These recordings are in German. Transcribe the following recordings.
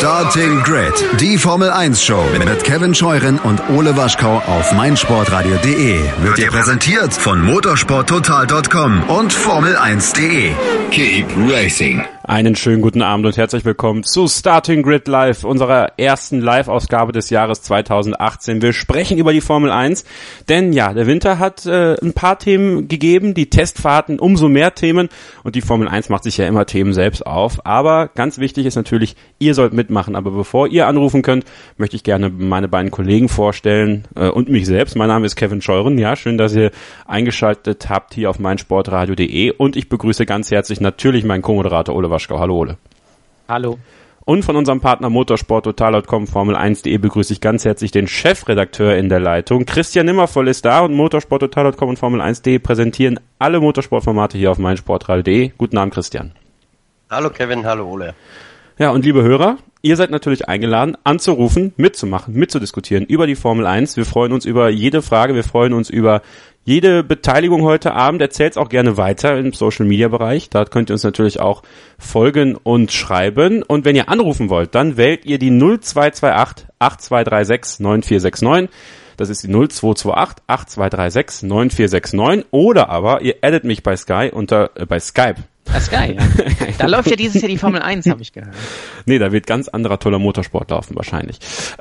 Starting Grid, die Formel 1 Show mit Kevin Scheuren und Ole Waschkau auf meinsportradio.de wird dir präsentiert von motorsporttotal.com und Formel1.de. Keep racing. Einen schönen guten Abend und herzlich willkommen zu Starting Grid Live, unserer ersten Live-Ausgabe des Jahres 2018. Wir sprechen über die Formel 1, denn ja, der Winter hat ein paar Themen gegeben, die Testfahrten umso mehr Themen und die Formel 1 macht sich ja immer Themen selbst auf. Aber ganz wichtig ist natürlich, ihr sollt mitmachen. Aber bevor ihr anrufen könnt, möchte ich gerne meine beiden Kollegen vorstellen und mich selbst. Mein Name ist Kevin Scheuren. Ja, schön, dass ihr eingeschaltet habt hier auf meinsportradio.de und ich begrüße ganz herzlich natürlich meinen Co-Moderator Ole Waschkau. Hallo Ole. Hallo. Und von unserem Partner motorsporttotal.com Formel1.de begrüße ich ganz herzlich den Chefredakteur in der Leitung. Christian Nimmervoll ist da und motorsporttotal.com und Formel1.de präsentieren alle Motorsportformate hier auf meinsportradio.de. Guten Abend, Christian. Hallo Kevin, hallo Ole. Ja, und liebe Hörer, ihr seid natürlich eingeladen, anzurufen, mitzumachen, mitzudiskutieren über die Formel 1. Wir freuen uns über jede Frage, wir freuen uns über jede Beteiligung heute Abend. Erzählt's auch gerne weiter im Social-Media-Bereich. Da könnt ihr uns natürlich auch folgen und schreiben. Und wenn ihr anrufen wollt, dann wählt ihr die 0228 8236 9469. Das ist die 0228 8236 9469. Oder aber ihr addet mich bei Skype. Bei Sky, ja. Da läuft ja dieses Jahr die Formel 1, habe ich gehört. Nee, da wird ganz anderer toller Motorsport laufen wahrscheinlich.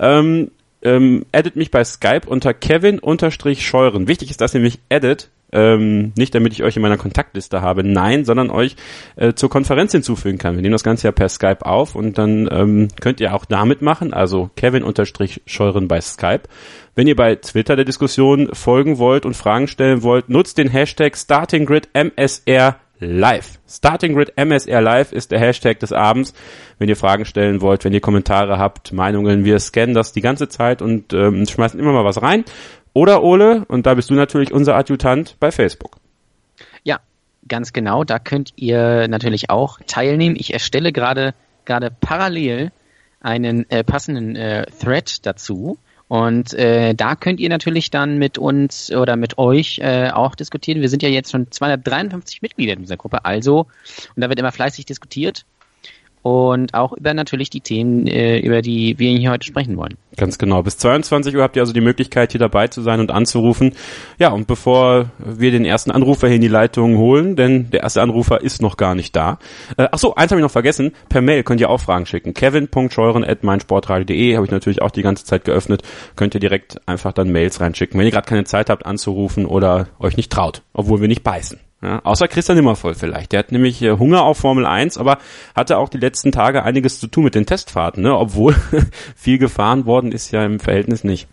Addet mich bei Skype unter Kevin-Scheuren. Wichtig ist, dass ihr mich addet, nicht damit ich euch in meiner Kontaktliste habe, nein, sondern euch zur Konferenz hinzufügen kann. Wir nehmen das Ganze ja per Skype auf und dann könnt ihr auch damit machen, also Kevin-Scheuren bei Skype. Wenn ihr bei Twitter der Diskussion folgen wollt und Fragen stellen wollt, nutzt den Hashtag StartingGridMSR Live. Starting Grid MSR Live ist der Hashtag des Abends. Wenn ihr Fragen stellen wollt, wenn ihr Kommentare habt, Meinungen, wir scannen das die ganze Zeit und schmeißen immer mal was rein. Oder Ole, und da bist du natürlich unser Adjutant bei Facebook. Ja, ganz genau. Da könnt ihr natürlich auch teilnehmen. Ich erstelle gerade parallel einen passenden Thread dazu. Und da könnt ihr natürlich dann mit uns oder mit euch auch diskutieren. Wir sind ja jetzt schon 253 Mitglieder in dieser Gruppe, also, und da wird immer fleißig diskutiert. Und auch über natürlich die Themen, über die wir hier heute sprechen wollen. Ganz genau. Bis 22 Uhr habt ihr also die Möglichkeit, hier dabei zu sein und anzurufen. Ja, und bevor wir den ersten Anrufer hier in die Leitung holen, denn der erste Anrufer ist noch gar nicht da. Achso, eins habe ich noch vergessen. Per Mail könnt ihr auch Fragen schicken. Kevin.scheuren@meinsportradio.de habe ich natürlich auch die ganze Zeit geöffnet. Könnt ihr direkt einfach dann Mails reinschicken, wenn ihr gerade keine Zeit habt anzurufen oder euch nicht traut, obwohl wir nicht beißen. Ja, außer Christian Nimmervoll vielleicht. Der hat nämlich Hunger auf Formel 1, aber hatte auch die letzten Tage einiges zu tun mit den Testfahrten, ne? Obwohl viel gefahren worden ist ja im Verhältnis nicht.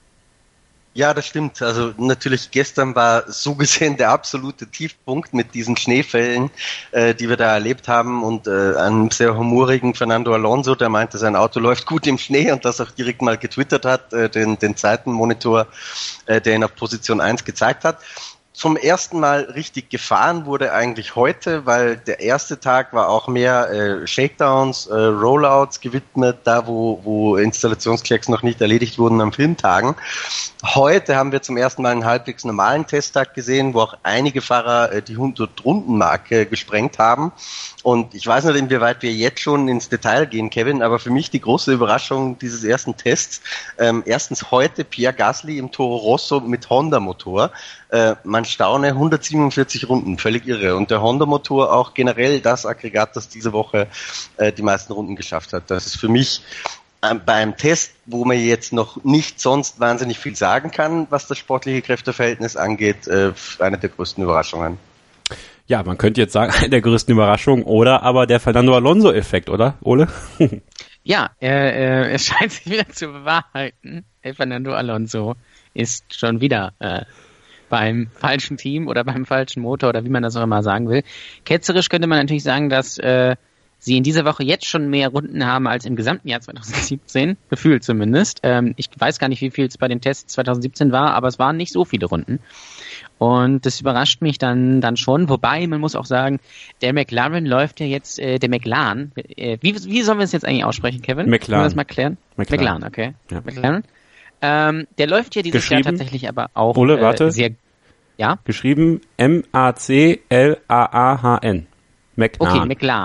Ja, das stimmt. Also natürlich gestern war so gesehen der absolute Tiefpunkt mit diesen Schneefällen, die wir da erlebt haben und einem sehr humorigen Fernando Alonso, der meinte, sein Auto läuft gut im Schnee und das auch direkt mal getwittert hat, den Zeitenmonitor, der ihn auf Position 1 gezeigt hat. Zum ersten Mal richtig gefahren wurde eigentlich heute, weil der erste Tag war auch mehr Shakedowns, Rollouts gewidmet, da wo Installationsklecks noch nicht erledigt wurden an Filmtagen. Heute haben wir zum ersten Mal einen halbwegs normalen Testtag gesehen, wo auch einige Fahrer die 100-Runden-Marke gesprengt haben. Und ich weiß nicht, inwieweit wir jetzt schon ins Detail gehen, Kevin, aber für mich die große Überraschung dieses ersten Tests, erstens heute Pierre Gasly im Toro Rosso mit Honda-Motor. Man staune, 147 Runden, völlig irre. Und der Honda-Motor auch generell das Aggregat, das diese Woche die meisten Runden geschafft hat. Das ist für mich beim Test, wo man jetzt noch nicht sonst wahnsinnig viel sagen kann, was das sportliche Kräfteverhältnis angeht, eine der größten Überraschungen. Ja, man könnte jetzt sagen, eine der größten Überraschungen oder aber der Fernando Alonso-Effekt, oder, Ole? Ja, er scheint sich wieder zu bewahrheiten. Fernando Alonso ist schon wieder beim falschen Team oder beim falschen Motor oder wie man das auch immer sagen will. Ketzerisch könnte man natürlich sagen, dass sie in dieser Woche jetzt schon mehr Runden haben als im gesamten Jahr 2017, gefühlt zumindest. Ich weiß gar nicht, wie viel es bei den Tests 2017 war, aber es waren nicht so viele Runden. Und das überrascht mich dann schon. Wobei, man muss auch sagen, der McLaren läuft ja jetzt, der McLaren, wie sollen wir es jetzt eigentlich aussprechen, Kevin? McLaren. Können wir das mal klären? McLaren, okay. Ja. McLaren. Der läuft ja dieses Jahr tatsächlich aber auch Ole, warte. sehr... Ja? Geschrieben MACLAAHN. McLaren. Okay, McLaren.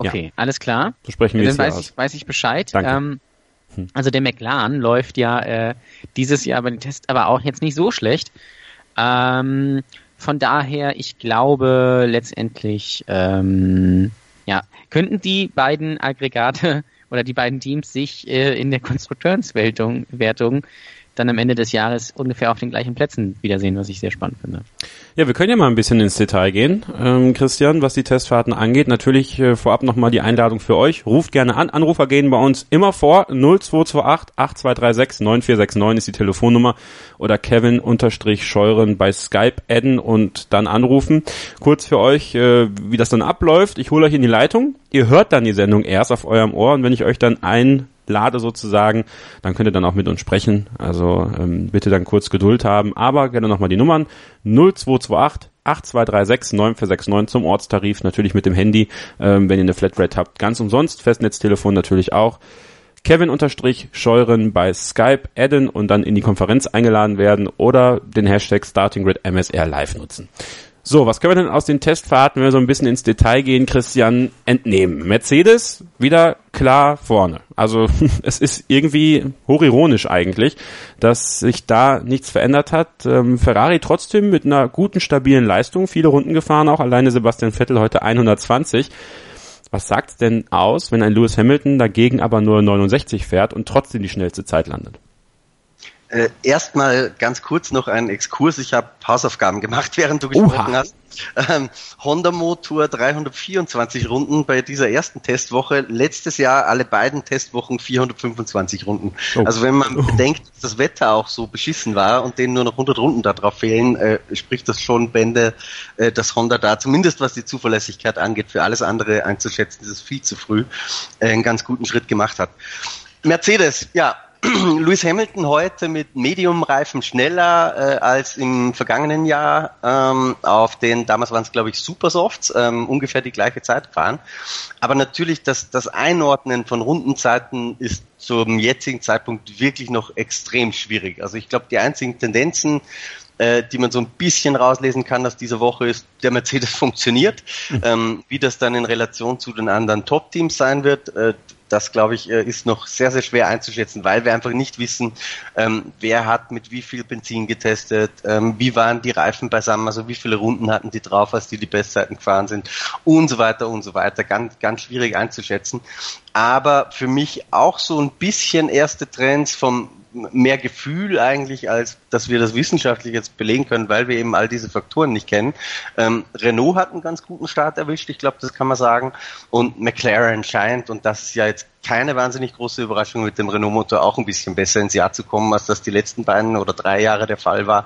Okay, Ja. alles klar. So sprechen wir Dann es hier aus. weiß ich Bescheid. Danke. Also der McLaren läuft ja dieses Jahr bei den Tests aber auch jetzt nicht so schlecht. Von daher, ich glaube letztendlich, könnten die beiden Aggregate oder die beiden Teams sich in der Konstrukteurswertung dann am Ende des Jahres ungefähr auf den gleichen Plätzen wiedersehen, was ich sehr spannend finde. Ja, wir können ja mal ein bisschen ins Detail gehen, Christian, was die Testfahrten angeht. Natürlich vorab nochmal die Einladung für euch. Ruft gerne an. Anrufer gehen bei uns immer vor. 0228 8236 9469 ist die Telefonnummer. Oder Kevin-Scheuren bei Skype adden und dann anrufen. Kurz für euch, wie das dann abläuft. Ich hole euch in die Leitung. Ihr hört dann die Sendung erst auf eurem Ohr. Und wenn ich euch dann einlade sozusagen, dann könnt ihr dann auch mit uns sprechen. Also bitte dann kurz Geduld haben. Aber gerne nochmal die Nummern 0228 8236 9469 zum Ortstarif, natürlich mit dem Handy, wenn ihr eine Flatrate habt, ganz umsonst, Festnetztelefon natürlich auch. Kevin-Scheuren bei Skype adden und dann in die Konferenz eingeladen werden oder den Hashtag StartingGridMSR live nutzen. So, was können wir denn aus den Testfahrten, wenn wir so ein bisschen ins Detail gehen, Christian, entnehmen? Mercedes wieder klar vorne. Also es ist irgendwie hochironisch eigentlich, dass sich da nichts verändert hat. Ferrari trotzdem mit einer guten, stabilen Leistung, viele Runden gefahren, auch alleine Sebastian Vettel heute 120. Was sagt's denn aus, wenn ein Lewis Hamilton dagegen aber nur 69 fährt und trotzdem die schnellste Zeit landet? Erstmal ganz kurz noch ein Exkurs. Ich habe Hausaufgaben gemacht, während du gesprochen hast. Honda Motor 324 Runden bei dieser ersten Testwoche. Letztes Jahr alle beiden Testwochen 425 Runden. Oh. Also wenn man bedenkt, dass das Wetter auch so beschissen war und denen nur noch 100 Runden da drauf fehlen, spricht das schon Bände, dass Honda da, zumindest was die Zuverlässigkeit angeht, für alles andere einzuschätzen, ist es viel zu früh, einen ganz guten Schritt gemacht hat. Mercedes, ja. Lewis Hamilton heute mit Medium-Reifen schneller als im vergangenen Jahr auf den, damals waren es glaube ich Supersofts, ungefähr die gleiche Zeit gefahren. Aber natürlich das Einordnen von Rundenzeiten ist zum jetzigen Zeitpunkt wirklich noch extrem schwierig. Also ich glaube, die einzigen Tendenzen, die man so ein bisschen rauslesen kann aus dieser Woche, ist, der Mercedes funktioniert. Wie das dann in Relation zu den anderen Top-Teams sein wird, das, glaube ich, ist noch sehr, sehr schwer einzuschätzen, weil wir einfach nicht wissen, wer hat mit wie viel Benzin getestet, wie waren die Reifen beisammen, also wie viele Runden hatten die drauf, als die Bestzeiten gefahren sind und so weiter und so weiter. Ganz, ganz schwierig einzuschätzen. Aber für mich auch so ein bisschen erste Trends vom mehr Gefühl eigentlich, als dass wir das wissenschaftlich jetzt belegen können, weil wir eben all diese Faktoren nicht kennen. Renault hat einen ganz guten Start erwischt, ich glaube, das kann man sagen. Und McLaren scheint, und das ist ja jetzt keine wahnsinnig große Überraschung, mit dem Renault-Motor auch ein bisschen besser ins Jahr zu kommen, als das die letzten 2 oder 3 Jahre der Fall war.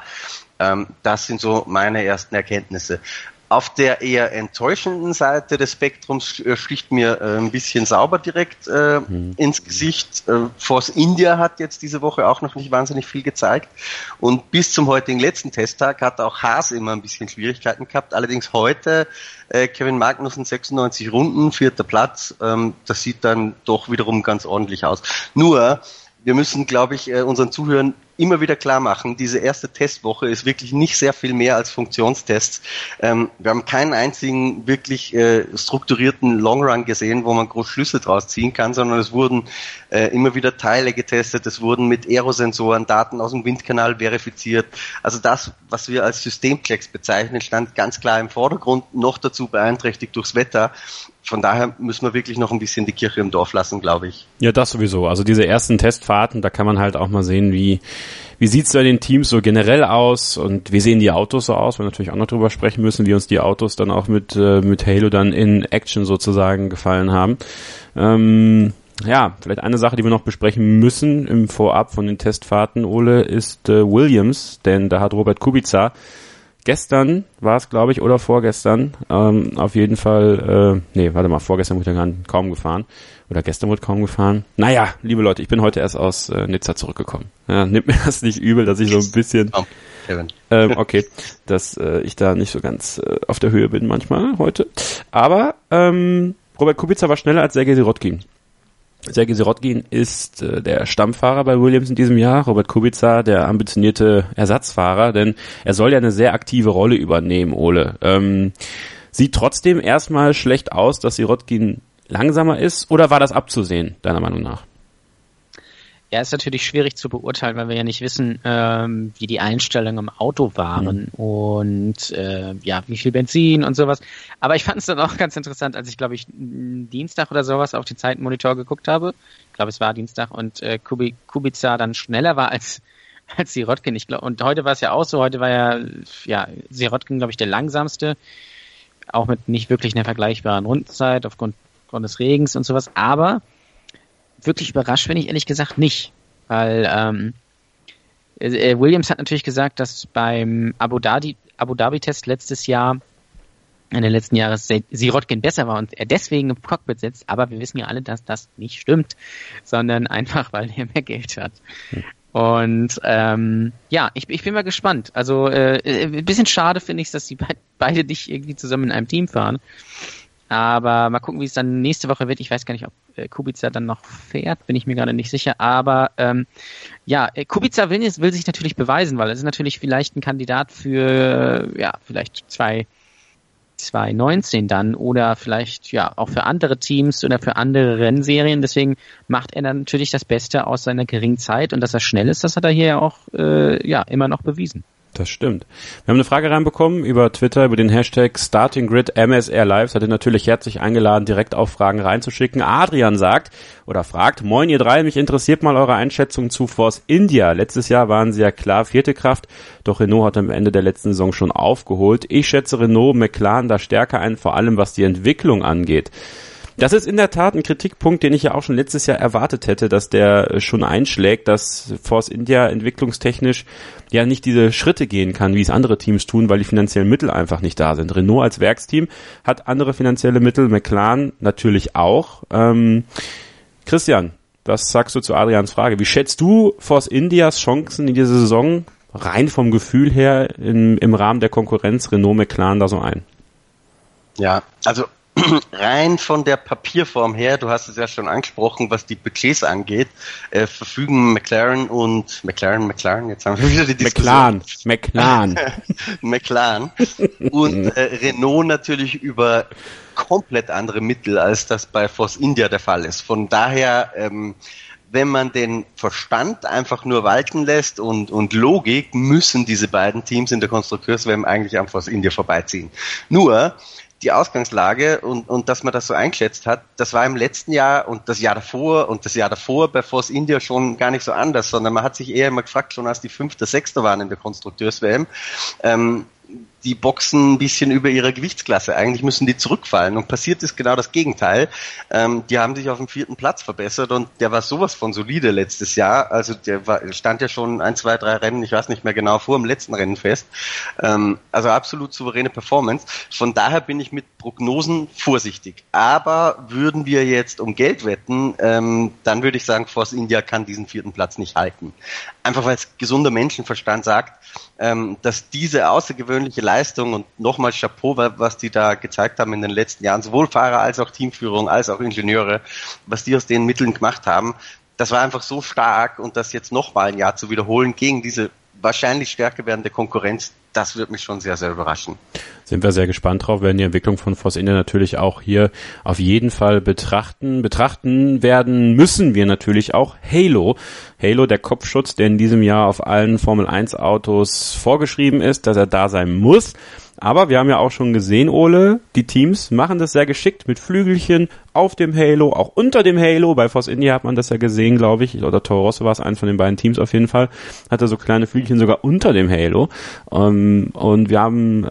Das sind so meine ersten Erkenntnisse. Auf der eher enttäuschenden Seite des Spektrums sticht mir ein bisschen sauber direkt ins Gesicht. Force India hat jetzt diese Woche auch noch nicht wahnsinnig viel gezeigt. Und bis zum heutigen letzten Testtag hat auch Haas immer ein bisschen Schwierigkeiten gehabt. Allerdings heute Kevin Magnussen 96 Runden, 4. Platz. Das sieht dann doch wiederum ganz ordentlich aus. Nur, wir müssen, glaube ich, unseren Zuhörern immer wieder klar machen, diese erste Testwoche ist wirklich nicht sehr viel mehr als Funktionstests. Wir haben keinen einzigen wirklich strukturierten Longrun gesehen, wo man groß Schlüsse draus ziehen kann, sondern es wurden immer wieder Teile getestet, es wurden mit Aerosensoren Daten aus dem Windkanal verifiziert. Also das, was wir als Systemklecks bezeichnen, stand ganz klar im Vordergrund, noch dazu beeinträchtigt durchs Wetter. Von daher müssen wir wirklich noch ein bisschen die Kirche im Dorf lassen, glaube ich. Ja, das sowieso. Also diese ersten Testfahrten, da kann man halt auch mal sehen, wie sieht's bei den Teams so generell aus und wie sehen die Autos so aus, weil wir natürlich auch noch drüber sprechen müssen, wie uns die Autos dann auch mit Halo dann in Action sozusagen gefallen haben. Ja, vielleicht eine Sache, die wir noch besprechen müssen im Vorab von den Testfahrten, Ole, ist Williams, denn da hat Robert Kubica gestern war es, glaube ich, oder vorgestern, auf jeden Fall, vorgestern wurde er kaum gefahren. Oder gestern wurde kaum gefahren. Naja, liebe Leute, ich bin heute erst aus Nizza zurückgekommen. Ja, nimmt mir das nicht übel, dass ich so ein bisschen, okay, dass ich da nicht so ganz auf der Höhe bin manchmal heute. Aber Robert Kubica war schneller als Sergej Sirotkin. Sergej Sirotkin ist der Stammfahrer bei Williams in diesem Jahr, Robert Kubica der ambitionierte Ersatzfahrer, denn er soll ja eine sehr aktive Rolle übernehmen, Ole. Sieht trotzdem erstmal schlecht aus, dass Sirotkin langsamer ist, oder war das abzusehen, deiner Meinung nach? Ja, ist natürlich schwierig zu beurteilen, weil wir ja nicht wissen, wie die Einstellungen im Auto waren und wie viel Benzin und sowas. Aber ich fand es dann auch ganz interessant, als ich, glaube ich, Dienstag oder sowas auf den Zeitenmonitor geguckt habe. Ich glaube, es war Dienstag und Kubica dann schneller war als Sirotkin. Ich glaube, und heute war es ja auch so. Heute war ja Sirotkin, glaube ich, der langsamste, auch mit nicht wirklich einer vergleichbaren Rundenzeit aufgrund des Regens und sowas. Aber wirklich überrascht bin ich ehrlich gesagt nicht, weil Williams hat natürlich gesagt, dass beim Abu Dhabi-Test letztes Jahr, Ende letzten Jahres, Sirotkin besser war und er deswegen im Cockpit sitzt, aber wir wissen ja alle, dass das nicht stimmt, sondern einfach, weil er mehr Geld hat. Und ich bin mal gespannt. Also ein bisschen schade finde ich, dass die beide nicht irgendwie zusammen in einem Team fahren. Aber mal gucken, wie es dann nächste Woche wird. Ich weiß gar nicht, ob Kubica dann noch fährt, bin ich mir gerade nicht sicher. Aber Kubica will sich natürlich beweisen, weil er ist natürlich vielleicht ein Kandidat für vielleicht 2019 dann oder vielleicht auch für andere Teams oder für andere Rennserien. Deswegen macht er dann natürlich das Beste aus seiner geringen Zeit und dass er schnell ist, das hat er hier ja auch immer noch bewiesen. Das stimmt. Wir haben eine Frage reinbekommen über Twitter, über den Hashtag StartingGrid MSR Live. Seid ihr natürlich herzlich eingeladen, direkt auch Fragen reinzuschicken. Adrian fragt, moin ihr drei, mich interessiert mal eure Einschätzung zu Force India. Letztes Jahr waren sie ja klar 4. Kraft, doch Renault hat am Ende der letzten Saison schon aufgeholt. Ich schätze Renault, McLaren da stärker ein, vor allem was die Entwicklung angeht. Das ist in der Tat ein Kritikpunkt, den ich ja auch schon letztes Jahr erwartet hätte, dass der schon einschlägt, dass Force India entwicklungstechnisch ja nicht diese Schritte gehen kann, wie es andere Teams tun, weil die finanziellen Mittel einfach nicht da sind. Renault als Werksteam hat andere finanzielle Mittel, McLaren natürlich auch. Christian, was sagst du zu Adrians Frage? Wie schätzt du Force Indias Chancen in dieser Saison rein vom Gefühl her im Rahmen der Konkurrenz Renault-McLaren da so ein? Ja, also rein von der Papierform her, du hast es ja schon angesprochen, was die Budgets angeht, verfügen McLaren, jetzt haben wir wieder die Diskussion. McLaren und Renault natürlich über komplett andere Mittel, als das bei Force India der Fall ist. Von daher, wenn man den Verstand einfach nur walten lässt und Logik, müssen diese beiden Teams in der Konstrukteurs-WM eigentlich am Force India vorbeiziehen. Nur die Ausgangslage und dass man das so eingeschätzt hat, das war im letzten Jahr und das Jahr davor bei Force India schon gar nicht so anders, sondern man hat sich eher immer gefragt, schon als die 5., 6. waren in der Konstrukteurs-WM, die boxen ein bisschen über ihrer Gewichtsklasse. Eigentlich müssen die zurückfallen. Und passiert ist genau das Gegenteil. Die haben sich auf dem 4. Platz verbessert und der war sowas von solide letztes Jahr. Also stand ja schon 1, 2, 3 Rennen, ich weiß nicht mehr genau, vor dem letzten Rennen fest. Also absolut souveräne Performance. Von daher bin ich mit Prognosen vorsichtig. Aber würden wir jetzt um Geld wetten, dann würde ich sagen, Force India kann diesen 4. Platz nicht halten. Einfach weil es gesunder Menschenverstand sagt, dass diese außergewöhnliche Leistung und nochmal Chapeau, was die da gezeigt haben in den letzten Jahren, sowohl Fahrer als auch Teamführung, als auch Ingenieure, was die aus den Mitteln gemacht haben, das war einfach so stark und das jetzt nochmal ein Jahr zu wiederholen gegen diese wahrscheinlich stärker werdende Konkurrenz, das wird mich schon sehr, sehr überraschen. Sind wir sehr gespannt drauf, werden die Entwicklung von Force India natürlich auch hier auf jeden Fall betrachten. Betrachten werden müssen wir natürlich auch Halo. Halo, der Kopfschutz, der in diesem Jahr auf allen Formel-1-Autos vorgeschrieben ist, dass er da sein muss. Aber wir haben ja auch schon gesehen, Ole, die Teams machen das sehr geschickt mit Flügelchen auf dem Halo, auch unter dem Halo. Bei Force India hat man das ja gesehen, glaube ich. Oder Toro Rosso war es, eins von den beiden Teams auf jeden Fall. Hatte so kleine Flügelchen sogar unter dem Halo. Und wir haben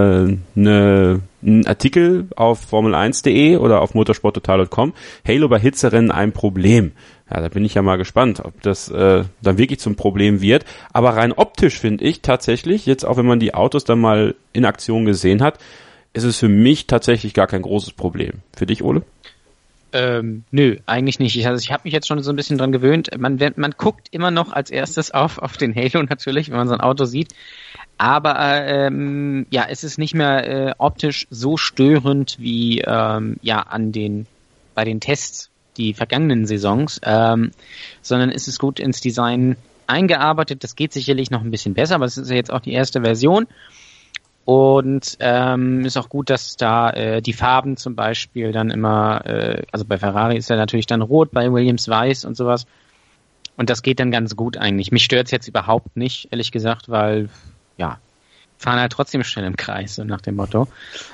einen Artikel auf Formel1.de oder auf motorsporttotal.com. Halo bei Hitzerennen ein Problem. Ja, da bin ich ja mal gespannt, ob das dann wirklich zum Problem wird. Aber rein optisch finde ich tatsächlich, jetzt auch wenn man die Autos dann mal in Aktion gesehen hat, ist es für mich tatsächlich gar kein großes Problem. Für dich, Ole? Nö, eigentlich nicht. Ich habe mich jetzt schon so ein bisschen dran gewöhnt. Man guckt immer noch als erstes auf den Halo natürlich, wenn man so ein Auto sieht. Aber es ist nicht mehr optisch so störend wie bei den Tests die vergangenen Saisons, sondern ist es gut ins Design eingearbeitet. Das geht sicherlich noch ein bisschen besser, aber es ist ja jetzt auch die erste Version. Und ist auch gut, dass da die Farben zum Beispiel dann immer, also bei Ferrari ist ja natürlich dann rot, bei Williams weiß und sowas. Und das geht dann ganz gut eigentlich. Mich stört's jetzt überhaupt nicht, ehrlich gesagt, weil, ja, fahren halt trotzdem schnell im Kreis, so nach dem Motto.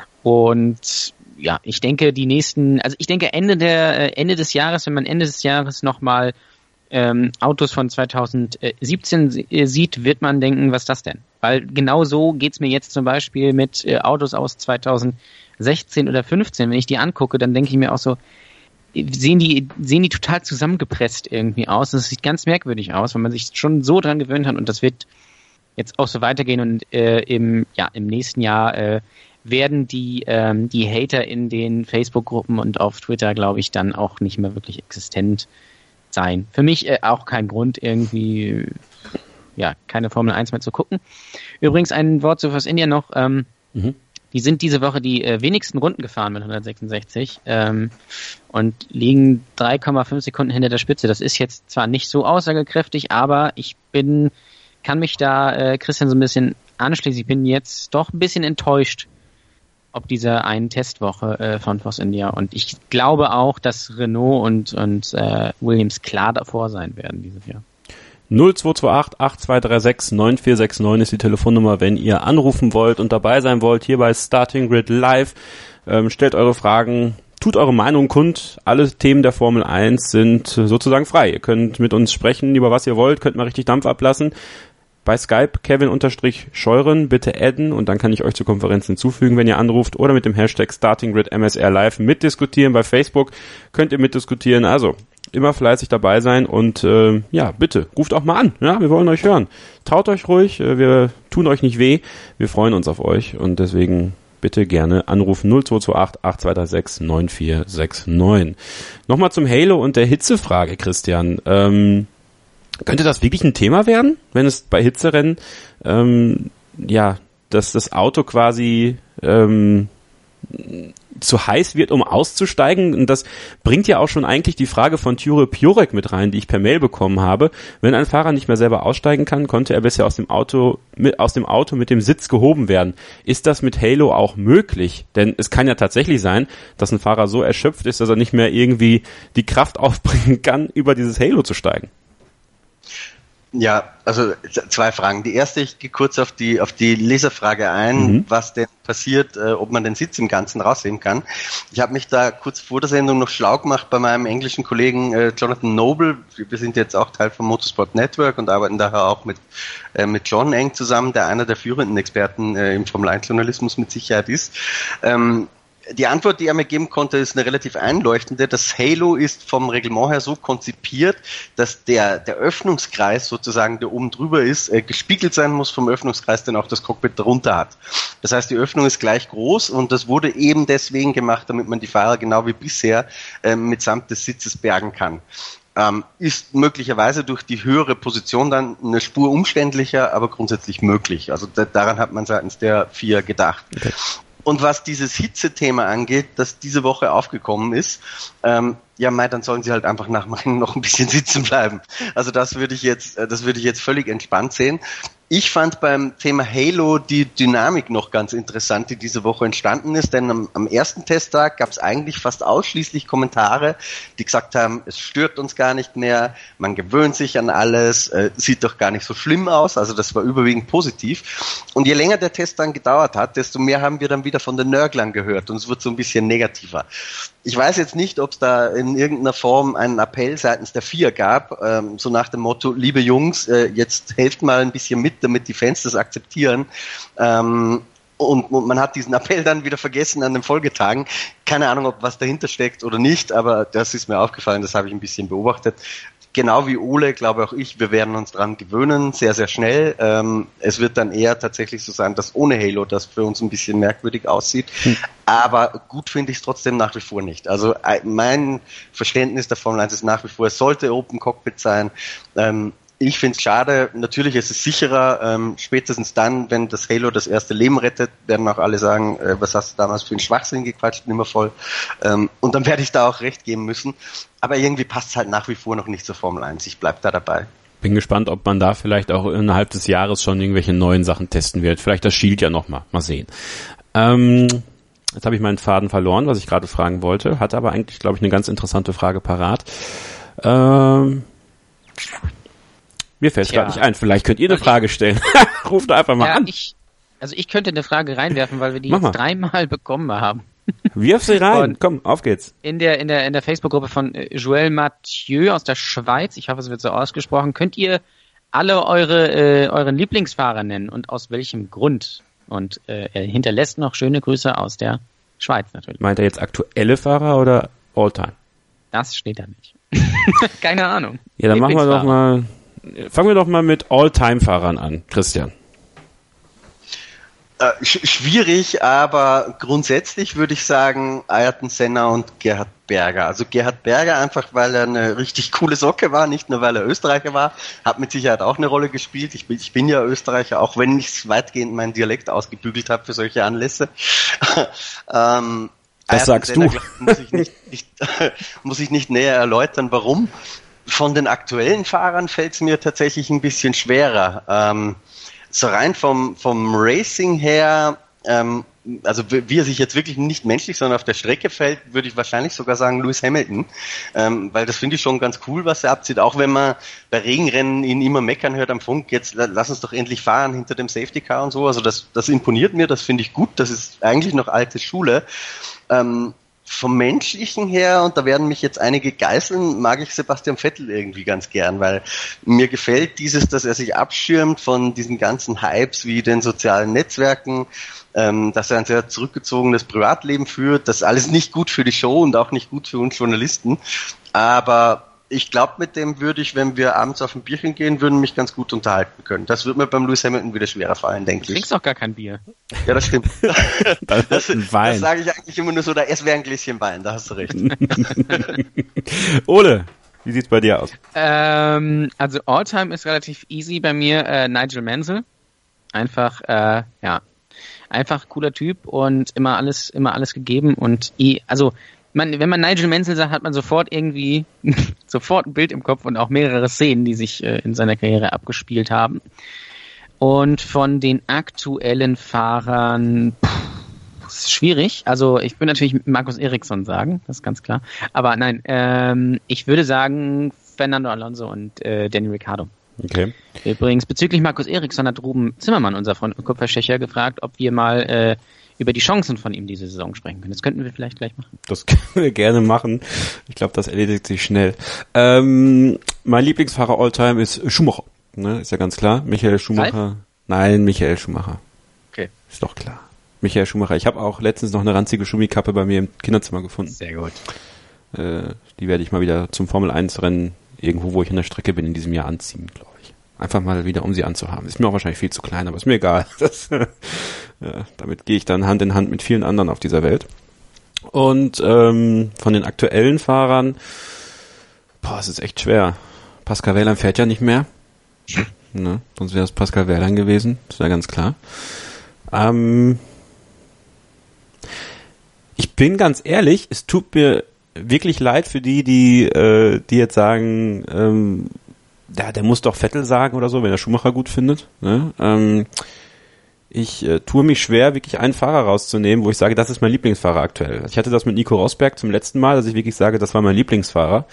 Und ja, ich denke, Ende des Jahres, wenn man Ende des Jahres nochmal Autos von 2017 sieht, wird man denken, was ist das denn? Weil genau so geht's mir jetzt zum Beispiel mit Autos aus 2016 oder 15. Wenn ich die angucke, dann denke ich mir auch so, sehen die total zusammengepresst irgendwie aus. Das sieht ganz merkwürdig aus, weil man sich schon so dran gewöhnt hat, und das wird jetzt auch so weitergehen, und im nächsten Jahr werden die Hater in den Facebook-Gruppen und auf Twitter, glaube ich, dann auch nicht mehr wirklich existent sein. Für mich auch kein Grund, irgendwie keine Formel 1 mehr zu gucken. Übrigens ein Wort zu Force India noch. Die sind diese Woche die wenigsten Runden gefahren mit 166 und liegen 3,5 Sekunden hinter der Spitze. Das ist jetzt zwar nicht so aussagekräftig, aber ich kann mich da Christian so ein bisschen anschließen. Ich bin jetzt doch ein bisschen enttäuscht ob dieser einen Testwoche von Force India, und ich glaube auch, dass Renault und Williams klar davor sein werden dieses Jahr. 0228 8236 9469 ist die Telefonnummer, wenn ihr anrufen wollt und dabei sein wollt, hier bei Starting Grid Live. Stellt eure Fragen, tut eure Meinung kund. Alle Themen der Formel 1 sind sozusagen frei. Ihr könnt mit uns sprechen, über was ihr wollt, könnt mal richtig Dampf ablassen. Bei Skype Kevin_Scheuren bitte adden, und dann kann ich euch zur Konferenz hinzufügen, wenn ihr anruft, oder mit dem Hashtag StartingGridMSRLive mitdiskutieren. Bei Facebook könnt ihr mitdiskutieren. Also immer fleißig dabei sein und bitte, ruft auch mal an. Ja, wir wollen euch hören. Traut euch ruhig, wir tun euch nicht weh. Wir freuen uns auf euch, und deswegen bitte gerne anrufen 0228 8236 9469. Nochmal zum Halo und der Hitzefrage, Christian. Könnte das wirklich ein Thema werden, wenn es bei Hitzerennen, dass das Auto quasi zu heiß wird, um auszusteigen? Und das bringt ja auch schon eigentlich die Frage von Ture Piorek mit rein, die ich per Mail bekommen habe. Wenn ein Fahrer nicht mehr selber aussteigen kann, konnte er bisher aus dem Auto mit dem Sitz gehoben werden. Ist das mit Halo auch möglich? Denn es kann ja tatsächlich sein, dass ein Fahrer so erschöpft ist, dass er nicht mehr irgendwie die Kraft aufbringen kann, über dieses Halo zu steigen. Ja, also zwei Fragen. Die erste, ich gehe kurz auf die Leserfrage ein, was denn passiert, ob man den Sitz im Ganzen rausheben kann. Ich habe mich da kurz vor der Sendung noch schlau gemacht bei meinem englischen Kollegen Jonathan Noble. Wir sind jetzt auch Teil vom Motorsport Network und arbeiten daher auch mit John eng zusammen, der einer der führenden Experten im Formel-1-Journalismus mit Sicherheit ist. Die Antwort, die er mir geben konnte, ist eine relativ einleuchtende. Das Halo ist vom Reglement her so konzipiert, dass der Öffnungskreis sozusagen, der oben drüber ist, gespiegelt sein muss vom Öffnungskreis, den auch das Cockpit darunter hat. Das heißt, die Öffnung ist gleich groß, und das wurde eben deswegen gemacht, damit man die Fahrer genau wie bisher mitsamt des Sitzes bergen kann. Ist möglicherweise durch die höhere Position dann eine Spur umständlicher, aber grundsätzlich möglich. Also daran hat man seitens der FIA gedacht. Okay. Und was dieses Hitzethema angeht, das diese Woche aufgekommen ist, dann sollen sie halt einfach nach dem Rennen noch ein bisschen sitzen bleiben. Also das würde ich jetzt völlig entspannt sehen. Ich fand beim Thema Halo die Dynamik noch ganz interessant, die diese Woche entstanden ist, denn am ersten Testtag gab es eigentlich fast ausschließlich Kommentare, die gesagt haben, es stört uns gar nicht mehr, man gewöhnt sich an alles, sieht doch gar nicht so schlimm aus, also das war überwiegend positiv. Und je länger der Test dann gedauert hat, desto mehr haben wir dann wieder von den Nörglern gehört, und es wird so ein bisschen negativer. Ich weiß jetzt nicht, ob es da in irgendeiner Form einen Appell seitens der FIA gab, so nach dem Motto, liebe Jungs, jetzt helft mal ein bisschen mit, damit die Fans das akzeptieren. Und man hat diesen Appell dann wieder vergessen an den Folgetagen. Keine Ahnung, ob was dahinter steckt oder nicht, aber das ist mir aufgefallen, das habe ich ein bisschen beobachtet. Genau wie Ole, glaube auch ich, wir werden uns dran gewöhnen, sehr, sehr schnell. Es wird dann eher tatsächlich so sein, dass ohne Halo das für uns ein bisschen merkwürdig aussieht. Aber gut finde ich es trotzdem nach wie vor nicht. Also mein Verständnis der Formel 1 ist nach wie vor, es sollte Open Cockpit sein. Ich finde es schade, natürlich ist es sicherer, spätestens dann, wenn das Halo das erste Leben rettet, werden auch alle sagen, was hast du damals für einen Schwachsinn gequatscht, nimmer voll. Und dann werde ich da auch recht geben müssen. Aber irgendwie passt es halt nach wie vor noch nicht zur Formel 1. Ich bleib da dabei. Bin gespannt, ob man da vielleicht auch innerhalb des Jahres schon irgendwelche neuen Sachen testen wird. Vielleicht das Shield ja nochmal. Mal sehen. Jetzt habe ich meinen Faden verloren, was ich gerade fragen wollte. Hatte aber eigentlich, glaube ich, eine ganz interessante Frage parat. Mir fällt es gerade nicht ein. Vielleicht könnt ihr eine Frage stellen. Ruft einfach mal an. Ich könnte eine Frage reinwerfen, weil wir die jetzt 3-mal bekommen haben. Wirf sie rein. Komm, auf geht's. In der Facebook-Gruppe von Joël Mathieu aus der Schweiz, ich hoffe, es wird so ausgesprochen, könnt ihr alle euren Lieblingsfahrer nennen und aus welchem Grund? Und er hinterlässt noch schöne Grüße aus der Schweiz natürlich. Meint er jetzt aktuelle Fahrer oder Alltime? Das steht da nicht. Keine Ahnung. Ja, dann fangen wir doch mal mit All-Time-Fahrern an, Christian. Schwierig, aber grundsätzlich würde ich sagen Ayrton Senna und Gerhard Berger. Also Gerhard Berger einfach, weil er eine richtig coole Socke war, nicht nur weil er Österreicher war, hat mit Sicherheit auch eine Rolle gespielt. Ich bin ja Österreicher, auch wenn ich weitgehend meinen Dialekt ausgebügelt habe für solche Anlässe. Das sagst Senna, du. Muss ich nicht näher erläutern, warum. Von den aktuellen Fahrern fällt es mir tatsächlich ein bisschen schwerer. So rein vom Racing her, also wie er sich jetzt wirklich nicht menschlich, sondern auf der Strecke fällt, würde ich wahrscheinlich sogar sagen Lewis Hamilton, weil das finde ich schon ganz cool, was er abzieht, auch wenn man bei Regenrennen ihn immer meckern hört am Funk, jetzt lass uns doch endlich fahren hinter dem Safety Car und so, also das imponiert mir, das finde ich gut, das ist eigentlich noch alte Schule. Vom Menschlichen her, und da werden mich jetzt einige geißeln, mag ich Sebastian Vettel irgendwie ganz gern, weil mir gefällt dass er sich abschirmt von diesen ganzen Hypes wie den sozialen Netzwerken, dass er ein sehr zurückgezogenes Privatleben führt, das ist alles nicht gut für die Show und auch nicht gut für uns Journalisten, aber ich glaube, mit dem würde ich, wenn wir abends auf ein Bierchen gehen, würden mich ganz gut unterhalten können. Das wird mir beim Lewis Hamilton wieder schwerer fallen, denke ich. Du trinkst auch gar kein Bier. Ja, das stimmt. Das sage ich eigentlich immer nur so, es wäre ein Gläschen Wein, da hast du recht. Ole, wie sieht's bei dir aus? Also Alltime ist relativ easy bei mir, Nigel Mansell. Einfach cooler Typ und immer alles gegeben und wenn man Nigel Mansell sagt, hat man sofort ein Bild im Kopf und auch mehrere Szenen, die sich in seiner Karriere abgespielt haben. Und von den aktuellen Fahrern, ist schwierig. Also ich würde natürlich Markus Ericsson sagen, das ist ganz klar. Aber nein, ich würde sagen Fernando Alonso und Daniel Ricciardo. Okay. Übrigens, bezüglich Markus Ericsson hat Ruben Zimmermann, unser Freund und Kupferstecher, gefragt, ob wir mal über die Chancen von ihm diese Saison sprechen können. Das könnten wir vielleicht gleich machen. Das können wir gerne machen. Ich glaube, das erledigt sich schnell. Mein Lieblingsfahrer Alltime ist Schumacher. Ne, ist ja ganz klar. Michael Schumacher. Ralf? Nein, Michael Schumacher. Okay. Ist doch klar. Michael Schumacher. Ich habe auch letztens noch eine ranzige Schumikappe bei mir im Kinderzimmer gefunden. Sehr gut. Die werde ich mal wieder zum Formel-1-Rennen irgendwo, wo ich an der Strecke bin, in diesem Jahr anziehen, glaube ich. Einfach mal wieder, um sie anzuhaben. Ist mir auch wahrscheinlich viel zu klein, aber ist mir egal. Damit gehe ich dann Hand in Hand mit vielen anderen auf dieser Welt. Und von den aktuellen Fahrern, es ist echt schwer. Pascal Wehrlein fährt ja nicht mehr. Ne? Sonst wäre es Pascal Wehrlein gewesen. Das wäre ganz klar. Ich bin ganz ehrlich, es tut mir wirklich leid für die jetzt sagen, der muss doch Vettel sagen oder so, wenn er Schumacher gut findet. Ne? Ich tue mich schwer, wirklich einen Fahrer rauszunehmen, wo ich sage, das ist mein Lieblingsfahrer aktuell. Ich hatte das mit Nico Rosberg zum letzten Mal, dass ich wirklich sage, das war mein Lieblingsfahrer.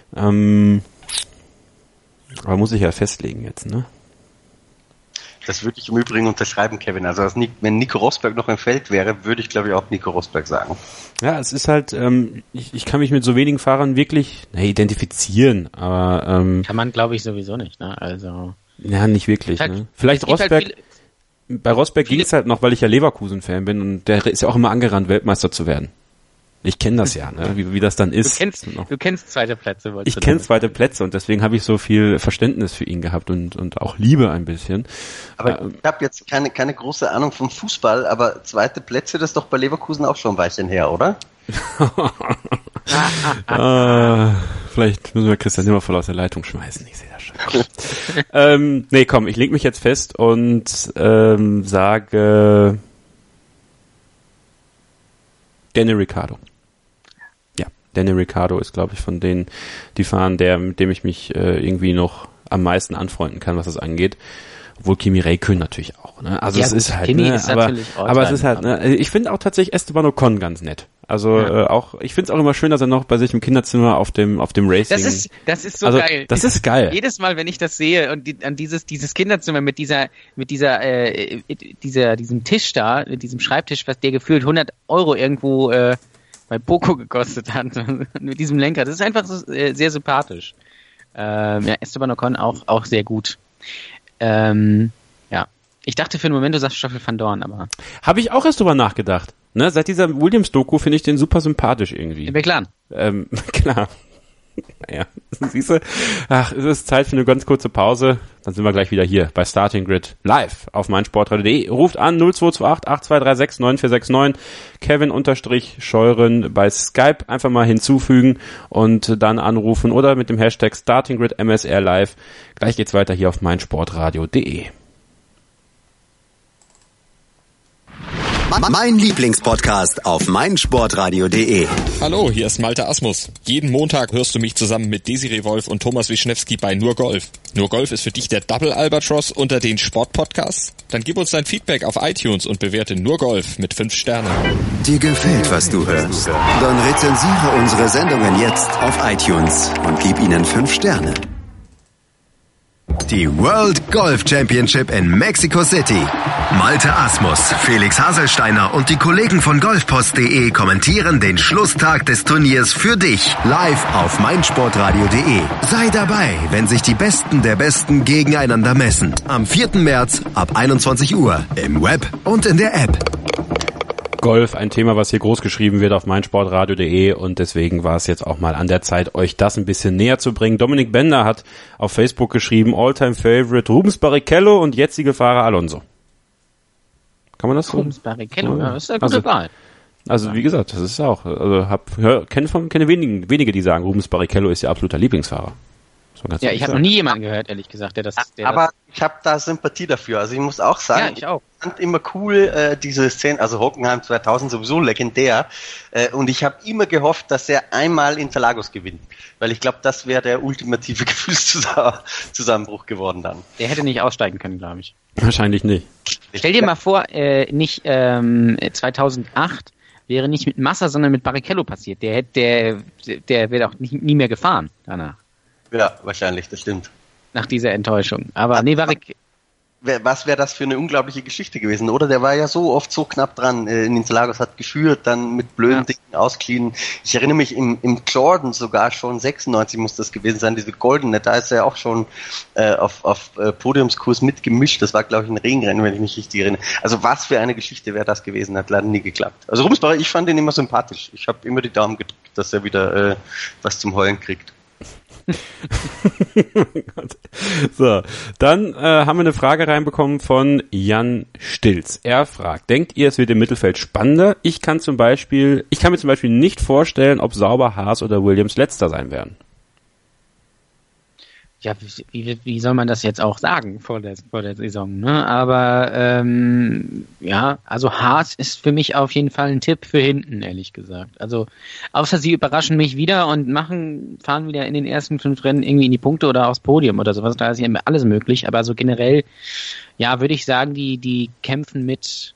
Aber muss ich ja festlegen jetzt, ne? Das würde ich im Übrigen unterschreiben, Kevin. Also wenn Nico Rosberg noch im Feld wäre, würde ich, glaube ich, auch Nico Rosberg sagen. Ja, es ist halt, ich kann mich mit so wenigen Fahrern wirklich identifizieren, aber kann man, glaube ich, sowieso nicht, ne? Also ja, nicht wirklich. Halt, ne? Vielleicht Rosberg. Halt bei Rosberg ging es halt noch, weil ich ja Leverkusen-Fan bin und der ist ja auch immer angerannt, Weltmeister zu werden. Ich kenne das ja, ne? wie das dann ist. Du kennst zweite Plätze. Ich kenne zweite Plätze und deswegen habe ich so viel Verständnis für ihn gehabt und auch Liebe ein bisschen. Aber ich habe jetzt keine große Ahnung vom Fußball, aber zweite Plätze, das ist doch bei Leverkusen auch schon ein Weilchen her, oder? Vielleicht müssen wir Christian immer voll aus der Leitung schmeißen. Ich sehe das schon. Nee, komm, ich leg mich jetzt fest und sage Daniel Ricciardo. Ja, Daniel Ricciardo ist, glaube ich, von denen, die fahren, mit dem ich mich irgendwie noch am meisten anfreunden kann, was das angeht. Obwohl Kimi Räikkönen natürlich auch, ne? Also ja, es ist halt, Kimi ne? ist aber es ist halt, ne? Ich finde auch tatsächlich Esteban Ocon ganz nett. Also ich finde es auch immer schön, dass er noch bei sich im Kinderzimmer auf dem Racing. Das ist so geil. Das ist geil. Jedes Mal, wenn ich das sehe und an dieses Kinderzimmer mit diesem Tisch da, mit diesem Schreibtisch, was der gefühlt 100 € irgendwo bei Poco gekostet hat, mit diesem Lenker, das ist einfach so sehr sympathisch. Esteban Ocon auch sehr gut. Ich dachte für einen Moment, du sagst Stoffel van Dorn, aber... Habe ich auch erst drüber nachgedacht. Ne? Seit dieser Williams-Doku finde ich den super sympathisch irgendwie. Klar. Klar. Naja, siehst du? Ach, es ist Zeit für eine ganz kurze Pause. Dann sind wir gleich wieder hier bei Starting Grid live auf meinsportradio.de. Ruft an 0228 8236 9469. Kevin-Scheuren bei Skype einfach mal hinzufügen und dann anrufen oder mit dem Hashtag Starting Grid MSR Live. Gleich geht's weiter hier auf meinsportradio.de. Mein Lieblingspodcast auf meinsportradio.de. Hallo, hier ist Malte Asmus. Jeden Montag hörst du mich zusammen mit Desiree Wolf und Thomas Wischnewski bei Nur Golf. Nur Golf ist für dich der Double Albatross unter den Sportpodcasts? Dann gib uns dein Feedback auf iTunes und bewerte Nur Golf mit 5 Sternen. Dir gefällt, was du hörst? Dann rezensiere unsere Sendungen jetzt auf iTunes und gib ihnen 5 Sterne. Die World Golf Championship in Mexico City. Malte Asmus, Felix Haselsteiner und die Kollegen von golfpost.de kommentieren den Schlusstag des Turniers für dich live auf meinsportradio.de. Sei dabei, wenn sich die Besten der Besten gegeneinander messen. Am 4. März ab 21 Uhr im Web und in der App. Golf, ein Thema, was hier groß geschrieben wird auf meinsportradio.de und deswegen war es jetzt auch mal an der Zeit, euch das ein bisschen näher zu bringen. Dominik Bender hat auf Facebook geschrieben, All-Time Favorite Rubens Barrichello und jetzige Fahrer Alonso. Kann man das so? Rubens Barrichello, ja, das ist eine gute Wahl. Also wie gesagt, das ist auch, kenne wenige, die sagen, Rubens Barrichello ist ihr absoluter Lieblingsfahrer. Ja, ich habe noch nie jemanden gehört, ehrlich gesagt, ich habe da Sympathie dafür. Also ich muss auch sagen, ja, ich auch. fand immer cool diese Szene, also Hockenheim 2000 sowieso legendär. Und ich habe immer gehofft, dass er einmal Interlagos gewinnt, weil ich glaube, das wäre der ultimative Gefühlszusammenbruch geworden dann. Der hätte nicht aussteigen können, glaube ich. Wahrscheinlich nicht. Stell dir mal vor, 2008 wäre nicht mit Massa, sondern mit Barrichello passiert. Der wäre auch nie mehr gefahren danach. Ja, wahrscheinlich, das stimmt. Nach dieser Enttäuschung. Aber was wäre das für eine unglaubliche Geschichte gewesen, oder? Der war ja so oft so knapp dran. In Interlagos hat geführt, dann mit blöden Dingen auscleanen. Ich erinnere mich im Jordan sogar schon, 96 muss das gewesen sein, diese goldene, da ist er auch schon auf Podiumskurs mitgemischt. Das war, glaube ich, ein Regenrennen, wenn ich mich richtig erinnere. Also was für eine Geschichte wäre das gewesen, hat leider nie geklappt. Also Rubens Barrichello, ich fand ihn immer sympathisch. Ich habe immer die Daumen gedrückt, dass er wieder was zum Heulen kriegt. So, dann haben wir eine Frage reinbekommen von Jan Stilz. Er fragt, denkt ihr, es wird im Mittelfeld spannender? Ich kann mir zum Beispiel nicht vorstellen, ob Sauber, Haas oder Williams Letzter sein werden. Ja, wie soll man das jetzt auch sagen vor der Saison, ne? Aber also Haas ist für mich auf jeden Fall ein Tipp für hinten, ehrlich gesagt. Also außer sie überraschen mich wieder und fahren wieder in den ersten 5 Rennen irgendwie in die Punkte oder aufs Podium oder sowas, da ist ja alles möglich. Aber so generell, ja, würde ich sagen, die kämpfen mit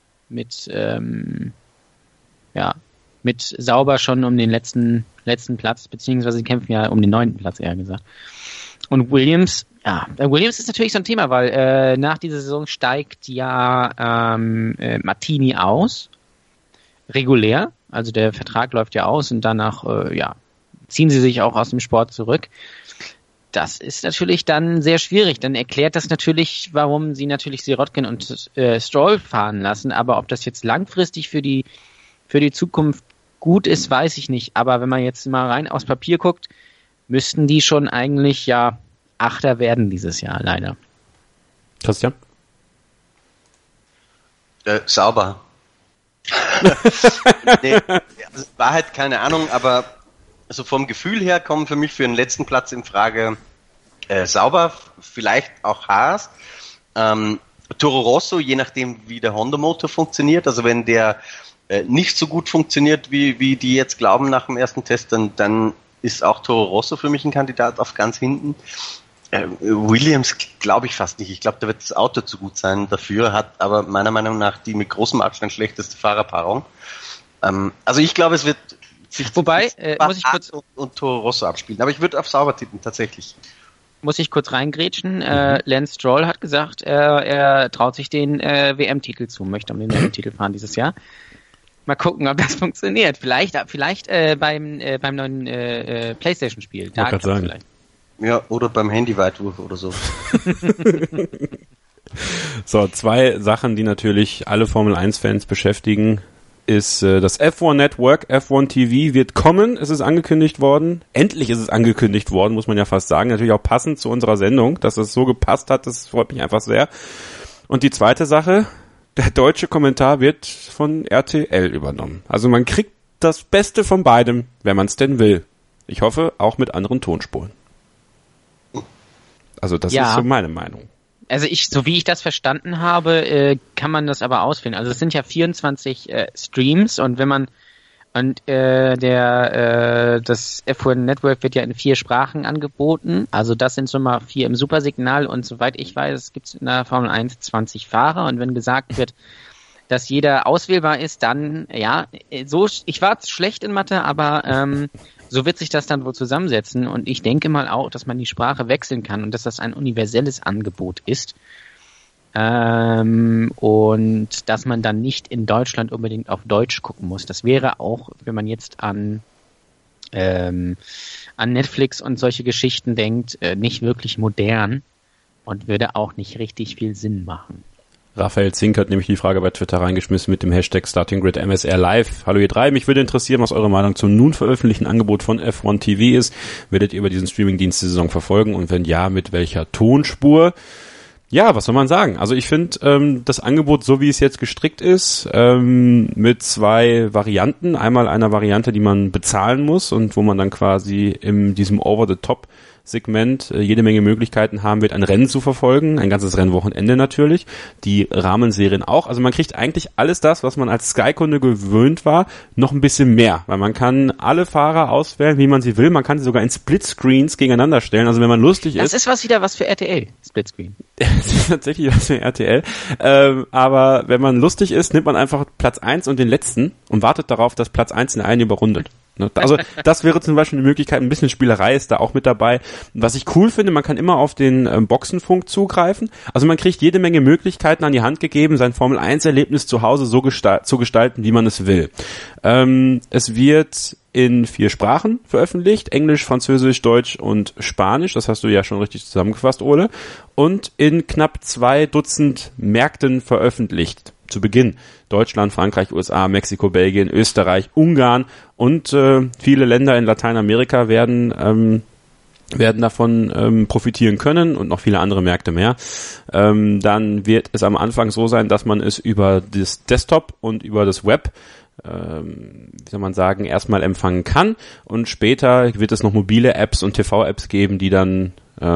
Sauber schon um den letzten Platz, beziehungsweise sie kämpfen ja um den 9. Platz, eher gesagt. Und Williams ist natürlich so ein Thema, weil nach dieser Saison steigt ja Martini aus, regulär, also der Vertrag läuft ja aus und danach ziehen sie sich auch aus dem Sport zurück. Das ist natürlich dann sehr schwierig, dann erklärt das natürlich, warum sie natürlich Sirotkin und Stroll fahren lassen, aber ob das jetzt langfristig für die Zukunft gut ist, weiß ich nicht, aber wenn man jetzt mal rein aufs Papier guckt, müssten die schon eigentlich Achter werden dieses Jahr, leider. Christian? Sauber. Nee, also Wahrheit, keine Ahnung, aber also vom Gefühl her kommen für mich für den letzten Platz in Frage Sauber, vielleicht auch Haas, Toro Rosso, je nachdem wie der Honda-Motor funktioniert, also wenn der nicht so gut funktioniert, wie die jetzt glauben nach dem ersten Test, dann ist auch Toro Rosso für mich ein Kandidat auf ganz hinten. Williams glaube ich fast nicht. Ich glaube, da wird das Auto zu gut sein dafür, hat aber meiner Meinung nach die mit großem Abstand schlechteste Fahrerpaarung. Also ich glaube, es wird sich muss ich kurz und Toro Rosso abspielen. Aber ich würde auf sauber tippen, tatsächlich. Muss ich kurz reingrätschen. Lance Stroll hat gesagt, er traut sich den WM-Titel zu, möchte um den WM-Titel fahren dieses Jahr. Mal gucken, ob das funktioniert. Vielleicht beim neuen PlayStation-Spiel. Da kann sagen. Vielleicht. Ja, oder beim Handy-Weitwurf oder so. So, 2 Sachen, die natürlich alle Formel-1-Fans beschäftigen, ist das F1 Network, F1 TV wird kommen. Es ist angekündigt worden. Endlich ist es angekündigt worden, muss man ja fast sagen. Natürlich auch passend zu unserer Sendung, dass es so gepasst hat. Das freut mich einfach sehr. Und die zweite Sache, der deutsche Kommentar wird von RTL übernommen. Also man kriegt das Beste von beidem, wenn man es denn will. Ich hoffe, auch mit anderen Tonspuren. Also das ist so meine Meinung. Also so wie ich das verstanden habe, kann man das aber auswählen. Also es sind ja 24 Streams und wenn man das F1 Network wird ja in 4 Sprachen angeboten. Also das sind so mal 4 im Supersignal und soweit ich weiß, gibt es in der Formel 1 20 Fahrer und wenn gesagt wird, dass jeder auswählbar ist, dann ich war schlecht in Mathe, aber so wird sich das dann wohl zusammensetzen und ich denke mal auch, dass man die Sprache wechseln kann und dass das ein universelles Angebot ist und dass man dann nicht in Deutschland unbedingt auf Deutsch gucken muss. Das wäre auch, wenn man jetzt an Netflix und solche Geschichten denkt, nicht wirklich modern und würde auch nicht richtig viel Sinn machen. Raphael Zink hat nämlich die Frage bei Twitter reingeschmissen mit dem Hashtag StartingGrid MSR Live. Hallo ihr 3, mich würde interessieren, was eure Meinung zum nun veröffentlichten Angebot von F1 TV ist. Werdet ihr über diesen Streamingdienst die Saison verfolgen und wenn ja, mit welcher Tonspur? Ja, was soll man sagen? Also ich finde das Angebot, so wie es jetzt gestrickt ist, mit 2 Varianten. Einmal einer Variante, die man bezahlen muss und wo man dann quasi in diesem Over-the-Top Segment jede Menge Möglichkeiten haben wird, ein Rennen zu verfolgen, ein ganzes Rennwochenende natürlich, die Rahmenserien auch. Also man kriegt eigentlich alles das, was man als Sky-Kunde gewöhnt war, noch ein bisschen mehr, weil man kann alle Fahrer auswählen, wie man sie will. Man kann sie sogar in Splitscreens gegeneinander stellen. Also wenn man lustig ist. Das ist wieder was für RTL, Splitscreen. Das ist tatsächlich was für RTL. Aber wenn man lustig ist, nimmt man einfach Platz 1 und den letzten und wartet darauf, dass Platz 1 den einen überrundet. Also das wäre zum Beispiel eine Möglichkeit, ein bisschen Spielerei ist da auch mit dabei. Was ich cool finde, man kann immer auf den Boxenfunk zugreifen. Also man kriegt jede Menge Möglichkeiten an die Hand gegeben, sein Formel-1-Erlebnis zu Hause so zu gestalten, wie man es will. Es wird in 4 Sprachen veröffentlicht, Englisch, Französisch, Deutsch und Spanisch, das hast du ja schon richtig zusammengefasst, Ole, und in knapp 2 Dutzend Märkten veröffentlicht. Zu Beginn Deutschland, Frankreich, USA, Mexiko, Belgien, Österreich, Ungarn und viele Länder in Lateinamerika werden davon profitieren können und noch viele andere Märkte mehr. Dann wird es am Anfang so sein, dass man es über das Desktop und über das Web wie soll man sagen, erstmal empfangen kann und später wird es noch mobile Apps und TV-Apps geben, die dann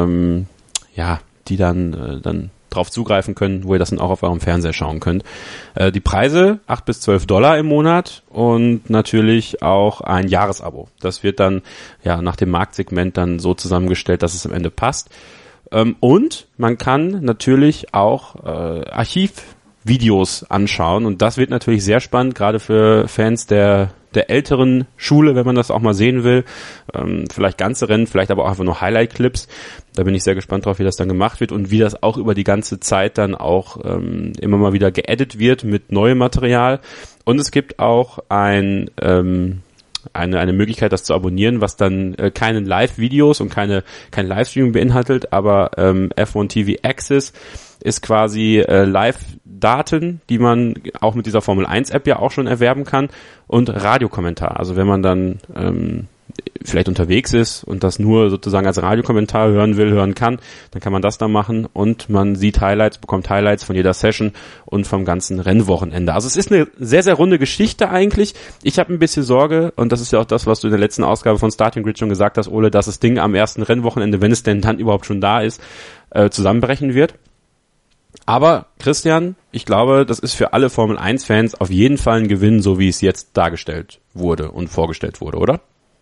drauf zugreifen können, wo ihr das dann auch auf eurem Fernseher schauen könnt. Die Preise $8 bis $12 im Monat und natürlich auch ein Jahresabo. Das wird dann nach dem Marktsegment dann so zusammengestellt, dass es am Ende passt. Und man kann natürlich auch Archivvideos anschauen und das wird natürlich sehr spannend, gerade für Fans der älteren Schule, wenn man das auch mal sehen will. Vielleicht ganze Rennen, vielleicht aber auch einfach nur Highlight-Clips. Da bin ich sehr gespannt drauf, wie das dann gemacht wird und wie das auch über die ganze Zeit dann auch immer mal wieder geedit wird mit neuem Material. Und es gibt auch eine Möglichkeit, das zu abonnieren, was dann keine Live-Videos und kein Livestreaming beinhaltet, aber F1 TV Access ist quasi Live-Daten, die man auch mit dieser Formel 1 App ja auch schon erwerben kann und Radiokommentar. Also wenn man dann vielleicht unterwegs ist und das nur sozusagen als Radiokommentar hören kann, dann kann man das da machen und man sieht bekommt Highlights von jeder Session und vom ganzen Rennwochenende. Also es ist eine sehr, sehr runde Geschichte eigentlich. Ich habe ein bisschen Sorge und das ist ja auch das, was du in der letzten Ausgabe von Starting Grid schon gesagt hast, Ole, dass das Ding am ersten Rennwochenende, wenn es denn dann überhaupt schon da ist, zusammenbrechen wird. Aber Christian, ich glaube, das ist für alle Formel-1-Fans auf jeden Fall ein Gewinn, so wie es jetzt dargestellt wurde und vorgestellt wurde, oder?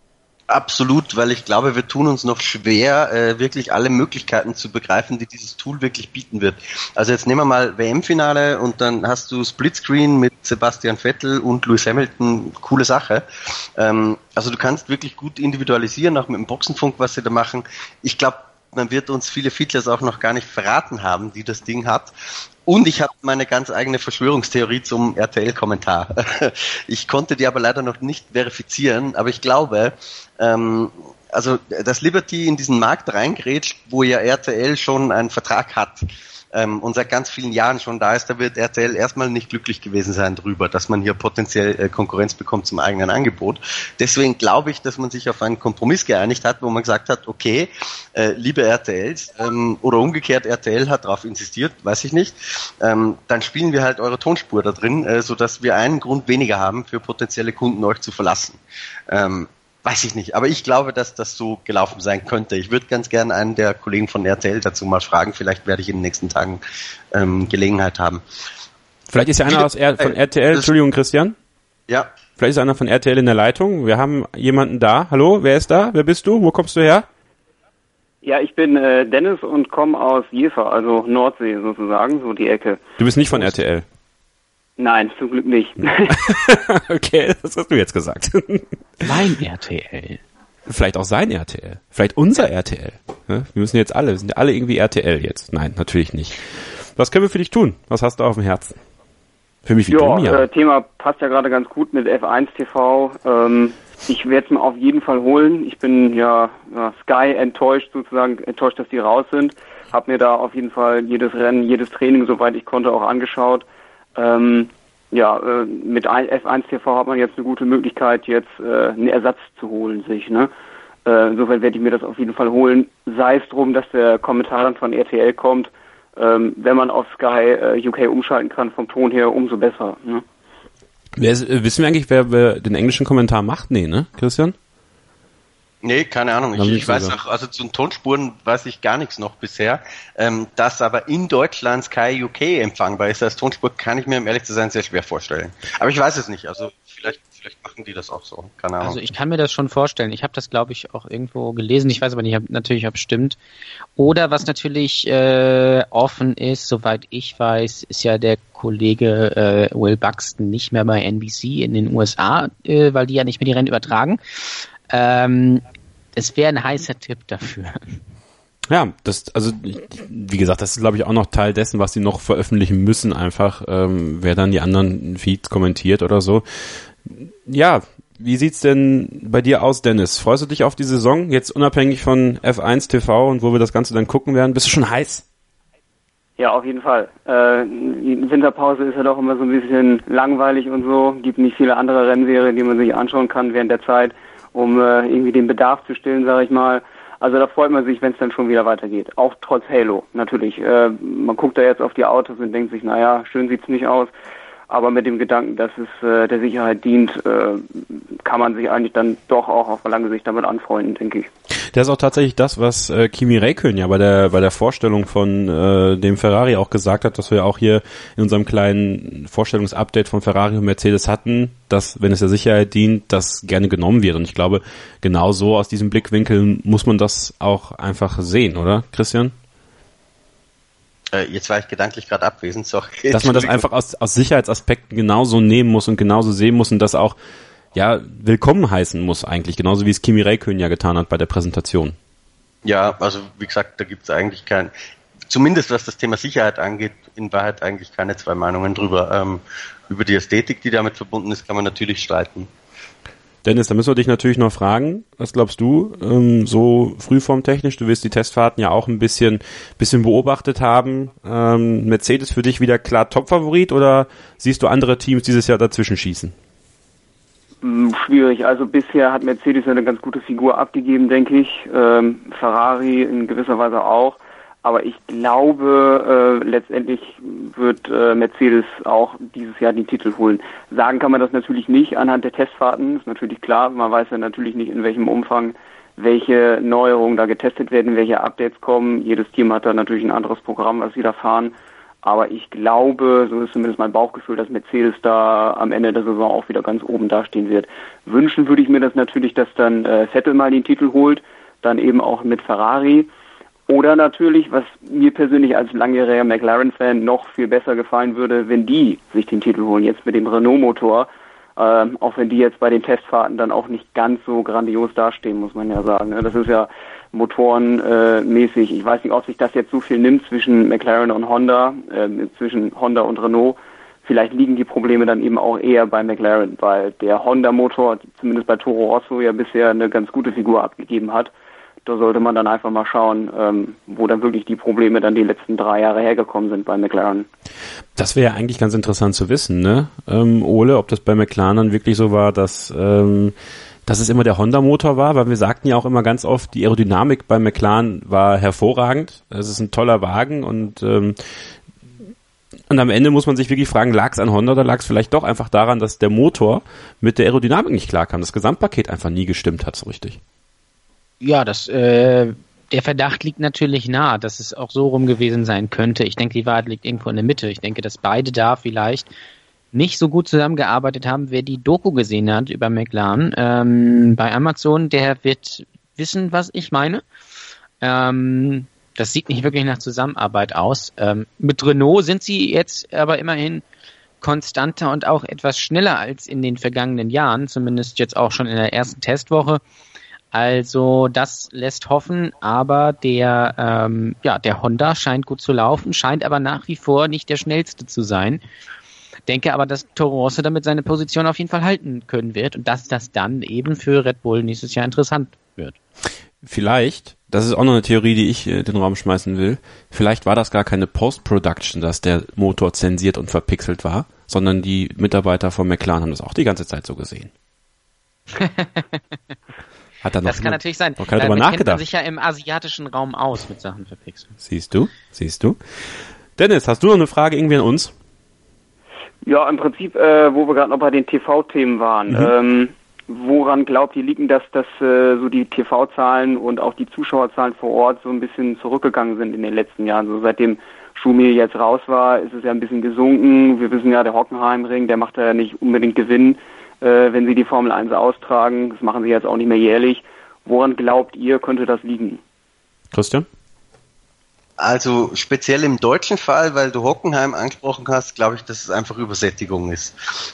Absolut, weil ich glaube, wir tun uns noch schwer, wirklich alle Möglichkeiten zu begreifen, die dieses Tool wirklich bieten wird. Also jetzt nehmen wir mal WM-Finale und dann hast du Splitscreen mit Sebastian Vettel und Lewis Hamilton, coole Sache. Also du kannst wirklich gut individualisieren, auch mit dem Boxenfunk, was sie da machen. Ich glaube, man wird uns viele Features auch noch gar nicht verraten haben, die das Ding hat. Und ich habe meine ganz eigene Verschwörungstheorie zum RTL-Kommentar. Ich konnte die aber leider noch nicht verifizieren, aber ich glaube, also dass Liberty in diesen Markt reingrätscht, wo ja RTL schon einen Vertrag hat und seit ganz vielen Jahren schon da ist, da wird RTL erstmal nicht glücklich gewesen sein drüber, dass man hier potenziell Konkurrenz bekommt zum eigenen Angebot. Deswegen glaube ich, dass man sich auf einen Kompromiss geeinigt hat, wo man gesagt hat, okay, liebe RTLs, oder umgekehrt, RTL hat darauf insistiert, weiß ich nicht, dann spielen wir halt eure Tonspur da drin, sodass wir einen Grund weniger haben, für potenzielle Kunden euch zu verlassen. Weiß ich nicht, aber ich glaube, dass das so gelaufen sein könnte. Ich würde ganz gerne einen der Kollegen von RTL dazu mal fragen. Vielleicht werde ich in den nächsten Tagen Gelegenheit haben. Vielleicht ist ja einer von RTL, Entschuldigung Christian. Ja. Vielleicht ist einer von RTL in der Leitung. Wir haben jemanden da. Hallo, wer ist da? Wer bist du? Wo kommst du her? Ja, ich bin Dennis und komme aus Jever, also Nordsee sozusagen, so die Ecke. Du bist nicht von RTL? Nein, zum Glück nicht. Okay, das hast du jetzt gesagt. Mein RTL. Vielleicht auch sein RTL. Vielleicht unser RTL. Wir müssen jetzt wir sind ja alle irgendwie RTL jetzt. Nein, natürlich nicht. Was können wir für dich tun? Was hast du auf dem Herzen? Für mich wie du mir. Thema passt ja gerade ganz gut mit F1 TV. Ich werde es mir auf jeden Fall holen. Ich bin Sky enttäuscht, dass die raus sind. Hab mir da auf jeden Fall jedes Rennen, jedes Training, soweit ich konnte, auch angeschaut. Mit F1 TV hat man jetzt eine gute Möglichkeit, jetzt einen Ersatz zu holen sich. Ne? Insofern werde ich mir das auf jeden Fall holen. Sei es drum, dass der Kommentar dann von RTL kommt. Wenn man auf Sky UK umschalten kann vom Ton her, umso besser. Ne? Wissen wir eigentlich, wer den englischen Kommentar macht? Nee, ne, Christian? Nee, keine Ahnung. Ich weiß noch, also zu den Tonspuren weiß ich gar nichts noch bisher. Dass aber in Deutschland Sky UK empfangbar ist als Tonspur, kann ich mir, um ehrlich zu sein, sehr schwer vorstellen. Aber ich weiß es nicht. Also vielleicht machen die das auch so. Keine Ahnung. Also ich kann mir das schon vorstellen. Ich habe das, glaube ich, auch irgendwo gelesen. Ich weiß aber nicht, ob es stimmt. Oder was natürlich offen ist, soweit ich weiß, ist ja der Kollege Will Buxton nicht mehr bei NBC in den USA, weil die ja nicht mehr die Rennen übertragen. Es wäre ein heißer Tipp dafür. Ja, wie gesagt, das ist, glaube ich, auch noch Teil dessen, was sie noch veröffentlichen müssen, einfach, wer dann die anderen Feeds kommentiert oder so. Ja, wie sieht's denn bei dir aus, Dennis? Freust du dich auf die Saison, jetzt unabhängig von F1 TV und wo wir das Ganze dann gucken werden? Bist du schon heiß? Ja, auf jeden Fall. Die Winterpause ist ja doch immer so ein bisschen langweilig und so. Gibt nicht viele andere Rennserien, die man sich anschauen kann während der Zeit, um irgendwie den Bedarf zu stillen, sage ich mal. Also da freut man sich, wenn es dann schon wieder weitergeht. Auch trotz Halo, natürlich. Man guckt da jetzt auf die Autos und denkt sich, naja, schön sieht's nicht aus. Aber mit dem Gedanken, dass es der Sicherheit dient, kann man sich eigentlich dann doch auch auf lange Sicht damit anfreunden, denke ich. Das ist auch tatsächlich das, was Kimi Räikkönen ja bei der Vorstellung von dem Ferrari auch gesagt hat, dass wir auch hier in unserem kleinen Vorstellungsupdate von Ferrari und Mercedes hatten, dass, wenn es der Sicherheit dient, das gerne genommen wird. Und ich glaube, genau so aus diesem Blickwinkel muss man das auch einfach sehen, oder, Christian? Jetzt war ich gedanklich gerade abwesend, sorry. Dass man das einfach aus Sicherheitsaspekten genauso nehmen muss und genauso sehen muss und das auch willkommen heißen muss eigentlich, genauso wie es Kimi Räikkönen ja getan hat bei der Präsentation. Ja, also wie gesagt, da gibt es eigentlich zumindest was das Thema Sicherheit angeht, in Wahrheit eigentlich keine zwei Meinungen drüber. Über die Ästhetik, die damit verbunden ist, kann man natürlich streiten. Dennis, da müssen wir dich natürlich noch fragen, was glaubst du, so frühformtechnisch, du wirst die Testfahrten ja auch ein bisschen beobachtet haben, Mercedes für dich wieder klar Topfavorit oder siehst du andere Teams dieses Jahr dazwischen schießen? Schwierig, also bisher hat Mercedes eine ganz gute Figur abgegeben, denke ich, Ferrari in gewisser Weise auch. Aber ich glaube, letztendlich wird Mercedes auch dieses Jahr den Titel holen. Sagen kann man das natürlich nicht anhand der Testfahrten, ist natürlich klar. Man weiß ja natürlich nicht, in welchem Umfang welche Neuerungen da getestet werden, welche Updates kommen. Jedes Team hat da natürlich ein anderes Programm, was sie da fahren. Aber ich glaube, so ist zumindest mein Bauchgefühl, dass Mercedes da am Ende der Saison auch wieder ganz oben dastehen wird. Wünschen würde ich mir das natürlich, dass dann Vettel mal den Titel holt, dann eben auch mit Ferrari. Oder natürlich, was mir persönlich als langjähriger McLaren-Fan noch viel besser gefallen würde, wenn die sich den Titel holen, jetzt mit dem Renault-Motor. Auch wenn die jetzt bei den Testfahrten dann auch nicht ganz so grandios dastehen, muss man ja sagen. Das ist ja motorenmäßig. Ich weiß nicht, ob sich das jetzt so viel nimmt zwischen McLaren und Honda, zwischen Honda und Renault. Vielleicht liegen die Probleme dann eben auch eher bei McLaren, weil der Honda-Motor, zumindest bei Toro Rosso, ja bisher eine ganz gute Figur abgegeben hat. Da sollte man dann einfach mal schauen, wo dann wirklich die Probleme dann die letzten 3 Jahre hergekommen sind bei McLaren. Das wäre ja eigentlich ganz interessant zu wissen, ne? Ole, ob das bei McLaren dann wirklich so war, dass es immer der Honda-Motor war, weil wir sagten ja auch immer ganz oft, die Aerodynamik bei McLaren war hervorragend. Es ist ein toller Wagen und am Ende muss man sich wirklich fragen, lag es an Honda oder lag es vielleicht doch einfach daran, dass der Motor mit der Aerodynamik nicht klarkam, das Gesamtpaket einfach nie gestimmt hat so richtig. Ja, der Verdacht liegt natürlich nahe, dass es auch so rum gewesen sein könnte. Ich denke, die Wahrheit liegt irgendwo in der Mitte. Ich denke, dass beide da vielleicht nicht so gut zusammengearbeitet haben. Wer die Doku gesehen hat über McLaren bei Amazon, der wird wissen, was ich meine. Das sieht nicht wirklich nach Zusammenarbeit aus. Mit Renault sind sie jetzt aber immerhin konstanter und auch etwas schneller als in den vergangenen Jahren, zumindest jetzt auch schon in der ersten Testwoche. Also das lässt hoffen, aber der Honda scheint gut zu laufen, scheint aber nach wie vor nicht der schnellste zu sein. Denke aber, dass Toro Rosso damit seine Position auf jeden Fall halten können wird und dass das dann eben für Red Bull nächstes Jahr interessant wird. Vielleicht, das ist auch noch eine Theorie, die ich in den Raum schmeißen will, vielleicht war das gar keine Post-Production, dass der Motor zensiert und verpixelt war, sondern die Mitarbeiter von McLaren haben das auch die ganze Zeit so gesehen. Das kann natürlich sein. Damit kennt man sich ja im asiatischen Raum aus mit Sachen verpixeln. Siehst du? Dennis, hast du noch eine Frage irgendwie an uns? Ja, im Prinzip, wo wir gerade noch bei den TV-Themen waren. Woran glaubt ihr, liegen dass so die TV-Zahlen und auch die Zuschauerzahlen vor Ort so ein bisschen zurückgegangen sind in den letzten Jahren? So seitdem Schumacher jetzt raus war, ist es ja ein bisschen gesunken. Wir wissen ja, der Hockenheimring, der macht ja nicht unbedingt Gewinn, wenn sie die Formel 1 austragen. Das machen sie jetzt auch nicht mehr jährlich. Woran glaubt ihr, könnte das liegen? Christian? Also speziell im deutschen Fall, weil du Hockenheim angesprochen hast, glaube ich, dass es einfach Übersättigung ist.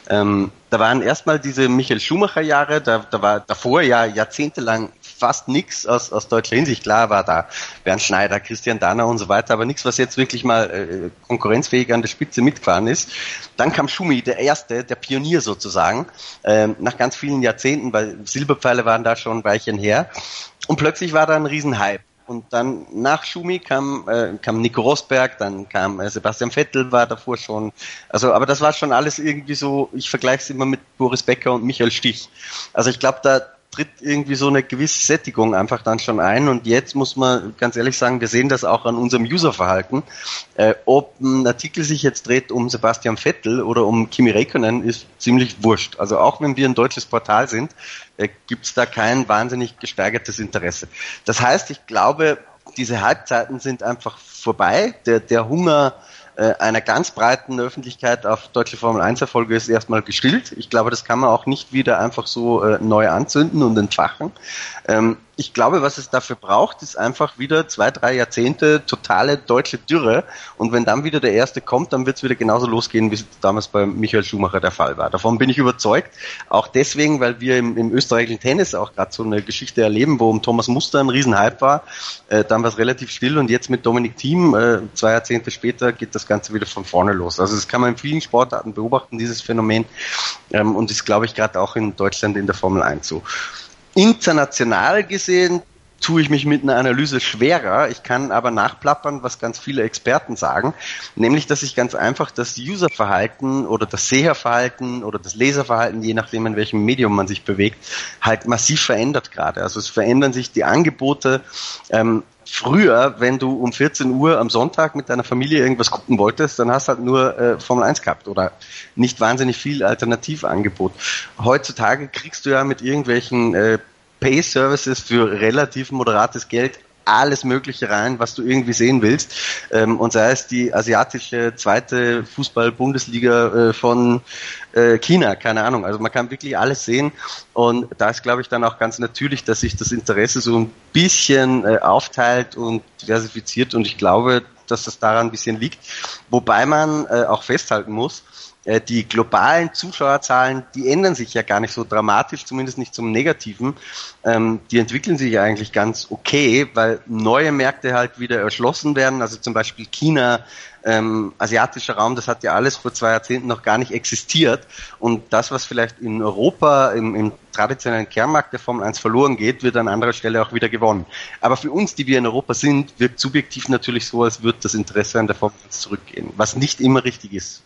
Da waren erstmal diese Michael Schumacher-Jahre, da war davor ja jahrzehntelang fast nichts aus deutscher Hinsicht. Klar war da Bernd Schneider, Christian Danner und so weiter, aber nichts, was jetzt wirklich mal konkurrenzfähig an der Spitze mitgefahren ist. Dann kam Schumi, der Pionier sozusagen, nach ganz vielen Jahrzehnten, weil Silberpfeile waren da schon ein Weilchen her. Und plötzlich war da ein Riesenhype. Und dann nach Schumi kam Nico Rosberg, dann kam Sebastian Vettel, war davor schon. Also, aber das war schon alles irgendwie so, ich vergleiche es immer mit Boris Becker und Michael Stich. Also ich glaube, da tritt irgendwie so eine gewisse Sättigung einfach dann schon ein. Und jetzt muss man ganz ehrlich sagen, wir sehen das auch an unserem Userverhalten. Ob ein Artikel sich jetzt dreht um Sebastian Vettel oder um Kimi Räikkönen, ist ziemlich wurscht. Also auch wenn wir ein deutsches Portal sind, gibt's da kein wahnsinnig gesteigertes Interesse. Das heißt, ich glaube, diese Halbzeiten sind einfach vorbei. Der Hunger einer ganz breiten Öffentlichkeit auf deutsche Formel-1-Erfolge ist erstmal gestillt. Ich glaube, das kann man auch nicht wieder einfach so neu anzünden und entfachen. Ich glaube, was es dafür braucht, ist einfach wieder 2-3 Jahrzehnte totale deutsche Dürre. Und wenn dann wieder der Erste kommt, dann wird es wieder genauso losgehen, wie es damals bei Michael Schumacher der Fall war. Davon bin ich überzeugt. Auch deswegen, weil wir im österreichischen Tennis auch gerade so eine Geschichte erleben, wo um Thomas Muster ein Riesenhype war. Dann war es relativ still und jetzt mit Dominic Thiem, 2 Jahrzehnte später, geht das Ganze wieder von vorne los. Also das kann man in vielen Sportarten beobachten, dieses Phänomen. Und ist, glaube ich, gerade auch in Deutschland in der Formel 1 so. International gesehen tue ich mich mit einer Analyse schwerer. Ich kann aber nachplappern, was ganz viele Experten sagen, nämlich, dass sich ganz einfach das Userverhalten oder das Seherverhalten oder das Leserverhalten, je nachdem in welchem Medium man sich bewegt, halt massiv verändert gerade. Also es verändern sich die Angebote. Früher, wenn du um 14 Uhr am Sonntag mit deiner Familie irgendwas gucken wolltest, dann hast du halt nur Formel 1 gehabt oder nicht wahnsinnig viel Alternativangebot. Heutzutage kriegst du ja mit irgendwelchen Pay-Services für relativ moderates Geld alles Mögliche rein, was du irgendwie sehen willst. Und sei es die asiatische zweite Fußball-Bundesliga von China, keine Ahnung. Also man kann wirklich alles sehen. Und da ist, glaube ich, dann auch ganz natürlich, dass sich das Interesse so ein bisschen aufteilt und diversifiziert. Und ich glaube, dass das daran ein bisschen liegt. Wobei man auch festhalten muss, die globalen Zuschauerzahlen, die ändern sich ja gar nicht so dramatisch, zumindest nicht zum Negativen. Die entwickeln sich ja eigentlich ganz okay, weil neue Märkte halt wieder erschlossen werden. Also zum Beispiel China, asiatischer Raum, das hat ja alles vor 2 Jahrzehnten noch gar nicht existiert. Und das, was vielleicht in Europa im traditionellen Kernmarkt der Formel 1 verloren geht, wird an anderer Stelle auch wieder gewonnen. Aber für uns, die wir in Europa sind, wirkt subjektiv natürlich so, als würde das Interesse an der Formel 1 zurückgehen, was nicht immer richtig ist.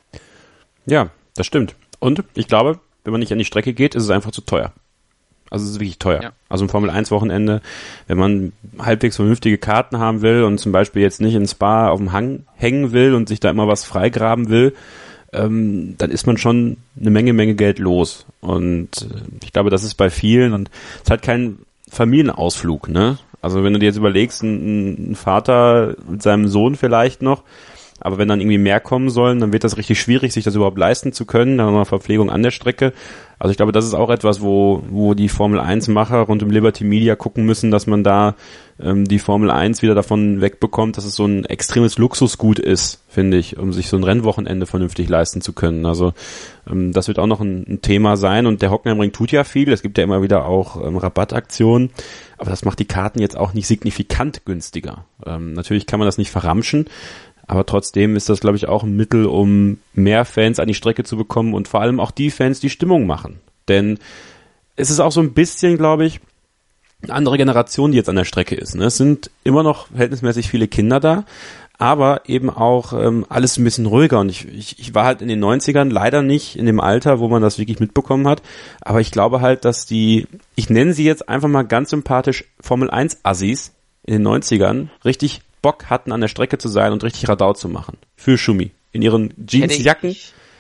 Ja, das stimmt. Und ich glaube, wenn man nicht an die Strecke geht, ist es einfach zu teuer. Also es ist wirklich teuer. Ja. Also ein Formel-1-Wochenende, wenn man halbwegs vernünftige Karten haben will und zum Beispiel jetzt nicht in Spa auf dem Hang hängen will und sich da immer was freigraben will, dann ist man schon eine Menge Geld los. Und ich glaube, das ist bei vielen und es ist halt kein Familienausflug, ne? Also wenn du dir jetzt überlegst, ein Vater mit seinem Sohn vielleicht noch, aber wenn dann irgendwie mehr kommen sollen, dann wird das richtig schwierig, sich das überhaupt leisten zu können. Dann haben wir Verpflegung an der Strecke. Also ich glaube, das ist auch etwas, wo die Formel-1-Macher rund um Liberty Media gucken müssen, dass man da die Formel 1 wieder davon wegbekommt, dass es so ein extremes Luxusgut ist, finde ich, um sich so ein Rennwochenende vernünftig leisten zu können. Also das wird auch noch ein Thema sein. Und der Hockenheimring tut ja viel. Es gibt ja immer wieder auch Rabattaktionen. Aber das macht die Karten jetzt auch nicht signifikant günstiger. Natürlich kann man das nicht verramschen. Aber trotzdem ist das, glaube ich, auch ein Mittel, um mehr Fans an die Strecke zu bekommen und vor allem auch die Fans, die Stimmung machen. Denn es ist auch so ein bisschen, glaube ich, eine andere Generation, die jetzt an der Strecke ist. Ne? Es sind immer noch verhältnismäßig viele Kinder da, aber eben auch alles ein bisschen ruhiger. Und ich war halt in den 90ern leider nicht in dem Alter, wo man das wirklich mitbekommen hat. Aber ich glaube halt, dass ich nenne sie jetzt einfach mal ganz sympathisch Formel-1-Assis in den 90ern richtig Bock hatten, an der Strecke zu sein und richtig Radau zu machen. Für Schumi. In ihren Jeansjacken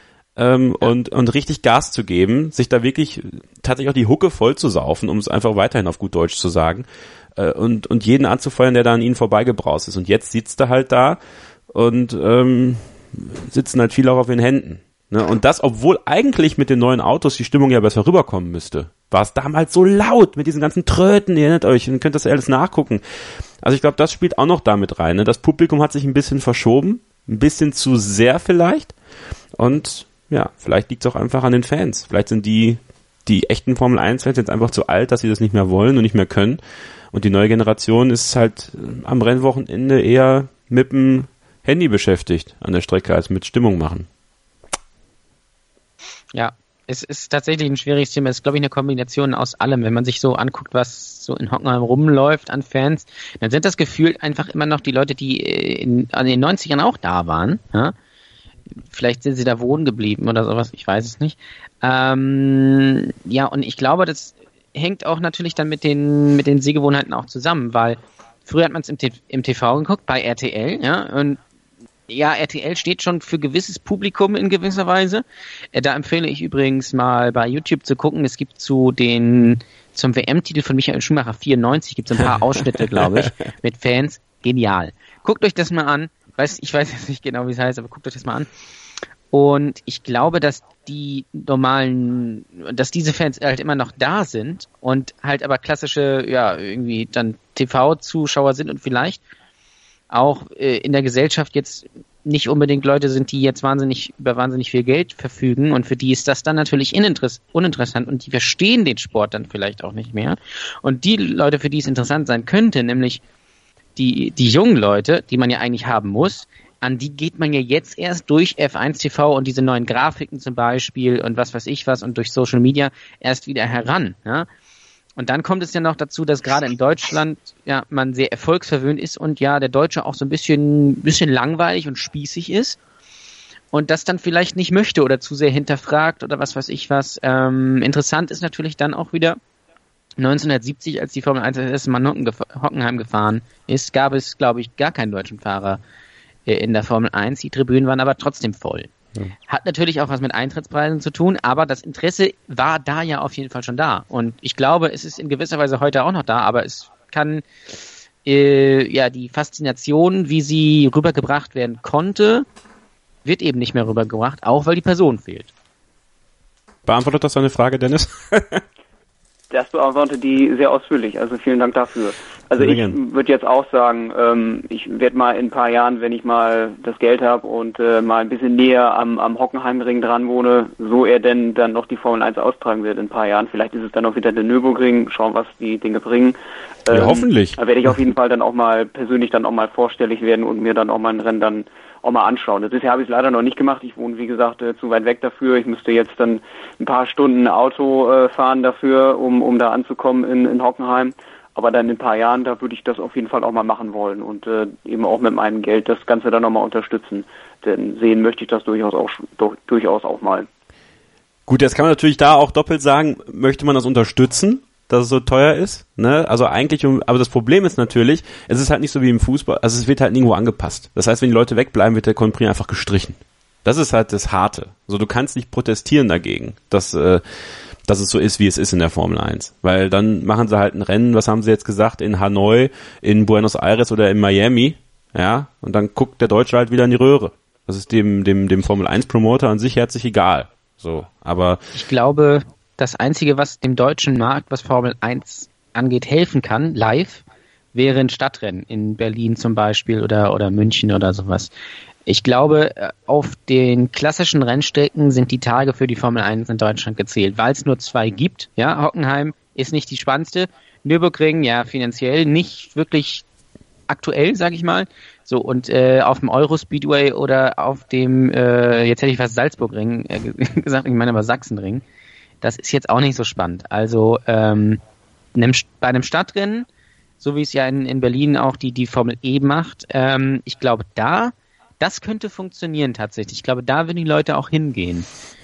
und richtig Gas zu geben, sich da wirklich tatsächlich auch die Hucke voll zu saufen, um es einfach weiterhin auf gut Deutsch zu sagen. Und jeden anzufeuern, der da an ihnen vorbeigebraust ist. Und jetzt sitzt er halt da und sitzen halt viele auch auf ihren Händen. Ne? Und das, obwohl eigentlich mit den neuen Autos die Stimmung ja besser rüberkommen müsste. War es damals so laut mit diesen ganzen Tröten, ihr erinnert euch, und könnt das ja alles nachgucken. Also ich glaube, das spielt auch noch damit rein. Ne? Das Publikum hat sich ein bisschen verschoben, ein bisschen zu sehr vielleicht. Und ja, vielleicht liegt es auch einfach an den Fans. Vielleicht sind die echten Formel-1-Fans jetzt einfach zu alt, dass sie das nicht mehr wollen und nicht mehr können. Und die neue Generation ist halt am Rennwochenende eher mit dem Handy beschäftigt an der Strecke, als mit Stimmung machen. Ja, es ist tatsächlich ein schwieriges Thema. Es ist, glaube ich, eine Kombination aus allem. Wenn man sich so anguckt, was so in Hockenheim rumläuft an Fans, dann sind das gefühlt einfach immer noch die Leute, die an den 90ern auch da waren. Ja? Vielleicht sind sie da wohnen geblieben oder sowas, ich weiß es nicht. Ja, und ich glaube, das hängt auch natürlich dann mit den Sehgewohnheiten auch zusammen, weil früher hat man es im TV geguckt, bei RTL, ja, und ja, RTL steht schon für gewisses Publikum in gewisser Weise. Da empfehle ich übrigens mal bei YouTube zu gucken. Es gibt zum WM-Titel von Michael Schumacher 94 gibt es ein paar Ausschnitte, glaube ich, mit Fans. Genial. Guckt euch das mal an. Ich weiß jetzt nicht genau, wie es heißt, aber guckt euch das mal an. Und ich glaube, dass dass diese Fans halt immer noch da sind und halt aber klassische, ja, irgendwie dann TV-Zuschauer sind und vielleicht auch in der Gesellschaft jetzt nicht unbedingt Leute sind, die jetzt über wahnsinnig viel Geld verfügen, und für die ist das dann natürlich uninteressant und die verstehen den Sport dann vielleicht auch nicht mehr. Und die Leute, für die es interessant sein könnte, nämlich die jungen Leute, die man ja eigentlich haben muss, an die geht man ja jetzt erst durch F1 TV und diese neuen Grafiken zum Beispiel und was weiß ich was und durch Social Media erst wieder heran. Ja? Und dann kommt es ja noch dazu, dass gerade in Deutschland ja man sehr erfolgsverwöhnt ist und ja der Deutsche auch so ein bisschen langweilig und spießig ist und das dann vielleicht nicht möchte oder zu sehr hinterfragt oder was weiß ich was. Interessant ist natürlich dann auch wieder 1970, als die Formel 1 das erste Mal Hockenheim gefahren ist, gab es, glaube ich, gar keinen deutschen Fahrer in der Formel 1. Die Tribünen waren aber trotzdem voll. Ja. Hat natürlich auch was mit Eintrittspreisen zu tun, aber das Interesse war da ja auf jeden Fall schon da. Und ich glaube, es ist in gewisser Weise heute auch noch da, aber es kann die Faszination, wie sie rübergebracht werden konnte, wird eben nicht mehr rübergebracht, auch weil die Person fehlt. Beantwortet das deine Frage, Dennis? Das beantwortet die sehr ausführlich, also vielen Dank dafür. Also ich würde jetzt auch sagen, ich werde mal in ein paar Jahren, wenn ich mal das Geld habe und mal ein bisschen näher am Hockenheimring dran wohne, so er denn dann noch die Formel 1 austragen wird in ein paar Jahren. Vielleicht ist es dann auch wieder der Nürburgring, schauen, was die Dinge bringen. Ja, hoffentlich. Da werde ich auf jeden Fall dann auch mal persönlich dann auch mal vorstellig werden und mir dann auch mal ein Rennen dann auch mal anschauen. Bisher habe ich es leider noch nicht gemacht. Ich wohne, wie gesagt, zu weit weg dafür. Ich müsste jetzt dann ein paar Stunden Auto fahren dafür, um da anzukommen in Hockenheim. Aber dann in ein paar Jahren, da würde ich das auf jeden Fall auch mal machen wollen und eben auch mit meinem Geld das Ganze dann nochmal unterstützen. Denn sehen möchte ich das durchaus auch mal. Gut, jetzt kann man natürlich da auch doppelt sagen, möchte man das unterstützen, dass es so teuer ist, ne? Also eigentlich, aber das Problem ist natürlich, es ist halt nicht so wie im Fußball, also es wird halt nirgendwo angepasst. Das heißt, wenn die Leute wegbleiben, wird der Grand Prix einfach gestrichen. Das ist halt das Harte. Also du kannst nicht protestieren dagegen, dass es so ist, wie es ist in der Formel 1. Weil dann machen sie halt ein Rennen, was haben sie jetzt gesagt, in Hanoi, in Buenos Aires oder in Miami, ja, und dann guckt der Deutsche halt wieder in die Röhre. Das ist dem Formel 1 Promoter an sich herzlich egal. So, aber ich glaube, das Einzige, was dem deutschen Markt, was Formel 1 angeht, helfen kann, live, wäre ein Stadtrennen in Berlin zum Beispiel oder München oder sowas. Ich glaube, auf den klassischen Rennstrecken sind die Tage für die Formel 1 in Deutschland gezählt, weil es nur 2 gibt. Ja, Hockenheim ist nicht die spannendste. Nürburgring, ja, finanziell nicht wirklich aktuell, sag ich mal. So, und auf dem Eurospeedway oder auf dem, jetzt hätte ich fast Salzburgring gesagt, ich meine aber Sachsenring, das ist jetzt auch nicht so spannend. Also bei einem Stadtrennen, so wie es ja in Berlin auch die Formel E macht, ich glaube, das könnte funktionieren tatsächlich. Ich glaube, da würden die Leute auch hingehen.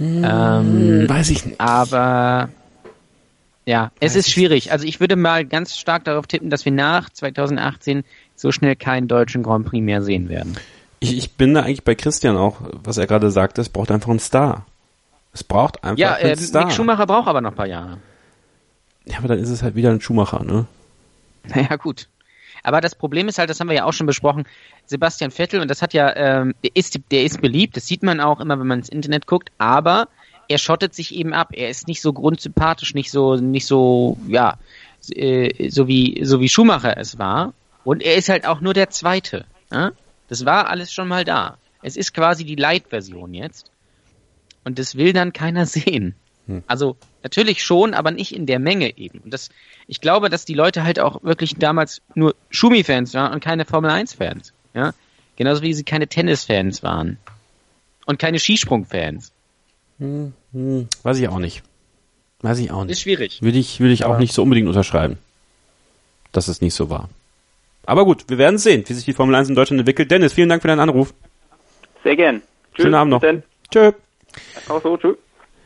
Weiß ich nicht. Aber ja, es ist schwierig. Also ich würde mal ganz stark darauf tippen, dass wir nach 2018 so schnell keinen deutschen Grand Prix mehr sehen werden. Ich bin da eigentlich bei Christian auch, was er gerade sagte, es braucht einfach einen Star. Es braucht einfach einen Star. Mick Schumacher braucht aber noch ein paar Jahre. Ja, aber dann ist es halt wieder ein Schumacher, ne? Naja, gut. Aber das Problem ist halt, das haben wir ja auch schon besprochen, Sebastian Vettel, und das hat ja, der ist beliebt, das sieht man auch immer, wenn man ins Internet guckt, aber er schottet sich eben ab. Er ist nicht so grundsympathisch, nicht so, ja, so wie Schumacher es war. Und er ist halt auch nur der Zweite. Ja? Das war alles schon mal da. Es ist quasi die Light-Version jetzt. Und das will dann keiner sehen. Also natürlich schon, aber nicht in der Menge eben. Und ich glaube, dass die Leute halt auch wirklich damals nur Schumi-Fans waren und keine Formel-1-Fans. Ja? Genauso wie sie keine Tennis-Fans waren. Und keine Skisprung-Fans. Weiß ich auch nicht. Ist schwierig. Würde ich auch nicht so unbedingt unterschreiben, dass es nicht so war. Aber gut, wir werden sehen, wie sich die Formel 1 in Deutschland entwickelt. Dennis, vielen Dank für deinen Anruf. Sehr gern. Tschüss. Schönen Abend noch. Tschö. Auch so, tschüss.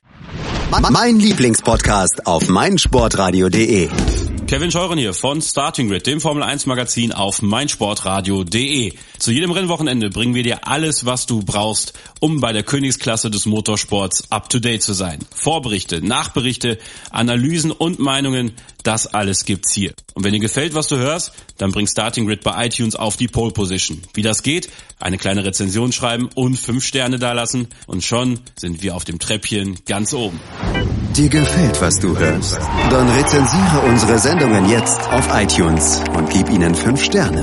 Mein Lieblingspodcast auf meinsportradio.de. Kevin Scheuren hier von Starting Grid, dem Formel 1 Magazin auf meinsportradio.de. Zu jedem Rennwochenende bringen wir dir alles, was du brauchst, um bei der Königsklasse des Motorsports up to date zu sein. Vorberichte, Nachberichte, Analysen und Meinungen, das alles gibt's hier. Und wenn dir gefällt, was du hörst, dann bring Starting Grid bei iTunes auf die Pole Position. Wie das geht? Eine kleine Rezension schreiben und 5 Sterne dalassen und schon sind wir auf dem Treppchen ganz oben. Dir gefällt, was du hörst? Dann rezensiere unsere Sendungen jetzt auf iTunes und gib ihnen 5 Sterne.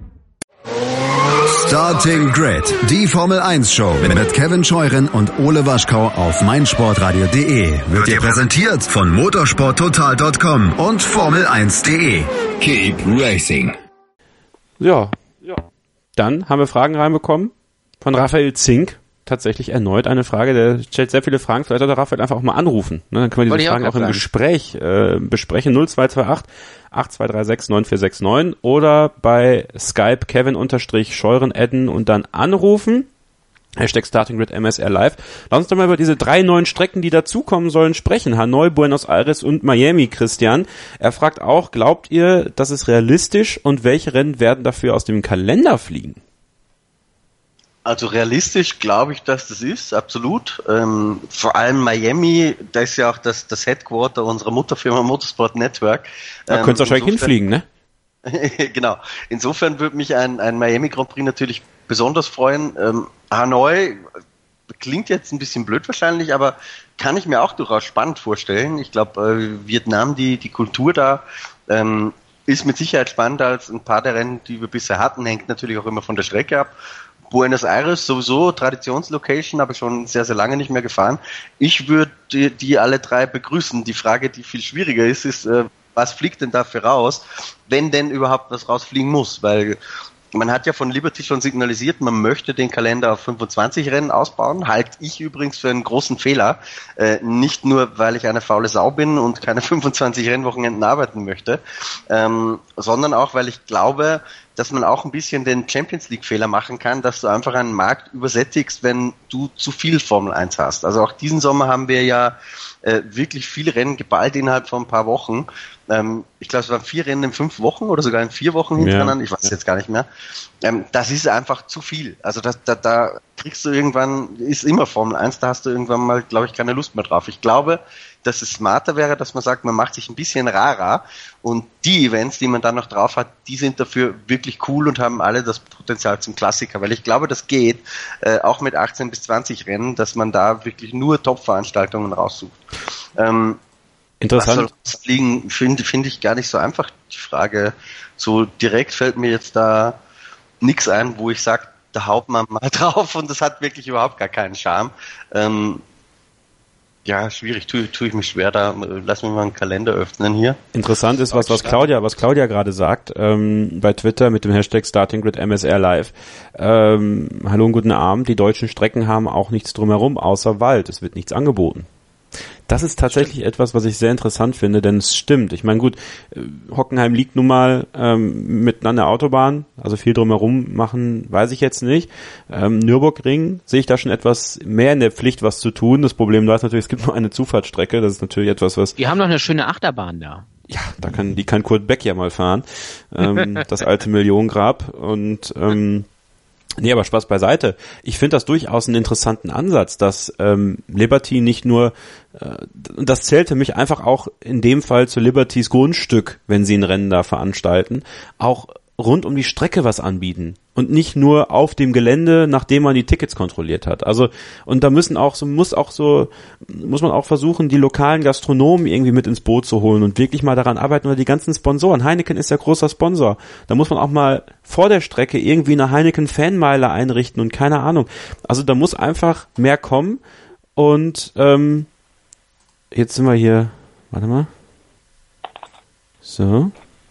Starting Grid, die Formel 1 Show mit Kevin Scheuren und Ole Waschkau auf meinsportradio.de wird dir präsentiert von motorsporttotal.com und Formel1.de. Keep racing. Ja. Dann haben wir Fragen reinbekommen von Raphael Zink. Tatsächlich erneut eine Frage, der stellt sehr viele Fragen, vielleicht sollte Raphael einfach auch mal anrufen. Ne? Dann können wir diese Fragen auch im Gespräch besprechen. 0228 8236 9469 oder bei Skype Kevin-Scheuren adden und dann anrufen. Hashtag Starting Grid MSR Live. Lass uns doch mal über diese 3 neuen Strecken, die dazukommen sollen, sprechen. Hanoi, Buenos Aires und Miami, Christian. Er fragt auch, glaubt ihr, das ist realistisch und welche Rennen werden dafür aus dem Kalender fliegen? Also realistisch glaube ich, dass das ist, absolut. Vor allem Miami, da ist ja auch das Headquarter unserer Mutterfirma Motorsport Network. Da könntest du wahrscheinlich hinfliegen, ne? Genau. Insofern würde mich ein Miami Grand Prix natürlich besonders freuen. Hanoi klingt jetzt ein bisschen blöd wahrscheinlich, aber kann ich mir auch durchaus spannend vorstellen. Ich glaube, Vietnam, die Kultur da ist mit Sicherheit spannender als ein paar der Rennen, die wir bisher hatten. Hängt natürlich auch immer von der Strecke ab. Buenos Aires sowieso, Traditionslocation, aber schon sehr, sehr lange nicht mehr gefahren. Ich würde die alle drei begrüßen. Die Frage, die viel schwieriger ist, was fliegt denn dafür raus, wenn denn überhaupt was rausfliegen muss? Weil man hat ja von Liberty schon signalisiert, man möchte den Kalender auf 25 Rennen ausbauen. Halte ich übrigens für einen großen Fehler. Nicht nur, weil ich eine faule Sau bin und keine 25 Rennwochenenden arbeiten möchte, sondern auch, weil ich glaube, dass man auch ein bisschen den Champions League Fehler machen kann, dass du einfach einen Markt übersättigst, wenn du zu viel Formel 1 hast. Also auch diesen Sommer haben wir ja wirklich viele Rennen geballt innerhalb von ein paar Wochen. Ich glaube, es waren 4 Rennen in 5 Wochen oder sogar in 4 Wochen hintereinander. Ich weiß jetzt gar nicht mehr. Das ist einfach zu viel. Also da kriegst du irgendwann, ist immer Formel 1, da hast du irgendwann mal, glaube ich, keine Lust mehr drauf. Ich glaube, dass es smarter wäre, dass man sagt, man macht sich ein bisschen rarer und die Events, die man dann noch drauf hat, die sind dafür wirklich cool und haben alle das Potenzial zum Klassiker, weil ich glaube, das geht auch mit 18 bis 20 Rennen, dass man da wirklich nur Top-Veranstaltungen raussucht. Interessant. Was fliegen, finde ich gar nicht so einfach, die Frage. So direkt fällt mir jetzt da nichts ein, wo ich sage, da haut man mal drauf und das hat wirklich überhaupt gar keinen Charme. Ja, schwierig, tue ich mich schwer da. Lass mich mal einen Kalender öffnen hier. Interessant ist, was Claudia gerade sagt, bei Twitter mit dem Hashtag StartingGrid MSR Live. Hallo und guten Abend. Die deutschen Strecken haben auch nichts drumherum, außer Wald. Es wird nichts angeboten. Das ist tatsächlich etwas, was ich sehr interessant finde, denn es stimmt. Ich meine, gut, Hockenheim liegt nun mal mitten an der Autobahn, also viel drumherum machen, weiß ich jetzt nicht. Nürburgring sehe ich da schon etwas mehr in der Pflicht, was zu tun. Das Problem da ist natürlich, es gibt nur eine Zufahrtsstrecke, das ist natürlich etwas, was... Die haben noch eine schöne Achterbahn da. Ja, die kann Kurt Beck ja mal fahren, das alte Millionengrab und... Nee, aber Spaß beiseite. Ich finde das durchaus einen interessanten Ansatz, dass Liberty nicht nur, und das zählt für mich einfach auch in dem Fall zu Libertys Grundstück, wenn sie ein Rennen da veranstalten, auch rund um die Strecke was anbieten und nicht nur auf dem Gelände, nachdem man die Tickets kontrolliert hat. Also und da muss man auch versuchen, die lokalen Gastronomen irgendwie mit ins Boot zu holen und wirklich mal daran arbeiten oder die ganzen Sponsoren. Heineken ist ja großer Sponsor. Da muss man auch mal vor der Strecke irgendwie eine Heineken-Fanmeile einrichten und keine Ahnung. Also da muss einfach mehr kommen und jetzt sind wir hier, warte mal. So.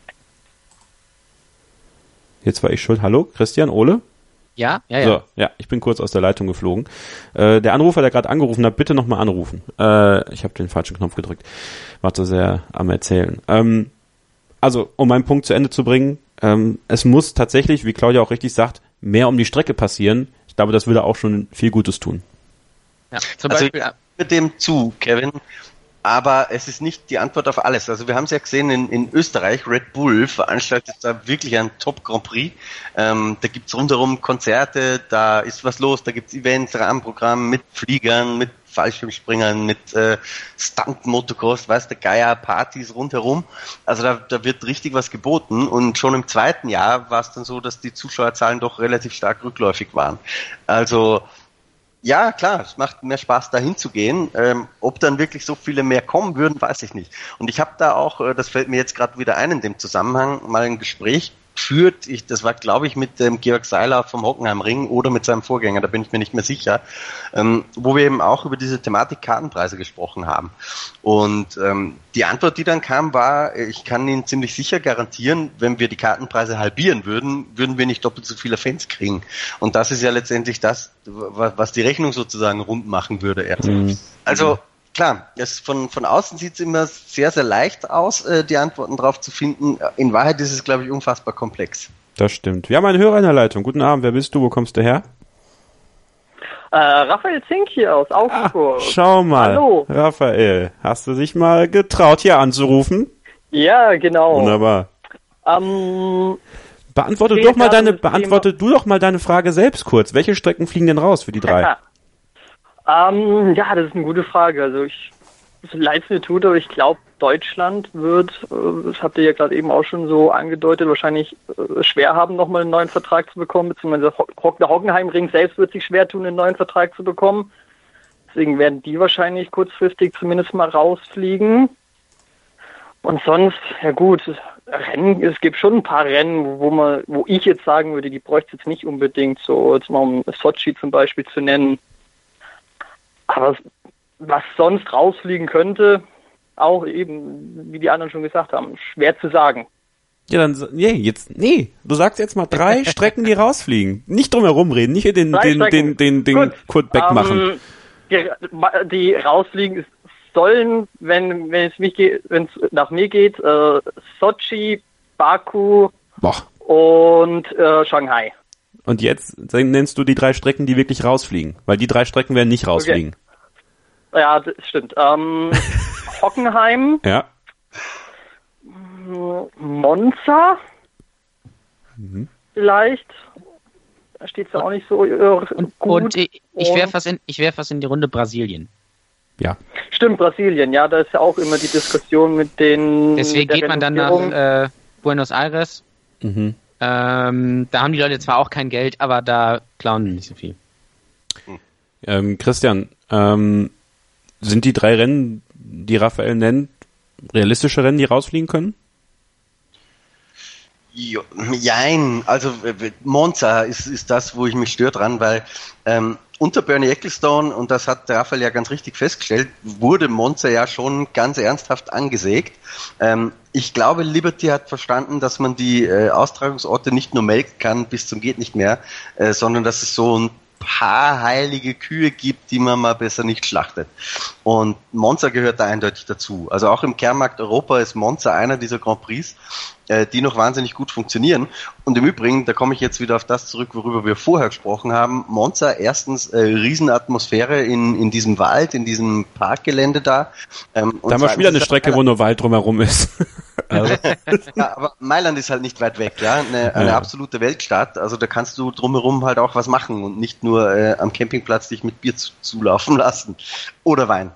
Jetzt war ich schuld. Hallo, Christian, Ole? Ja. So, ja, ich bin kurz aus der Leitung geflogen. Der Anrufer, der gerade angerufen hat, bitte nochmal anrufen. Ich habe den falschen Knopf gedrückt. War so sehr am Erzählen. Also, um meinen Punkt zu Ende zu bringen, es muss tatsächlich, wie Claudia auch richtig sagt, mehr um die Strecke passieren. Ich glaube, das würde auch schon viel Gutes tun. Ja, zum Beispiel mit dem zu, Kevin. Aber es ist nicht die Antwort auf alles. Also wir haben es ja gesehen in Österreich, Red Bull veranstaltet da wirklich ein Top Grand Prix. Da gibt's rundherum Konzerte, da ist was los, da gibt's Events, Rahmenprogramm mit Fliegern, mit Fallschirmspringern, mit Stunt-Motocross, weiß der Geier, Partys rundherum. Also da wird richtig was geboten und schon im zweiten Jahr war es dann so, dass die Zuschauerzahlen doch relativ stark rückläufig waren. Also ja, klar, es macht mehr Spaß, dahin zu gehen. Ob dann wirklich so viele mehr kommen würden, weiß ich nicht. Und ich habe da auch, das fällt mir jetzt gerade wieder ein in dem Zusammenhang, mal ein Gespräch geführt. Das war, glaube ich, mit Georg Seiler vom Hockenheimring oder mit seinem Vorgänger, da bin ich mir nicht mehr sicher, wo wir eben auch über diese Thematik Kartenpreise gesprochen haben. Und die Antwort, die dann kam, war, ich kann Ihnen ziemlich sicher garantieren, wenn wir die Kartenpreise halbieren würden, würden wir nicht doppelt so viele Fans kriegen. Und das ist ja letztendlich das, was die Rechnung sozusagen rund machen würde. Also klar, von außen sieht es immer sehr, sehr leicht aus, die Antworten drauf zu finden. In Wahrheit ist es, glaube ich, unfassbar komplex. Das stimmt. Wir haben einen Hörer in der Leitung. Guten Abend, wer bist du? Wo kommst du her? Raphael Zink hier aus Augsburg. Schau mal. Hallo. Raphael, hast du dich mal getraut, hier anzurufen? Ja, genau. Wunderbar. Beantworte du doch mal deine Frage selbst kurz. Welche Strecken fliegen denn raus für die 3? Ja, das ist eine gute Frage. Also ich so leid es mir tut, aber ich glaube, Deutschland wird, das habt ihr ja gerade eben auch schon so angedeutet, wahrscheinlich schwer haben, nochmal einen neuen Vertrag zu bekommen, beziehungsweise der Hockenheimring selbst wird sich schwer tun, einen neuen Vertrag zu bekommen. Deswegen werden die wahrscheinlich kurzfristig zumindest mal rausfliegen. Und sonst, ja gut, Rennen, es gibt schon ein paar Rennen, wo ich jetzt sagen würde, die bräuchte es jetzt nicht unbedingt, so jetzt mal um Sochi zum Beispiel zu nennen. Aber was sonst rausfliegen könnte, auch eben, wie die anderen schon gesagt haben, schwer zu sagen. Ja, dann, du sagst jetzt mal 3 Strecken, die rausfliegen. Nicht drum herum reden, nicht den Kurt Beck machen. Die rausfliegen sollen, wenn es nach mir geht, Sochi, Baku und Shanghai. Und jetzt nennst du die 3 Strecken, die wirklich rausfliegen, weil die 3 Strecken werden nicht rausfliegen. Okay. Ja, das stimmt. Hockenheim. Ja. Monza. Vielleicht. Da steht es ja auch nicht so gut. Und ich werfe was in die Runde Brasilien. Ja. Stimmt, Brasilien. Ja, da ist ja auch immer die Diskussion mit den... Deswegen geht man dann nach Buenos Aires. Mhm. Da haben die Leute zwar auch kein Geld, aber da klauen die nicht so viel. Christian, sind die 3 Rennen, die Raphael nennt, realistische Rennen, die rausfliegen können? Jein, also Monza ist das, wo ich mich störe dran, weil unter Bernie Ecclestone, und das hat der Raphael ja ganz richtig festgestellt, wurde Monza ja schon ganz ernsthaft angesägt. Ich glaube, Liberty hat verstanden, dass man die Austragungsorte nicht nur melken kann bis zum geht nicht mehr, sondern dass es so ein paar heilige Kühe gibt, die man mal besser nicht schlachtet. Und Monza gehört da eindeutig dazu. Also auch im Kernmarkt Europa ist Monza einer dieser Grand Prix, die noch wahnsinnig gut funktionieren. Und im Übrigen, da komme ich jetzt wieder auf das zurück, worüber wir vorher gesprochen haben. Monza, erstens Riesenatmosphäre in diesem Wald, in diesem Parkgelände da. Da haben wir schon wieder eine Strecke, wo nur Wald drumherum ist. Also. Ja, aber Mailand ist halt nicht weit weg, ja, eine absolute Weltstadt. Also da kannst du drumherum halt auch was machen und nicht nur am Campingplatz dich mit Bier zulaufen lassen oder Wein.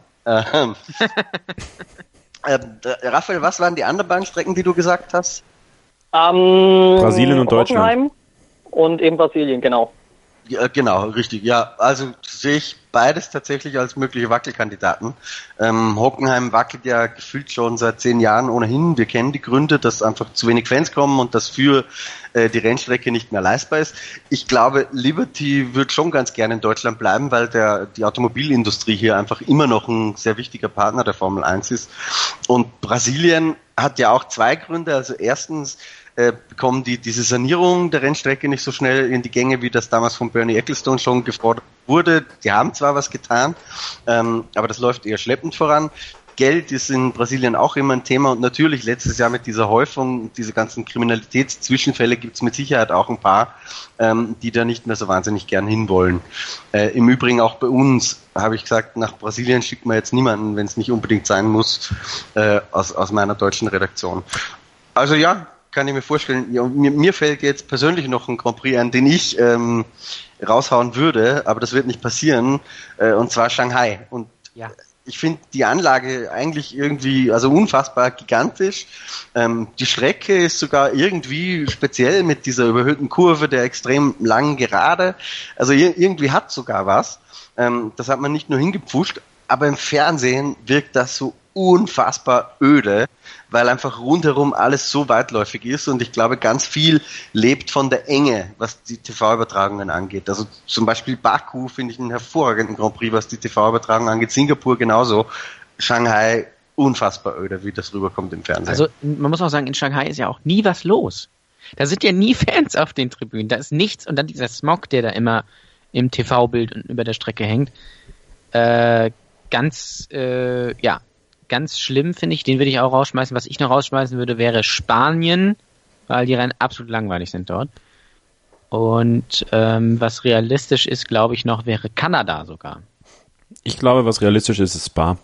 Raphael, was waren die anderen beiden Strecken, die du gesagt hast? Brasilien und Deutschland. Hockenheim und eben Brasilien, genau. Ja, genau, richtig. Ja, also sehe ich beides tatsächlich als mögliche Wackelkandidaten. Hockenheim wackelt ja gefühlt schon seit 10 Jahren ohnehin. Wir kennen die Gründe, dass einfach zu wenig Fans kommen und das für die Rennstrecke nicht mehr leistbar ist. Ich glaube, Liberty wird schon ganz gerne in Deutschland bleiben, weil die Automobilindustrie hier einfach immer noch ein sehr wichtiger Partner der Formel 1 ist. Und Brasilien hat ja auch 2 Gründe. Also erstens bekommen diese Sanierung der Rennstrecke nicht so schnell in die Gänge, wie das damals von Bernie Ecclestone schon gefordert wurde. Die haben zwar was getan, aber das läuft eher schleppend voran. Geld ist in Brasilien auch immer ein Thema und natürlich letztes Jahr mit dieser Häufung, diese ganzen Kriminalitätszwischenfälle gibt es mit Sicherheit auch ein paar, die da nicht mehr so wahnsinnig gern hinwollen. Im Übrigen auch bei uns habe ich gesagt, nach Brasilien schickt man jetzt niemanden, wenn es nicht unbedingt sein muss, aus meiner deutschen Redaktion. Also ja, kann ich mir vorstellen, ja, mir fällt jetzt persönlich noch ein Grand Prix ein, den ich raushauen würde, aber das wird nicht passieren, und zwar Shanghai. Und ja. Ich finde die Anlage eigentlich irgendwie, also unfassbar gigantisch. Die Strecke ist sogar irgendwie speziell mit dieser überhöhten Kurve, der extrem langen Gerade. Also irgendwie hat sogar was. Das hat man nicht nur hingepfuscht, aber im Fernsehen wirkt das so unfassbar öde, weil einfach rundherum alles so weitläufig ist und ich glaube, ganz viel lebt von der Enge, was die TV-Übertragungen angeht. Also zum Beispiel Baku finde ich einen hervorragenden Grand Prix, was die TV-Übertragung angeht. Singapur genauso. Shanghai unfassbar öde, wie das rüberkommt im Fernsehen. Also man muss auch sagen, in Shanghai ist ja auch nie was los. Da sind ja nie Fans auf den Tribünen. Da ist nichts und dann dieser Smog, der da immer im TV-Bild und über der Strecke hängt. Ganz schlimm, finde ich. Den würde ich auch rausschmeißen. Was ich noch rausschmeißen würde, wäre Spanien, weil die Rennen absolut langweilig sind dort. Und was realistisch ist, glaube ich noch, wäre Kanada sogar. Ich glaube, was realistisch ist, ist Spa.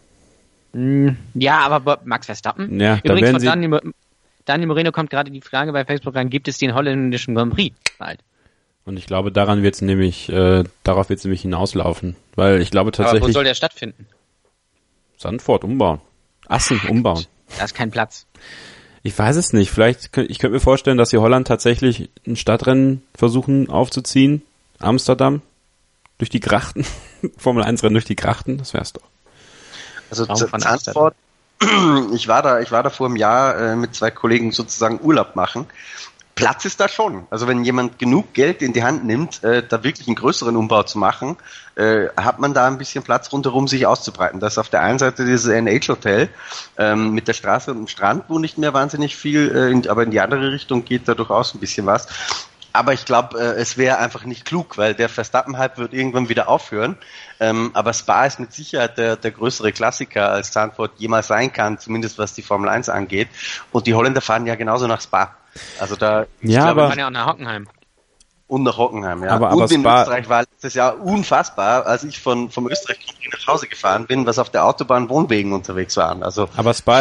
Ja, aber Max Verstappen? Ja, übrigens von Daniel Moreno kommt gerade die Frage bei Facebook rein, gibt es den holländischen Grand Prix bald? Und ich glaube, darauf wird es nämlich hinauslaufen. Weil ich glaube tatsächlich... Aber wo soll der stattfinden? Sandford umbauen. Assen umbauen. Da ist kein Platz. Ich weiß es nicht. Ich könnte mir vorstellen, dass sie Holland tatsächlich ein Stadtrennen versuchen aufzuziehen. Amsterdam. Durch die Grachten. Formel 1 Rennen durch die Grachten. Das wär's doch. Also Zandvoort. Ich war da vor einem Jahr mit 2 Kollegen sozusagen Urlaub machen. Platz ist da schon. Also wenn jemand genug Geld in die Hand nimmt, da wirklich einen größeren Umbau zu machen, hat man da ein bisschen Platz rundherum, sich auszubreiten. Das ist auf der einen Seite dieses NH-Hotel mit der Straße und dem Strand, wo nicht mehr wahnsinnig viel, aber in die andere Richtung geht da durchaus ein bisschen was. Aber ich glaube, es wäre einfach nicht klug, weil der Verstappen-Hype wird irgendwann wieder aufhören. Aber Spa ist mit Sicherheit der größere Klassiker, als Zandvoort jemals sein kann, zumindest was die Formel 1 angeht. Und die Holländer fahren ja genauso nach Spa. Also da, ja, aber wir fahren ja auch nach Hockenheim. Und nach Hockenheim, ja. Aber und in Spa Österreich war letztes Jahr unfassbar, als ich vom Österreich nach Hause gefahren bin, was auf der Autobahn Wohnwegen unterwegs waren. Also aber Spa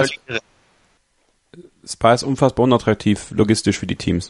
ist unfassbar unattraktiv logistisch für die Teams.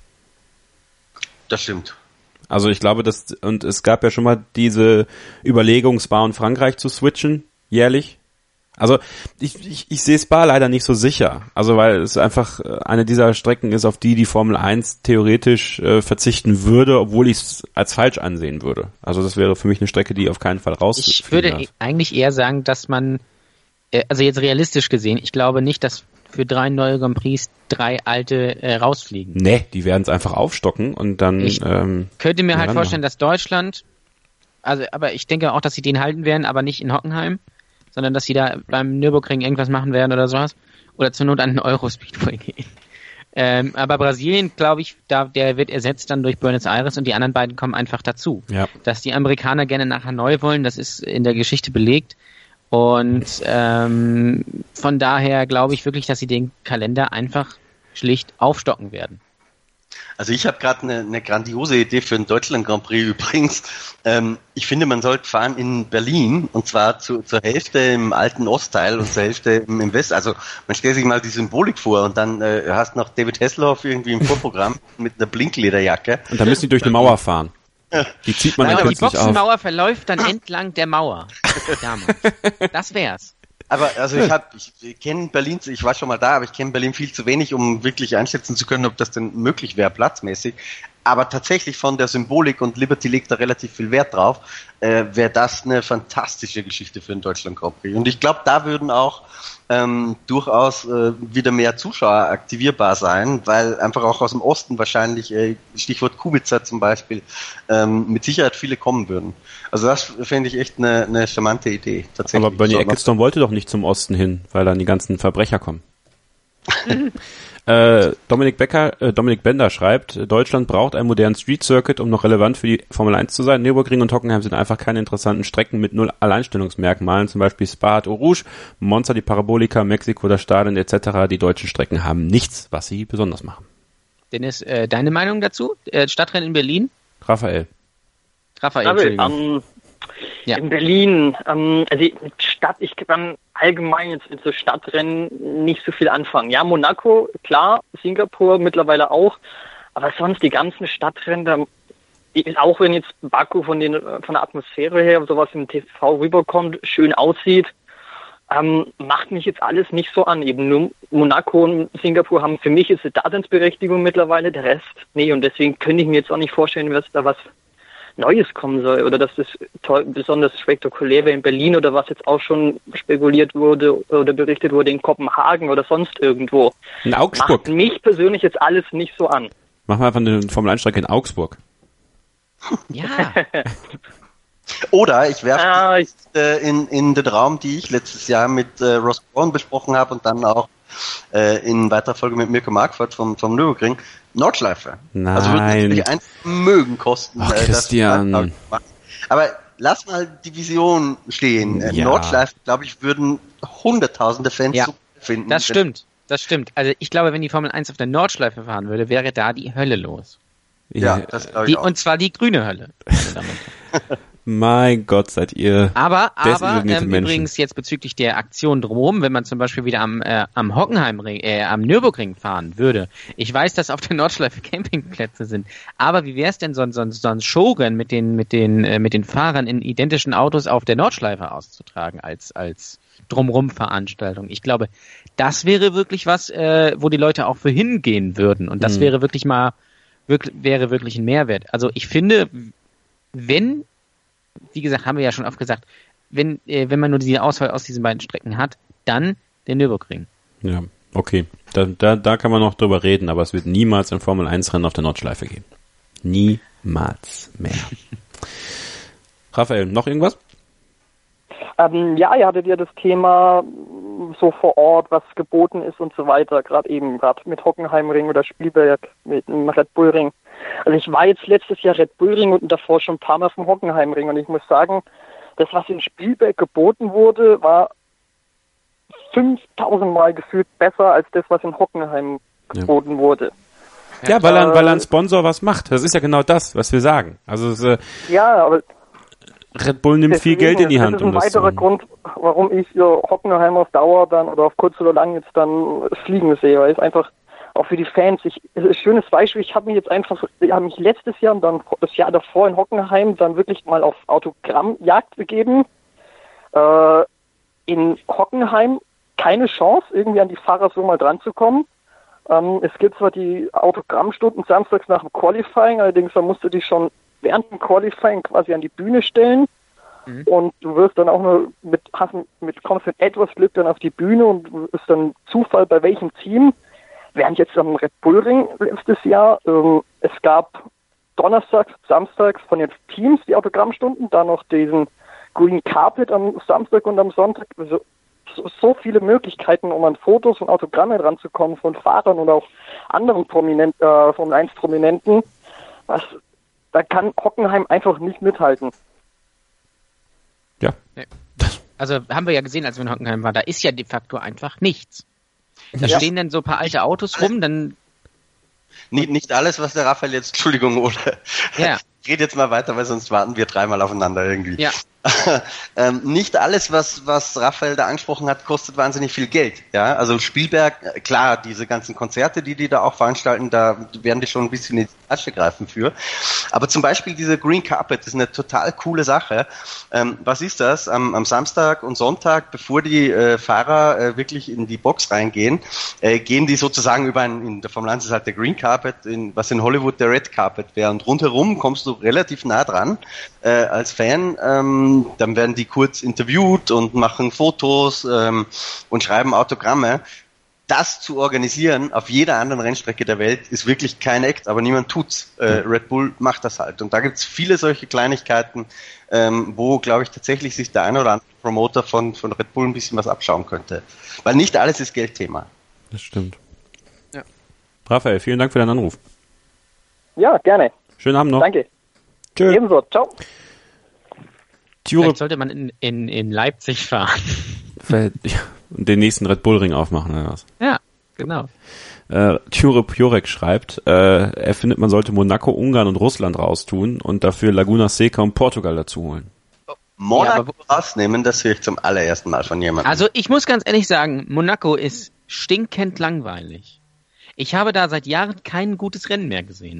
Das stimmt. Also ich glaube, und es gab ja schon mal diese Überlegung, Spa und Frankreich zu switchen, jährlich. Also ich sehe Spa leider nicht so sicher. Also weil es einfach eine dieser Strecken ist, auf die Formel 1 theoretisch verzichten würde, obwohl ich es als falsch ansehen würde. Also das wäre für mich eine Strecke, die auf keinen Fall raus. Ich würde eigentlich eher sagen, dass man, also jetzt realistisch gesehen, ich glaube nicht, dass für 3 neue Grand Prix 3 alte rausfliegen. Nee, die werden es einfach aufstocken und dann... Ich könnte mir halt vorstellen, dass Deutschland, aber ich denke auch, dass sie den halten werden, aber nicht in Hockenheim, sondern dass sie da beim Nürburgring irgendwas machen werden oder sowas. Oder zur Not an den Euro-Speedway gehen. Aber Brasilien, glaube ich, der wird ersetzt dann durch Buenos Aires und die anderen beiden kommen einfach dazu. Ja. Dass die Amerikaner gerne nach Hanoi wollen, das ist in der Geschichte belegt. Und von daher glaube ich wirklich, dass sie den Kalender einfach schlicht aufstocken werden. Also ich habe gerade eine grandiose Idee für einen Deutschland Grand Prix übrigens. Ich finde, man sollte fahren in Berlin und zwar zur Hälfte im alten Ostteil und zur Hälfte im West. Also man stellt sich mal die Symbolik vor und dann hast noch David Hasselhoff irgendwie im Vorprogramm mit einer Blinklederjacke. Und dann müssen die durch eine Mauer fahren. Die zieht man dann die künstlich auf. Die Boxenmauer verläuft dann entlang der Mauer. Das wär's. Aber also ich kenne Berlin, ich war schon mal da, aber ich kenne Berlin viel zu wenig, um wirklich einschätzen zu können, ob das denn möglich wäre, platzmäßig. Aber tatsächlich von der Symbolik, und Liberty legt da relativ viel Wert drauf, wäre das eine fantastische Geschichte für den Deutschland Grand Prix. Und ich glaube, da würden auch durchaus wieder mehr Zuschauer aktivierbar sein, weil einfach auch aus dem Osten wahrscheinlich, Stichwort Kubica zum Beispiel, mit Sicherheit viele kommen würden. Also das fände ich echt eine charmante Idee. Tatsächlich. Aber Bernie Ecclestone wollte doch nicht zum Osten hin, weil dann die ganzen Verbrecher kommen. Dominik Bender schreibt, Deutschland braucht einen modernen Street Circuit, um noch relevant für die Formel 1 zu sein. Nürburgring und Hockenheim sind einfach keine interessanten Strecken mit 0 Alleinstellungsmerkmalen, zum Beispiel Spa Eau Rouge, Monza die Parabolika, Mexiko das Stadion etc. Die deutschen Strecken haben nichts, was sie besonders machen. Dennis, deine Meinung dazu? Stadtrennen in Berlin? Raphael, Entschuldigung. Ja. In Berlin, also ich kann allgemein jetzt mit so Stadtrennen nicht so viel anfangen. Ja, Monaco, klar, Singapur mittlerweile auch, aber sonst die ganzen Stadtrennen, auch wenn jetzt Baku von der Atmosphäre her sowas im TV rüberkommt, schön aussieht, macht mich jetzt alles nicht so an. Eben nur Monaco und Singapur haben für mich eine Daseinsberechtigung mittlerweile, der Rest, nee, und deswegen könnte ich mir jetzt auch nicht vorstellen, dass da was Neues kommen soll oder dass das besonders spektakulär wäre in Berlin oder was jetzt auch schon spekuliert wurde oder berichtet wurde in Kopenhagen oder sonst irgendwo. In Augsburg. Macht mich persönlich jetzt alles nicht so an. Machen wir einfach eine Formel-1-Strecke in Augsburg. Ja. Oder ich werfe in den Raum, die ich letztes Jahr mit Ross Braun besprochen habe und dann auch in weiterer Folge mit Mirko Marquardt vom Nürburgring, Nordschleife. Nein. Also würde natürlich ein Vermögen kosten. Ach, Christian. Aber lass mal die Vision stehen. Ja. Nordschleife, glaube ich, würden hunderttausende Fans so finden. Das stimmt. Also ich glaube, wenn die Formel 1 auf der Nordschleife fahren würde, wäre da die Hölle los. Ja, das glaube ich auch. Und zwar die grüne Hölle. Mein Gott, seid ihr Aber desillusionierte Menschen. übrigens jetzt bezüglich der Aktion drumherum, wenn man zum Beispiel wieder am Hockenheimring, am Nürburgring fahren würde. Ich weiß, dass auf der Nordschleife Campingplätze sind, aber wie wäre es denn so ein Showrennen mit den Fahrern in identischen Autos auf der Nordschleife auszutragen als drumherum Veranstaltung? Ich glaube, das wäre wirklich was, wo die Leute auch für hingehen würden, und das wäre wirklich ein Mehrwert. Also ich finde, wie gesagt, haben wir ja schon oft gesagt, wenn man nur diese Auswahl aus diesen beiden Strecken hat, dann der Nürburgring. Ja, okay. Da kann man noch drüber reden, aber es wird niemals ein Formel-1-Rennen auf der Nordschleife geben. Niemals mehr. Raphael, noch irgendwas? Ihr hattet ja das Thema so vor Ort, was geboten ist und so weiter, gerade mit Hockenheimring oder Spielberg mit dem Red Bull Ring. Also ich war jetzt letztes Jahr Red Bull Ring und davor schon ein paar Mal vom Hockenheimring, und ich muss sagen, das, was in Spielberg geboten wurde, war 5000 Mal gefühlt besser als das, was in Hockenheim geboten wurde. Ja, weil ein Sponsor was macht. Das ist ja genau das, was wir sagen. Also aber Red Bull nimmt viel Geld in die Hand. Das ist ein weiterer Grund, warum ich Hockenheim auf Dauer dann oder auf kurz oder lang jetzt dann fliegen sehe, weil es einfach auch für die Fans, ein schönes Beispiel, ich habe mich letztes Jahr und dann das Jahr davor in Hockenheim dann wirklich mal auf Autogrammjagd begeben. In Hockenheim keine Chance, irgendwie an die Fahrer so mal dran zu kommen. Es gibt zwar die Autogrammstunden samstags nach dem Qualifying, allerdings man musste die schon während dem Qualifying quasi an die Bühne stellen. Und du wirst dann auch nur kommst mit etwas Glück dann auf die Bühne und ist dann Zufall bei welchem Team. Während jetzt am Red Bull Ring letztes Jahr, es gab donnerstags, samstags von den Teams die Autogrammstunden, dann noch diesen Green Carpet am Samstag und am Sonntag. So viele Möglichkeiten, um an Fotos und Autogramme ranzukommen von Fahrern oder auch anderen Formel-1-Prominenten. Da kann Hockenheim einfach nicht mithalten. Ja. Also haben wir ja gesehen, als wir in Hockenheim waren, da ist ja de facto einfach nichts. Da stehen dann so ein paar alte Autos rum, dann... Nicht alles, was der Raphael jetzt, Entschuldigung, oder? Ja. Ich rede jetzt mal weiter, weil sonst warten wir dreimal aufeinander irgendwie. Ja. Nicht alles, was Raphael da angesprochen hat, kostet wahnsinnig viel Geld. Ja, also Spielberg, klar, diese ganzen Konzerte, die da auch veranstalten, da werden die schon ein bisschen in die Tasche greifen für. Aber zum Beispiel diese Green Carpet ist eine total coole Sache. Was ist das? Am Samstag und Sonntag, bevor die Fahrer wirklich in die Box reingehen, gehen die sozusagen in der Formel 1 ist halt der Green Carpet, was in Hollywood der Red Carpet wäre. Und rundherum kommst du relativ nah dran als Fan. Dann werden die kurz interviewt und machen Fotos und schreiben Autogramme. Das zu organisieren auf jeder anderen Rennstrecke der Welt ist wirklich kein Act, aber niemand tut's. Red Bull macht das halt. Und da gibt's viele solche Kleinigkeiten, wo, glaube ich, tatsächlich sich der eine oder andere Promoter von Red Bull ein bisschen was abschauen könnte. Weil nicht alles ist Geldthema. Das stimmt. Ja. Raphael, vielen Dank für deinen Anruf. Ja, gerne. Schönen Abend noch. Danke. Tschö. Ebenso. Ciao. Vielleicht sollte man in Leipzig fahren. Und den nächsten Red Bull Ring aufmachen, oder was? Ja, genau. Ture Pjorek schreibt, er findet, man sollte Monaco, Ungarn und Russland raustun und dafür Laguna Seca und Portugal dazu holen. Monaco rausnehmen, das höre ich zum allerersten Mal von jemandem. Also ich muss ganz ehrlich sagen, Monaco ist stinkend langweilig. Ich habe da seit Jahren kein gutes Rennen mehr gesehen.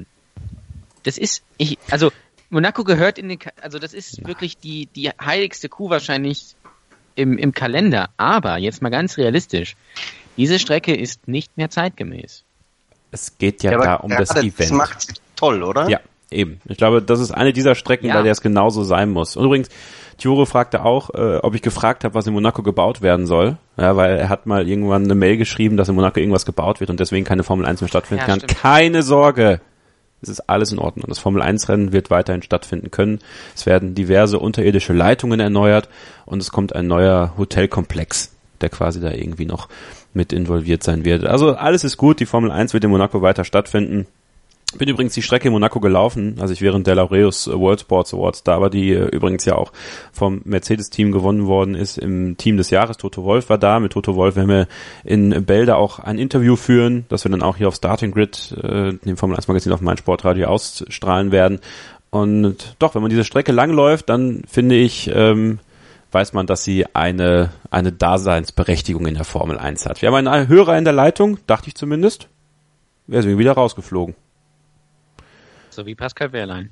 Monaco gehört das ist wirklich die heiligste Kuh wahrscheinlich im Kalender. Aber jetzt mal ganz realistisch, diese Strecke ist nicht mehr zeitgemäß. Es geht ja da um das Event. Das macht sie toll, oder? Ja, eben. Ich glaube, das ist eine dieser Strecken, bei der es genauso sein muss. Und übrigens, Tjure fragte auch, ob ich gefragt habe, was in Monaco gebaut werden soll. Ja, weil er hat mal irgendwann eine Mail geschrieben, dass in Monaco irgendwas gebaut wird und deswegen keine Formel 1 mehr stattfinden kann. Stimmt. Keine Sorge! Es ist alles in Ordnung. Das Formel-1-Rennen wird weiterhin stattfinden können. Es werden diverse unterirdische Leitungen erneuert und es kommt ein neuer Hotelkomplex, der quasi da irgendwie noch mit involviert sein wird. Also alles ist gut. Die Formel 1 wird in Monaco weiter stattfinden. Bin übrigens die Strecke in Monaco gelaufen, als ich während der Laureus World Sports Awards da war, die übrigens ja auch vom Mercedes-Team gewonnen worden ist. Im Team des Jahres, Toto Wolff war da. Mit Toto Wolff werden wir in Bälde auch ein Interview führen, das wir dann auch hier auf Starting Grid, dem Formel 1 Magazin auf meinsportradio ausstrahlen werden. Und doch, wenn man diese Strecke langläuft, dann finde ich, weiß man, dass sie eine Daseinsberechtigung in der Formel 1 hat. Wir haben einen Hörer in der Leitung, dachte ich zumindest. Wer ist wieder rausgeflogen? So wie Pascal Wehrlein.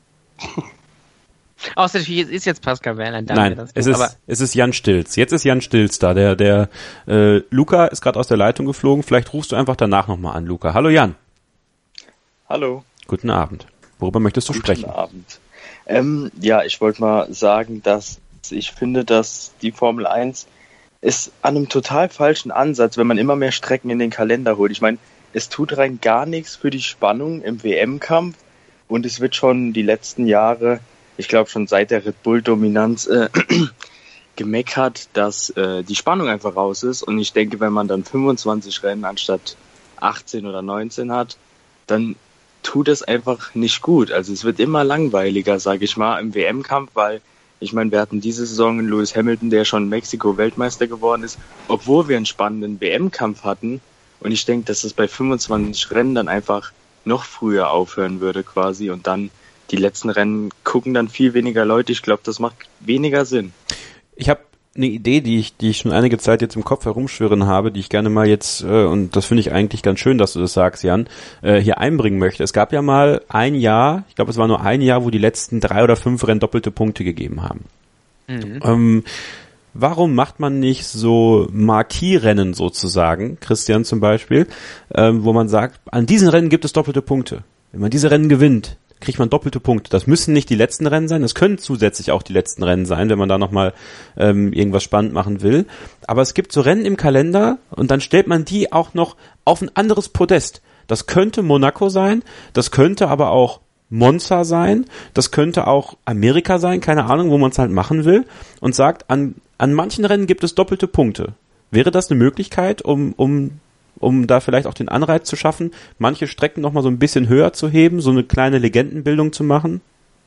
Außerdem ist jetzt Pascal Wehrlein da. Nein, es ist Jan Stilz. Jetzt ist Jan Stilz da. Der Luca ist gerade aus der Leitung geflogen. Vielleicht rufst du einfach danach nochmal an, Luca. Hallo Jan. Hallo. Guten Abend. Worüber möchtest du sprechen? Guten Abend. Ja, ich wollte mal sagen, dass ich finde, dass die Formel 1 ist an einem total falschen Ansatz, wenn man immer mehr Strecken in den Kalender holt. Ich meine, es tut rein gar nichts für die Spannung im WM-Kampf und es wird schon die letzten Jahre, ich glaube schon seit der Red Bull-Dominanz gemeckert, dass die Spannung einfach raus ist. Und ich denke, wenn man dann 25 Rennen anstatt 18 oder 19 hat, dann tut es einfach nicht gut. Also es wird immer langweiliger, sage ich mal, im WM-Kampf, weil ich meine, wir hatten diese Saison einen Lewis Hamilton, der schon in Mexiko Weltmeister geworden ist, obwohl wir einen spannenden WM-Kampf hatten. Und ich denke, dass es bei 25 Rennen dann einfach noch früher aufhören würde quasi und dann die letzten Rennen gucken dann viel weniger Leute. Ich glaube, das macht weniger Sinn. Ich habe eine Idee, die ich schon einige Zeit jetzt im Kopf herumschwirren habe, die ich gerne mal jetzt, und das finde ich eigentlich ganz schön, dass du das sagst, Jan, hier einbringen möchte. Es gab ja mal ein Jahr, ich glaube, es war nur ein Jahr, wo die letzten 3 oder 5 Rennen doppelte Punkte gegeben haben. Mhm. Warum macht man nicht so Marquis-Rennen sozusagen, Christian zum Beispiel, wo man sagt, an diesen Rennen gibt es doppelte Punkte. Wenn man diese Rennen gewinnt, kriegt man doppelte Punkte. Das müssen nicht die letzten Rennen sein, das können zusätzlich auch die letzten Rennen sein, wenn man da nochmal irgendwas spannend machen will. Aber es gibt so Rennen im Kalender und dann stellt man die auch noch auf ein anderes Podest. Das könnte Monaco sein, das könnte aber auch Monza sein, das könnte auch Amerika sein, keine Ahnung, wo man es halt machen will und sagt, an manchen Rennen gibt es doppelte Punkte. Wäre das eine Möglichkeit, um da vielleicht auch den Anreiz zu schaffen, manche Strecken nochmal so ein bisschen höher zu heben, so eine kleine Legendenbildung zu machen?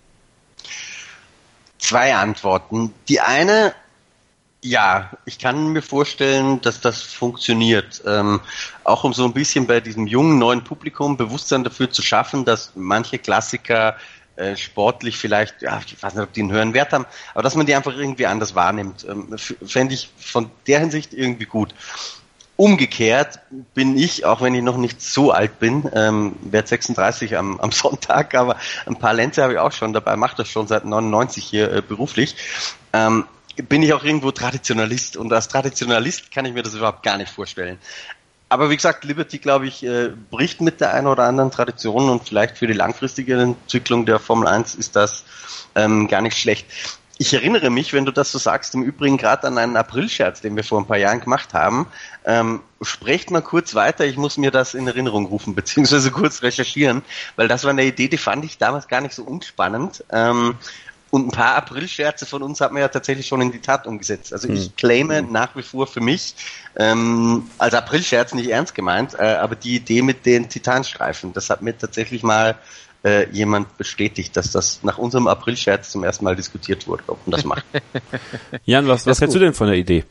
2 Antworten. Die eine, ja, ich kann mir vorstellen, dass das funktioniert. Auch um so ein bisschen bei diesem jungen, neuen Publikum Bewusstsein dafür zu schaffen, dass manche Klassiker sportlich vielleicht, ja, ich weiß nicht, ob die einen höheren Wert haben, aber dass man die einfach irgendwie anders wahrnimmt, fände ich von der Hinsicht irgendwie gut. Umgekehrt bin ich, auch wenn ich noch nicht so alt bin, werde 36 am Sonntag, aber ein paar Lenze habe ich auch schon dabei, mache das schon seit 99 hier beruflich, bin ich auch irgendwo Traditionalist und als Traditionalist kann ich mir das überhaupt gar nicht vorstellen. Aber wie gesagt, Liberty, glaube ich, bricht mit der einen oder anderen Tradition und vielleicht für die langfristige Entwicklung der Formel 1 ist das gar nicht schlecht. Ich erinnere mich, wenn du das so sagst, im Übrigen gerade an einen Aprilscherz, den wir vor ein paar Jahren gemacht haben. Sprecht mal kurz weiter, ich muss mir das in Erinnerung rufen, beziehungsweise kurz recherchieren, weil das war eine Idee, die fand ich damals gar nicht so unspannend. Und ein paar Aprilscherze von uns hat man ja tatsächlich schon in die Tat umgesetzt. Also ich claime nach wie vor für mich, als Aprilscherz nicht ernst gemeint, aber die Idee mit den Titanstreifen, das hat mir tatsächlich mal jemand bestätigt, dass das nach unserem Aprilscherz zum ersten Mal diskutiert wurde, ob man das macht. Jan, was hältst du denn von der Idee?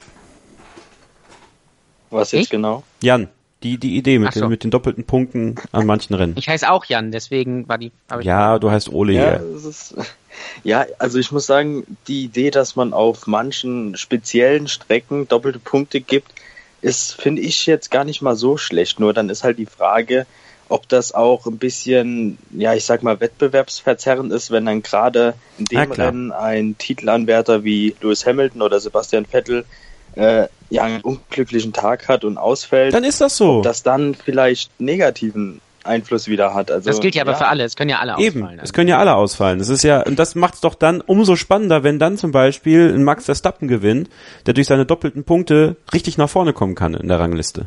Was jetzt genau? Jan, die Idee mit den doppelten Punkten an manchen Rennen. Ich heiße auch Jan, deswegen war die... Ja, du heißt Ole hier. Ja, also ich muss sagen, die Idee, dass man auf manchen speziellen Strecken doppelte Punkte gibt, ist, finde ich, jetzt gar nicht mal so schlecht. Nur dann ist halt die Frage, ob das auch ein bisschen, ja, ich sag mal, wettbewerbsverzerrend ist, wenn dann gerade in dem Rennen ein Titelanwärter wie Lewis Hamilton oder Sebastian Vettel einen unglücklichen Tag hat und ausfällt. Dann ist das so. Ob das dann vielleicht negativen Einfluss wieder hat. Also, das gilt ja aber für alle, es können ja alle ausfallen. Eben, es können ja alle ausfallen. Das ist ja, und das macht es doch dann umso spannender, wenn dann zum Beispiel ein Max Verstappen gewinnt, der durch seine doppelten Punkte richtig nach vorne kommen kann in der Rangliste.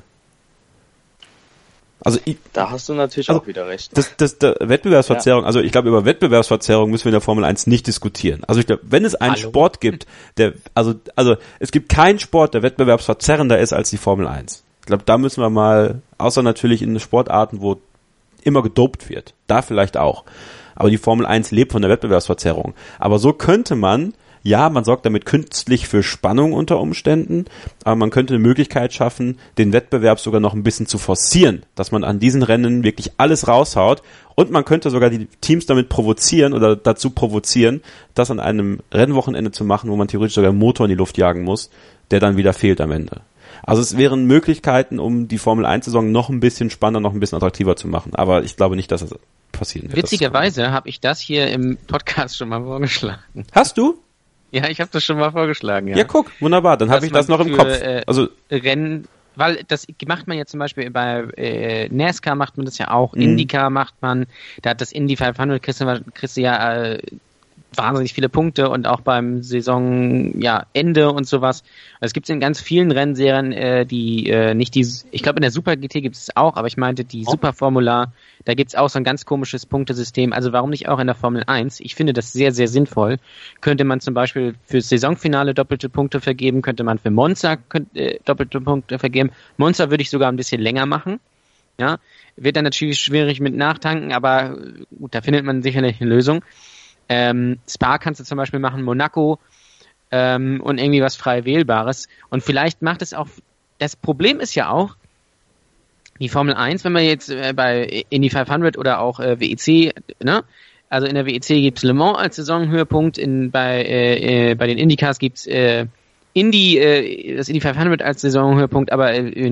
Also da hast du natürlich auch wieder recht. Das Wettbewerbsverzerrung, also ich glaube, über Wettbewerbsverzerrung müssen wir in der Formel 1 nicht diskutieren. Also ich glaube, wenn es einen Sport gibt, also es gibt keinen Sport, der wettbewerbsverzerrender ist als die Formel 1. Ich glaube, da müssen wir mal, außer natürlich in Sportarten, wo immer gedopt wird, da vielleicht auch. Aber die Formel 1 lebt von der Wettbewerbsverzerrung. Aber so könnte man Ja, man sorgt damit künstlich für Spannung unter Umständen, aber man könnte eine Möglichkeit schaffen, den Wettbewerb sogar noch ein bisschen zu forcieren, dass man an diesen Rennen wirklich alles raushaut und man könnte sogar die Teams damit provozieren oder dazu provozieren, das an einem Rennwochenende zu machen, wo man theoretisch sogar einen Motor in die Luft jagen muss, der dann wieder fehlt am Ende. Also es wären Möglichkeiten, um die Formel-1-Saison noch ein bisschen spannender, noch ein bisschen attraktiver zu machen. Aber ich glaube nicht, dass das passieren wird. Witzigerweise habe ich das hier im Podcast schon mal vorgeschlagen. Hast du? Ja, ich habe das schon mal vorgeschlagen, ja. Ja, guck, wunderbar, dann habe ich das noch im Kopf. Also Rennen, weil das macht man ja zum Beispiel bei NASCAR macht man das ja auch, IndyCar macht man, da hat das Indy 500, kriegst du ja wahnsinnig viele Punkte und auch beim Saisonende und sowas. Es gibt in ganz vielen Rennserien, die nicht die, ich glaube in der Super GT gibt es auch, aber ich meinte die Super Formula, da gibt es auch so ein ganz komisches Punktesystem. Also warum nicht auch in der Formel 1? Ich finde das sehr, sehr sinnvoll. Könnte man zum Beispiel fürs Saisonfinale doppelte Punkte vergeben, könnte man für Monza doppelte Punkte vergeben. Monza würde ich sogar ein bisschen länger machen. Ja, wird dann natürlich schwierig mit Nachtanken, aber gut, da findet man sicherlich eine Lösung. Spa kannst du zum Beispiel machen, Monaco und irgendwie was frei Wählbares. Und vielleicht macht es auch, das Problem ist ja auch, die Formel 1, wenn man jetzt bei Indy 500 oder auch WEC, ne? Also in der WEC gibt's Le Mans als Saisonhöhepunkt, bei den Indycars gibt's das Indy 500 als Saisonhöhepunkt, aber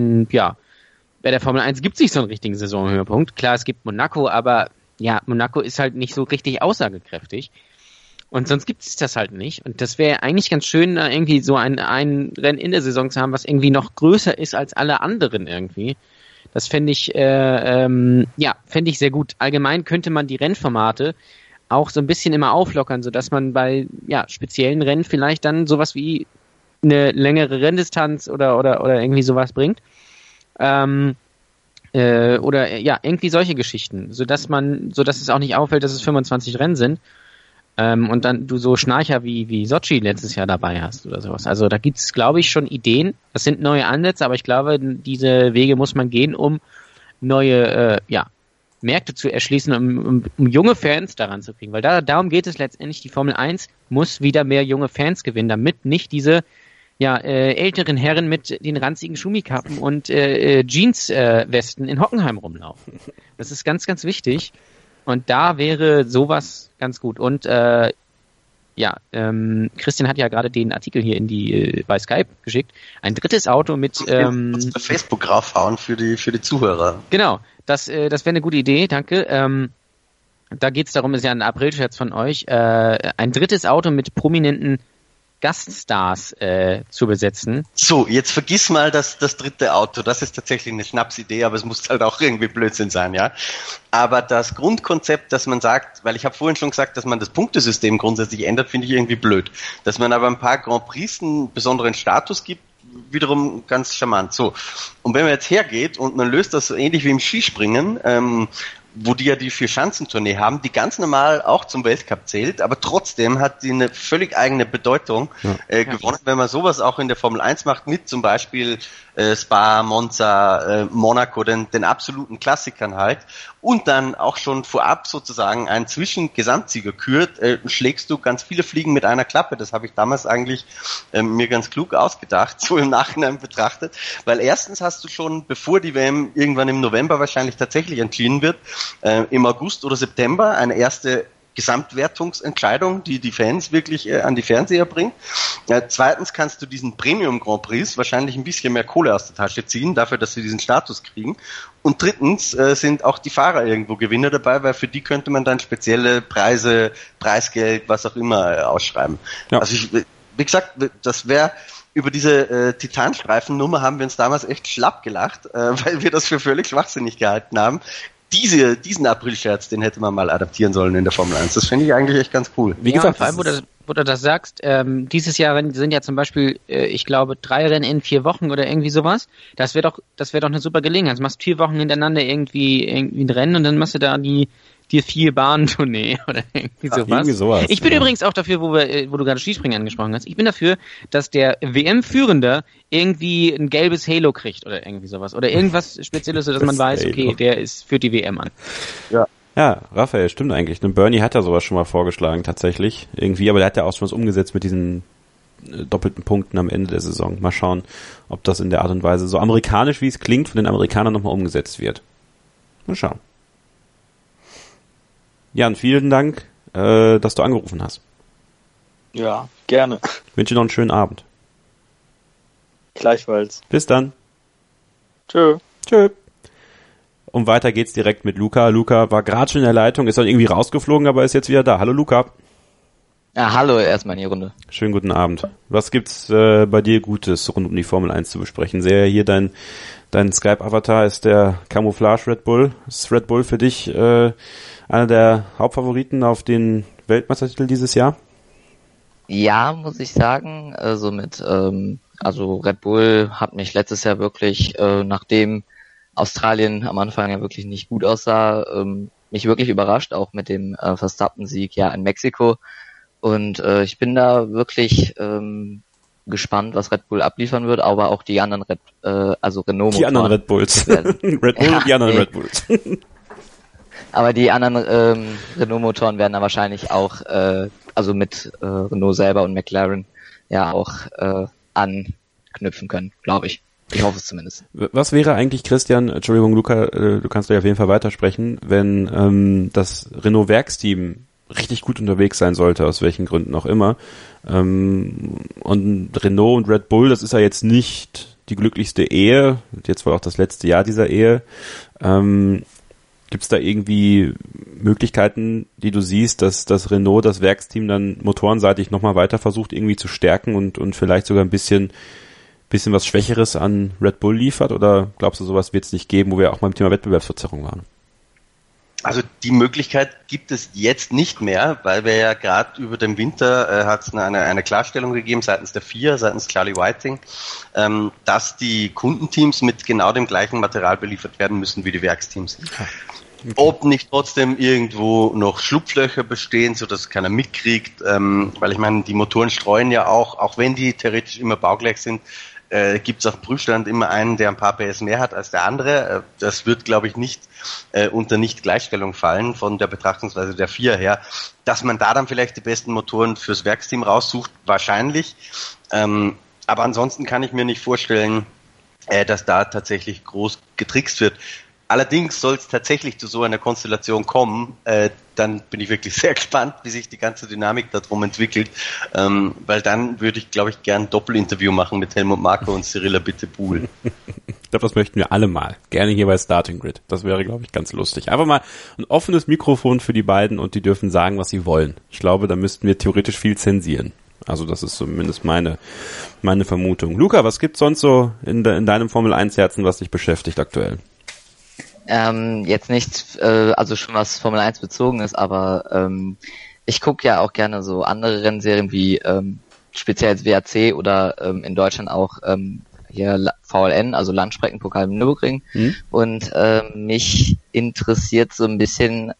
bei der Formel 1 gibt's nicht so einen richtigen Saisonhöhepunkt. Klar, es gibt Monaco, aber ja, Monaco ist halt nicht so richtig aussagekräftig. Und sonst gibt es das halt nicht. Und das wäre eigentlich ganz schön, da irgendwie so ein Rennen in der Saison zu haben, was irgendwie noch größer ist als alle anderen irgendwie. Das fände ich sehr gut. Allgemein könnte man die Rennformate auch so ein bisschen immer auflockern, sodass man bei speziellen Rennen vielleicht dann sowas wie eine längere Renndistanz oder irgendwie sowas bringt. Irgendwie solche Geschichten, sodass es auch nicht auffällt, dass es 25 Rennen sind und dann du so Schnarcher wie Sochi letztes Jahr dabei hast oder sowas. Also da gibt's, glaube ich, schon Ideen. Das sind neue Ansätze, aber ich glaube, diese Wege muss man gehen, um neue Märkte zu erschließen, um junge Fans daran zu kriegen. Weil darum geht es letztendlich. Die Formel 1 muss wieder mehr junge Fans gewinnen, damit nicht diese älteren Herren mit den ranzigen Schumikappen und Jeans-Westen in Hockenheim rumlaufen. Das ist ganz, ganz wichtig. Und da wäre sowas ganz gut. Und Christian hat ja gerade den Artikel hier bei Skype geschickt. Ein drittes Auto mit Facebook raufhauen für die Zuhörer. Genau, das wäre eine gute Idee, danke. Da geht es darum, ist ja ein Aprilscherz von euch, ein drittes Auto mit prominenten Gaststars zu besetzen. So, jetzt vergiss mal das dritte Auto. Das ist tatsächlich eine Schnapsidee, aber es muss halt auch irgendwie Blödsinn sein, ja. Aber das Grundkonzept, dass man sagt, weil ich habe vorhin schon gesagt, dass man das Punktesystem grundsätzlich ändert, finde ich irgendwie blöd. Dass man aber ein paar Grand Prix einen besonderen Status gibt, wiederum ganz charmant. So, und wenn man jetzt hergeht und man löst das so ähnlich wie im Skispringen, wo die ja die 4-Schanzentournee haben, die ganz normal auch zum Weltcup zählt, aber trotzdem hat die eine völlig eigene Bedeutung gewonnen, wenn man sowas auch in der Formel 1 macht, mit zum Beispiel Spa, Monza, Monaco, den absoluten Klassikern halt, und dann auch schon vorab sozusagen einen Zwischengesamtsieger kürt, schlägst du ganz viele Fliegen mit einer Klappe. Das habe ich damals eigentlich mir ganz klug ausgedacht, so im Nachhinein betrachtet, weil erstens hast du schon, bevor die WM irgendwann im November wahrscheinlich tatsächlich entschieden wird, im August oder September eine erste Gesamtwertungsentscheidung, die Fans wirklich an die Fernseher bringt. Zweitens kannst du diesen Premium Grand Prix wahrscheinlich ein bisschen mehr Kohle aus der Tasche ziehen, dafür, dass sie diesen Status kriegen. Und drittens sind auch die Fahrer irgendwo Gewinner dabei, weil für die könnte man dann spezielle Preise, Preisgeld, was auch immer ausschreiben. Ja. Also wie gesagt, das wäre über diese Titanstreifen-Nummer haben wir uns damals echt schlapp gelacht, weil wir das für völlig schwachsinnig gehalten haben. Diesen Aprilscherz, den hätte man mal adaptieren sollen in der Formel 1. Das finde ich eigentlich echt ganz cool. Wie gesagt, vor allem, wo du das sagst, dieses Jahr sind ja zum Beispiel, ich glaube, 3 Rennen in 4 Wochen oder irgendwie sowas. Das wäre doch eine super Gelegenheit. Du machst 4 Wochen hintereinander irgendwie ein Rennen und dann machst du da die 4-Bahn-Tournee oder irgendwie sowas. Ich bin übrigens auch dafür, wo du gerade Skispringen angesprochen hast, ich bin dafür, dass der WM-Führende irgendwie ein gelbes Halo kriegt oder irgendwie sowas. Oder irgendwas Spezielles, sodass man weiß, okay, der führt die WM an. Ja. Ja, Raphael, stimmt eigentlich. Bernie hat ja sowas schon mal vorgeschlagen, tatsächlich. Irgendwie, aber der hat ja auch schon was umgesetzt mit diesen doppelten Punkten am Ende der Saison. Mal schauen, ob das in der Art und Weise so amerikanisch, wie es klingt, von den Amerikanern nochmal umgesetzt wird. Mal schauen. Jan, vielen Dank, dass du angerufen hast. Ja, gerne. Ich wünsche dir noch einen schönen Abend. Gleichfalls. Bis dann. Tschö. Tschö. Und weiter geht's direkt mit Luca. Luca war gerade schon in der Leitung, ist dann irgendwie rausgeflogen, aber ist jetzt wieder da. Hallo Luca. Ja, hallo erstmal in die Runde. Schönen guten Abend. Was gibt's bei dir Gutes rund um die Formel 1 zu besprechen? Sehe hier dein Skype-Avatar ist der Camouflage Red Bull. Ist Red Bull für dich einer der Hauptfavoriten auf den Weltmeistertitel dieses Jahr? Ja, muss ich sagen. Also Red Bull hat mich letztes Jahr wirklich, nachdem Australien am Anfang ja wirklich nicht gut aussah, mich wirklich überrascht, auch mit dem Verstappen-Sieg ja in Mexiko. Und ich bin da wirklich gespannt, was Red Bull abliefern wird, aber auch die anderen Renault-Motoren. Die anderen Red Bulls. Red Bull und die anderen Red Bulls. Aber die anderen Renault-Motoren werden da wahrscheinlich auch, mit Renault selber und McLaren ja auch anknüpfen können, glaube ich. Ich hoffe es zumindest. Was wäre eigentlich, Christian, Entschuldigung, Luca, du kannst ja auf jeden Fall weitersprechen, wenn das Renault-Werksteam richtig gut unterwegs sein sollte, aus welchen Gründen auch immer. Und Renault und Red Bull, das ist ja jetzt nicht die glücklichste Ehe, jetzt wohl auch das letzte Jahr dieser Ehe. Gibt es da irgendwie Möglichkeiten, die du siehst, dass das Renault, das Werksteam dann motorenseitig nochmal weiter versucht, irgendwie zu stärken und vielleicht sogar ein bisschen was Schwächeres an Red Bull liefert? Oder glaubst du, sowas wird es nicht geben, wo wir auch beim Thema Wettbewerbsverzerrung waren? Also die Möglichkeit gibt es jetzt nicht mehr, weil wir ja gerade über den Winter hat es eine Klarstellung gegeben seitens der FIA, seitens Charlie Whiting, dass die Kundenteams mit genau dem gleichen Material beliefert werden müssen wie die Werksteams. Okay. Ob nicht trotzdem irgendwo noch Schlupflöcher bestehen, sodass keiner mitkriegt, weil ich meine, die Motoren streuen ja auch wenn die theoretisch immer baugleich sind, gibt es auf dem Prüfstand immer einen, der ein paar PS mehr hat als der andere. Das wird, glaube ich, nicht unter Nicht-Gleichstellung fallen von der Betrachtungsweise der FIA her. Dass man da dann vielleicht die besten Motoren fürs Werksteam raussucht, wahrscheinlich. Aber ansonsten kann ich mir nicht vorstellen, dass da tatsächlich groß getrickst wird. Allerdings soll es tatsächlich zu so einer Konstellation kommen, dann bin ich wirklich sehr gespannt, wie sich die ganze Dynamik darum entwickelt, weil dann würde ich, glaube ich, gern ein Doppelinterview machen mit Helmut Marko und Cyril Abiteboul. Ich glaube, das möchten wir alle mal. Gerne hier bei Starting Grid. Das wäre, glaube ich, ganz lustig. Einfach mal ein offenes Mikrofon für die beiden und die dürfen sagen, was sie wollen. Ich glaube, da müssten wir theoretisch viel zensieren. Also das ist zumindest meine Vermutung. Luca, was gibt's sonst so in deinem Formel-1-Herzen, was dich beschäftigt aktuell? Jetzt nicht, also schon was Formel 1 bezogen ist, aber ich gucke ja auch gerne so andere Rennserien wie speziell das WRC oder in Deutschland auch hier VLN, also Landstreckenpokal im Nürburgring. Und mich interessiert so ein bisschen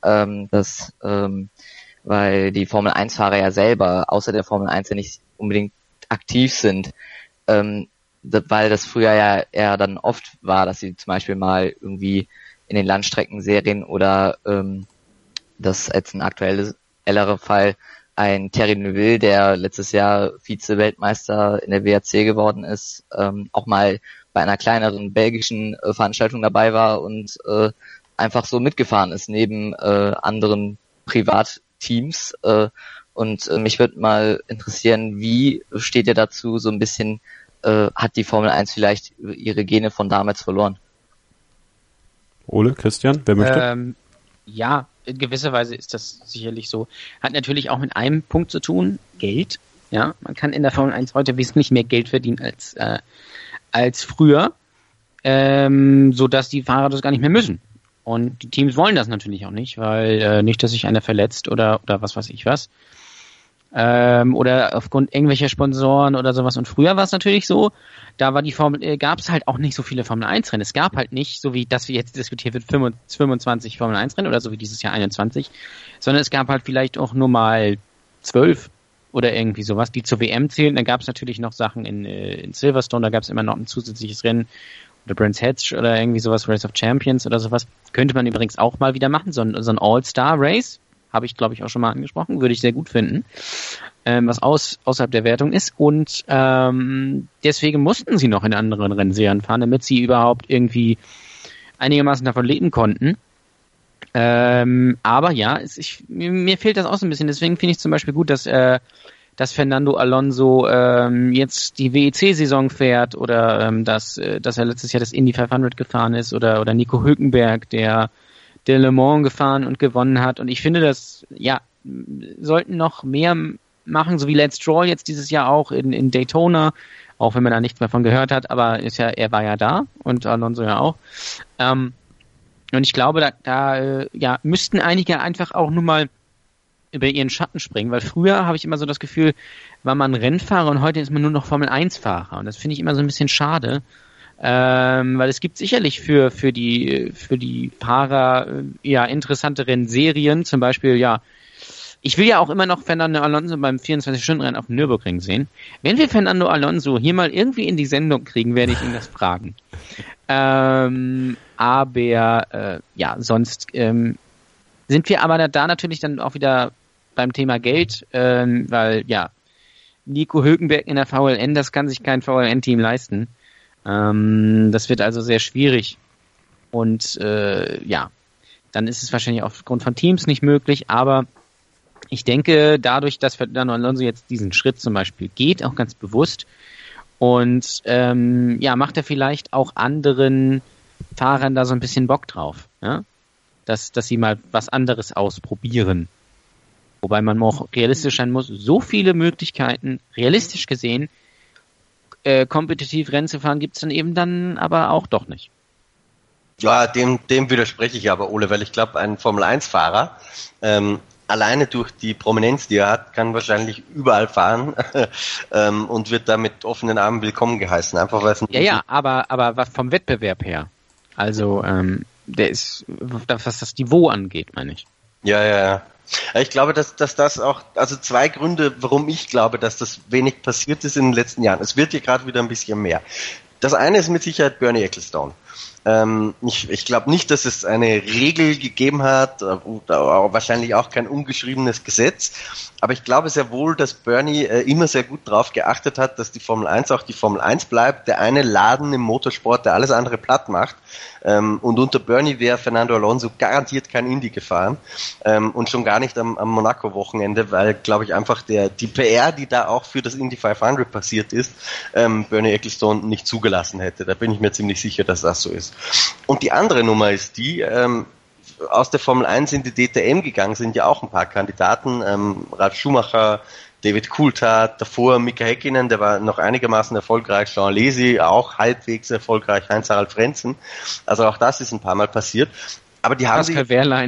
weil die Formel 1-Fahrer ja selber außer der Formel 1 ja nicht unbedingt aktiv sind, weil das früher ja eher dann oft war, dass sie zum Beispiel mal irgendwie in den Landstreckenserien oder das ist jetzt ein aktuellerer Fall, ein Thierry Neuville, der letztes Jahr Vize-Weltmeister in der WRC geworden ist, auch mal bei einer kleineren belgischen Veranstaltung dabei war und einfach so mitgefahren ist neben anderen Privatteams. Und mich würde mal interessieren, wie steht ihr dazu so ein bisschen, hat die Formel 1 vielleicht ihre Gene von damals verloren? Ole, Christian, wer möchte? Ja, in gewisser Weise ist das sicherlich so. Hat natürlich auch mit einem Punkt zu tun, Geld. Ja, man kann in der Formel 1 heute wesentlich mehr Geld verdienen als früher, sodass die Fahrer das gar nicht mehr müssen. Und die Teams wollen das natürlich auch nicht, weil nicht, dass sich einer verletzt oder was weiß ich was. Oder aufgrund irgendwelcher Sponsoren oder sowas. Und früher war es natürlich so, da war gab es halt auch nicht so viele Formel 1 Rennen. Es gab halt nicht, so wie das jetzt diskutiert wird, 25 Formel 1 Rennen oder so wie dieses Jahr 21, sondern es gab halt vielleicht auch nur mal 12 oder irgendwie sowas, die zur WM zählen. Dann gab es natürlich noch Sachen in Silverstone, da gab es immer noch ein zusätzliches Rennen Brands Hatch oder irgendwie sowas, Race of Champions oder sowas. Könnte man übrigens auch mal wieder machen, so ein All-Star-Race. Habe ich, glaube ich, auch schon mal angesprochen. Würde ich sehr gut finden. Was außerhalb der Wertung ist. Und deswegen mussten sie noch in anderen Rennserien fahren, damit sie überhaupt irgendwie einigermaßen davon leben konnten. Aber ja, mir fehlt das auch so ein bisschen. Deswegen finde ich zum Beispiel gut, dass Fernando Alonso jetzt die WEC-Saison fährt oder dass er letztes Jahr das Indy 500 gefahren ist oder Nico Hülkenberg, der Le Mans gefahren und gewonnen hat. Und ich finde, das sollten noch mehr machen, so wie Lance Stroll jetzt dieses Jahr auch in Daytona, auch wenn man da nichts mehr von gehört hat, aber er war ja da und Alonso ja auch. Und ich glaube, da müssten einige einfach auch nur mal über ihren Schatten springen, weil früher habe ich immer so das Gefühl, war man Rennfahrer und heute ist man nur noch Formel-1-Fahrer. Und das finde ich immer so ein bisschen schade, weil es gibt sicherlich für die Fahrer interessante Rennserien, zum Beispiel, ich will ja auch immer noch Fernando Alonso beim 24-Stunden-Rennen auf dem Nürburgring sehen. Wenn wir Fernando Alonso hier mal irgendwie in die Sendung kriegen, werde ich ihn das fragen. Sonst sind wir aber da natürlich dann auch wieder beim Thema Geld, weil Nico Hülkenberg in der VLN, das kann sich kein VLN-Team leisten. Das wird also sehr schwierig. Und dann ist es wahrscheinlich aufgrund von Teams nicht möglich, aber ich denke, dadurch, dass Fernando Alonso jetzt diesen Schritt zum Beispiel geht, auch ganz bewusst, und macht er vielleicht auch anderen Fahrern da so ein bisschen Bock drauf, ja? Dass sie mal was anderes ausprobieren. Wobei man auch realistisch sein muss, so viele Möglichkeiten, realistisch gesehen, kompetitiv Rennen zu fahren, gibt es dann eben dann aber auch doch nicht. Ja, dem widerspreche ich aber, Ole, weil ich glaube, ein Formel-1-Fahrer, alleine durch die Prominenz, die er hat, kann wahrscheinlich überall fahren und wird da mit offenen Armen willkommen geheißen. Einfach weil es aber was vom Wettbewerb her, also der ist, was das Niveau angeht, meine ich. Ja. Ich glaube, dass das auch, also zwei Gründe, warum ich glaube, dass das wenig passiert ist in den letzten Jahren. Es wird hier gerade wieder ein bisschen mehr. Das eine ist mit Sicherheit Bernie Ecclestone. Ich glaube nicht, dass es eine Regel gegeben hat, wahrscheinlich auch kein ungeschriebenes Gesetz, aber ich glaube sehr wohl, dass Bernie immer sehr gut darauf geachtet hat, dass die Formel 1 auch die Formel 1 bleibt, der eine Laden im Motorsport, der alles andere platt macht. Und unter Bernie wäre Fernando Alonso garantiert kein Indy gefahren und schon gar nicht am Monaco-Wochenende, weil, glaube ich, einfach die PR, die da auch für das Indy 500 passiert ist, Bernie Ecclestone nicht zugelassen hätte. Da bin ich mir ziemlich sicher, dass das so ist. Und die andere Nummer ist die, aus der Formel 1 in die DTM gegangen sind ja auch ein paar Kandidaten, Ralf Schumacher, David Coulthard, davor Mika Häkkinen, der war noch einigermaßen erfolgreich, Jean Alesi, auch halbwegs erfolgreich, Heinz-Harald Frentzen. Also auch das ist ein paar Mal passiert. Aber die haben Pascal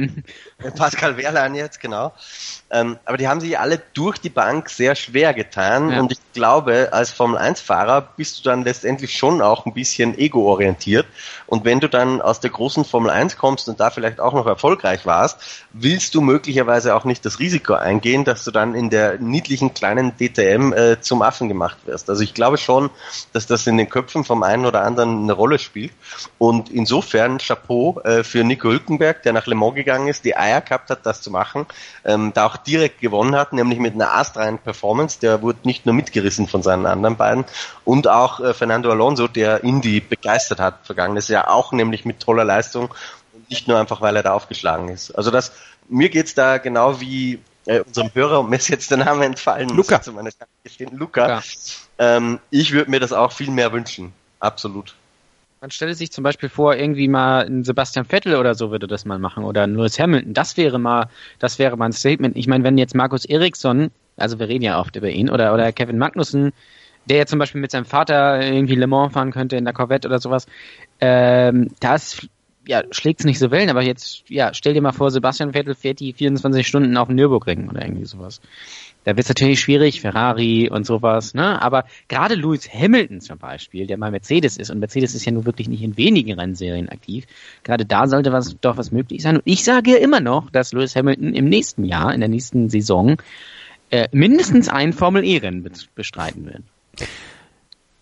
Wehrlein jetzt, genau. Aber die haben sich alle durch die Bank sehr schwer getan. Ja. Und ich glaube, als Formel-1-Fahrer bist du dann letztendlich schon auch ein bisschen ego-orientiert. Und wenn du dann aus der großen Formel 1 kommst und da vielleicht auch noch erfolgreich warst, willst du möglicherweise auch nicht das Risiko eingehen, dass du dann in der niedlichen kleinen DTM zum Affen gemacht wirst. Also ich glaube schon, dass das in den Köpfen vom einen oder anderen eine Rolle spielt. Und insofern Chapeau für Nico Hülkenberg, der nach Le Mans gegangen ist, die Eier gehabt hat, das zu machen, da auch direkt gewonnen hat, nämlich mit einer astreinen Performance. Der wurde nicht nur mitgerissen von seinen anderen beiden, und auch Fernando Alonso, der Indy begeistert hat vergangenes Jahr, auch nämlich mit toller Leistung und nicht nur einfach, weil er da aufgeschlagen ist. Also mir geht's da genau wie unserem Hörer, und mir ist jetzt der Name entfallen, Luca. Zu meiner Schande gestehen, Luca. Ich würde mir das auch viel mehr wünschen. Absolut. Man stelle sich zum Beispiel vor, irgendwie mal ein Sebastian Vettel oder so würde das mal machen, oder ein Lewis Hamilton. Das wäre mal ein Statement. Ich meine, wenn jetzt Markus Ericsson, also wir reden ja oft über ihn, oder Kevin Magnussen, der ja zum Beispiel mit seinem Vater irgendwie Le Mans fahren könnte in der Corvette oder sowas, das schlägt's nicht so Wellen, aber jetzt, stell dir mal vor, Sebastian Vettel fährt die 24 Stunden auf dem Nürburgring oder irgendwie sowas. Da wird's natürlich schwierig, Ferrari und sowas, ne? Aber gerade Lewis Hamilton zum Beispiel, der mal Mercedes ist, und Mercedes ist ja nun wirklich nicht in wenigen Rennserien aktiv, gerade da sollte was möglich sein. Und ich sage ja immer noch, dass Lewis Hamilton im nächsten Jahr, in der nächsten Saison, mindestens ein Formel-E-Rennen bestreiten wird.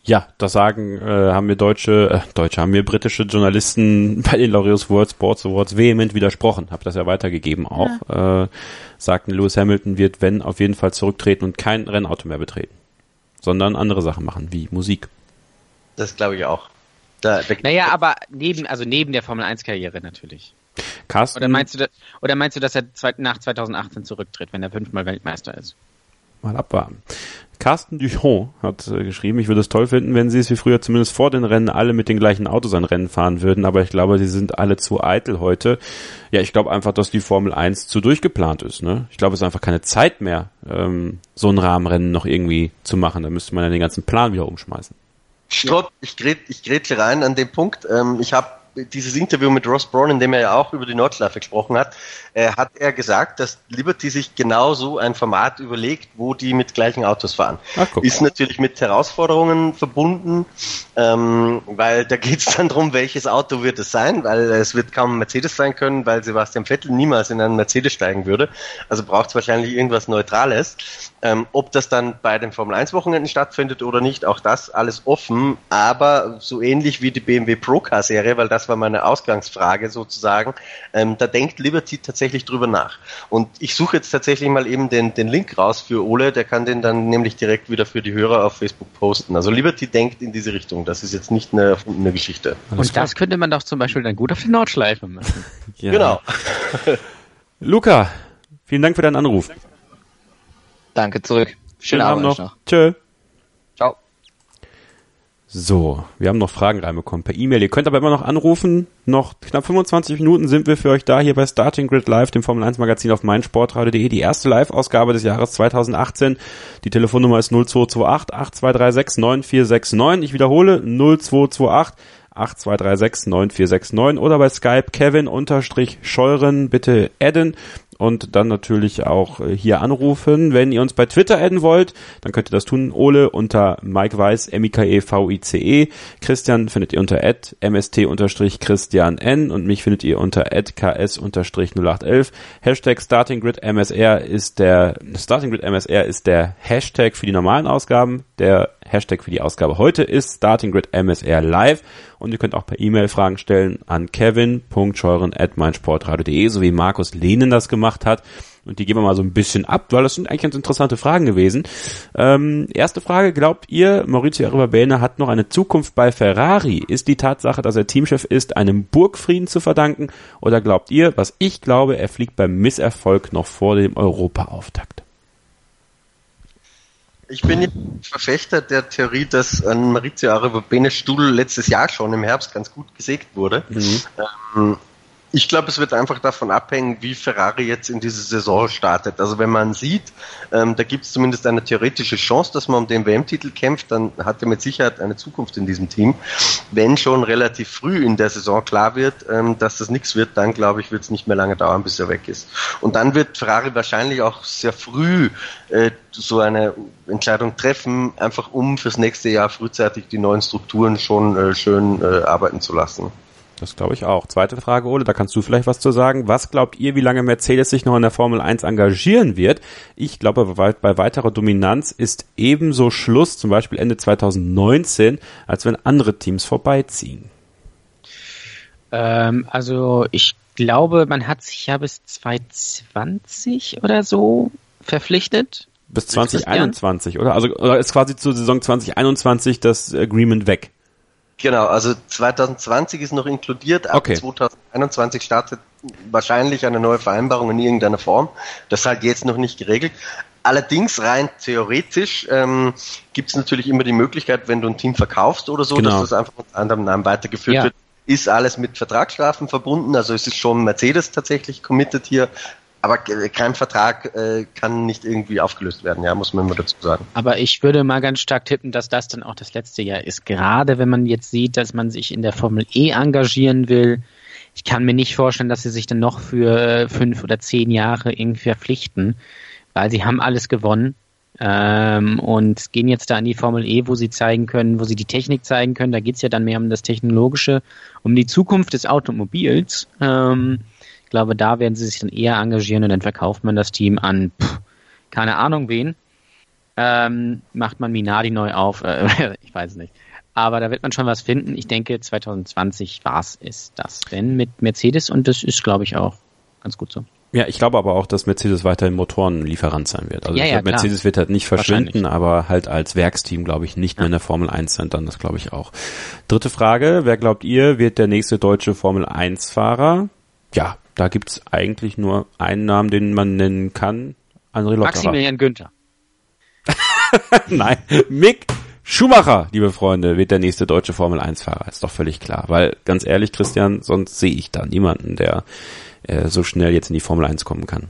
Ja, das haben mir haben mir britische Journalisten bei den Laureus World Sports Awards vehement widersprochen. Hab das ja weitergegeben auch. Ja. Sagten, Lewis Hamilton wird, wenn, auf jeden Fall zurücktreten und kein Rennauto mehr betreten, sondern andere Sachen machen, wie Musik. Das glaube ich auch. Naja, aber neben der Formel-1-Karriere natürlich. Carsten, oder meinst du, dass er nach 2018 zurücktritt, wenn er 5-mal Weltmeister ist? Mal abwarten. Carsten Duchon hat geschrieben, ich würde es toll finden, wenn sie es wie früher zumindest vor den Rennen alle mit den gleichen Autos ein Rennen fahren würden, aber ich glaube, sie sind alle zu eitel heute. Ja, ich glaube einfach, dass die Formel 1 zu durchgeplant ist. Ne? Ich glaube, es ist einfach keine Zeit mehr, so ein Rahmenrennen noch irgendwie zu machen. Da müsste man ja den ganzen Plan wieder umschmeißen. Stopp, ich grätsche rein an den Punkt. Ich habe dieses Interview mit Ross Brawn, in dem er ja auch über die Nordschleife gesprochen hat, hat er gesagt, dass Liberty sich genau so ein Format überlegt, wo die mit gleichen Autos fahren. Ist natürlich mit Herausforderungen verbunden, weil da geht es dann darum, welches Auto wird es sein, weil es wird kaum ein Mercedes sein können, weil Sebastian Vettel niemals in einen Mercedes steigen würde. Also braucht es wahrscheinlich irgendwas Neutrales. Ob das dann bei den Formel-1-Wochenenden stattfindet oder nicht, auch das alles offen, aber so ähnlich wie die BMW Pro-Car-Serie, weil das war meine Ausgangsfrage sozusagen, da denkt Liberty tatsächlich drüber nach. Und ich suche jetzt tatsächlich mal eben den Link raus für Ole, der kann den dann nämlich direkt wieder für die Hörer auf Facebook posten. Also Liberty denkt in diese Richtung, das ist jetzt nicht eine erfundene Geschichte. Und das könnte man doch zum Beispiel dann gut auf die Nordschleife machen. Ja. Genau. Luca, vielen Dank für deinen Anruf. Danke zurück. Schönen Abend noch. Tschö. Ciao. So, wir haben noch Fragen reinbekommen per E-Mail. Ihr könnt aber immer noch anrufen. Noch knapp 25 Minuten sind wir für euch da hier bei Starting Grid Live, dem Formel 1 Magazin auf meinsportradio.de. Die erste Live-Ausgabe des Jahres 2018. Die Telefonnummer ist 0228 8236 9469. Ich wiederhole 0228 8236 9469 oder bei Skype Kevin_Scheuren bitte adden. Und dann natürlich auch hier anrufen. Wenn ihr uns bei Twitter adden wollt, dann könnt ihr das tun. Ole unter Mike Weiß, MIKEVICE. Christian findet ihr unter @MST_Christian N. Und mich findet ihr unter @KS_0811. Hashtag StartingGridMSR ist der Hashtag für die normalen Ausgaben. Der Hashtag für die Ausgabe heute ist StartingGridMSR Live. Und ihr könnt auch per E-Mail Fragen stellen an kevin.scheuren@meinsportradio.de, so wie Markus Lehnen das gemacht hat. Und die geben wir mal so ein bisschen ab, weil das sind eigentlich ganz interessante Fragen gewesen. Erste Frage, glaubt ihr, Maurizio Arrivabene hat noch eine Zukunft bei Ferrari? Ist die Tatsache, dass er Teamchef ist, einem Burgfrieden zu verdanken? Oder glaubt ihr, was ich glaube, er fliegt beim Misserfolg noch vor dem Europaauftakt? Ich bin jetzt Verfechter der Theorie, dass an Maurizio Arrivabenes Stuhl letztes Jahr schon im Herbst ganz gut gesägt wurde. Ich glaube, es wird einfach davon abhängen, wie Ferrari jetzt in diese Saison startet. Also wenn man sieht, da gibt es zumindest eine theoretische Chance, dass man um den WM-Titel kämpft, dann hat er mit Sicherheit eine Zukunft in diesem Team. Wenn schon relativ früh in der Saison klar wird, dass das nichts wird, dann glaube ich, wird es nicht mehr lange dauern, bis er weg ist. Und dann wird Ferrari wahrscheinlich auch sehr früh so eine Entscheidung treffen, einfach um fürs nächste Jahr frühzeitig die neuen Strukturen schon schön arbeiten zu lassen. Das glaube ich auch. Zweite Frage, Ole, da kannst du vielleicht was zu sagen. Was glaubt ihr, wie lange Mercedes sich noch in der Formel 1 engagieren wird? Ich glaube, bei weiterer Dominanz ist ebenso Schluss, zum Beispiel Ende 2019, als wenn andere Teams vorbeiziehen. Also ich glaube, man hat sich ja bis 2020 oder so verpflichtet. Bis 2021, oder? Also oder ist quasi zur Saison 2021 das Agreement weg? Genau, also 2020 ist noch inkludiert, ab 2021 startet wahrscheinlich eine neue Vereinbarung in irgendeiner Form. Das ist halt jetzt noch nicht geregelt. Allerdings rein theoretisch gibt es natürlich immer die Möglichkeit, wenn du ein Team verkaufst oder so, dass das einfach unter anderem Namen weitergeführt wird. Ist alles mit Vertragsstrafen verbunden, also es ist schon Mercedes tatsächlich committed hier. Aber kein Vertrag kann nicht irgendwie aufgelöst werden, ja, muss man immer dazu sagen. Aber ich würde mal ganz stark tippen, dass das dann auch das letzte Jahr ist. Gerade wenn man jetzt sieht, dass man sich in der Formel E engagieren will. Ich kann mir nicht vorstellen, dass sie sich dann noch für 5 oder 10 Jahre irgendwie verpflichten, weil sie haben alles gewonnen und gehen jetzt da in die Formel E, wo sie zeigen können, wo sie die Technik zeigen können. Da geht's ja dann mehr um das Technologische, um die Zukunft des Automobils. Ich glaube, da werden sie sich dann eher engagieren und dann verkauft man das Team an, keine Ahnung wen. macht man Minardi neu auf, ich weiß nicht. Aber da wird man schon was finden. Ich denke, 2020 ist das denn mit Mercedes und das ist, glaube ich, auch ganz gut so. Ja, ich glaube aber auch, dass Mercedes weiterhin Motorenlieferant sein wird. Also ich glaube, Mercedes wird halt nicht verschwinden, aber halt als Werksteam, glaube ich, nicht mehr in der Formel 1 sein, dann das glaube ich auch. Dritte Frage, wer glaubt ihr, wird der nächste deutsche Formel 1-Fahrer? Ja, da gibt's eigentlich nur einen Namen, den man nennen kann. André Lotterer. Maximilian Günther. Nein, Mick Schumacher, liebe Freunde, wird der nächste deutsche Formel 1-Fahrer. Ist doch völlig klar. Weil, ganz ehrlich, Christian, sonst sehe ich da niemanden, der so schnell jetzt in die Formel 1 kommen kann.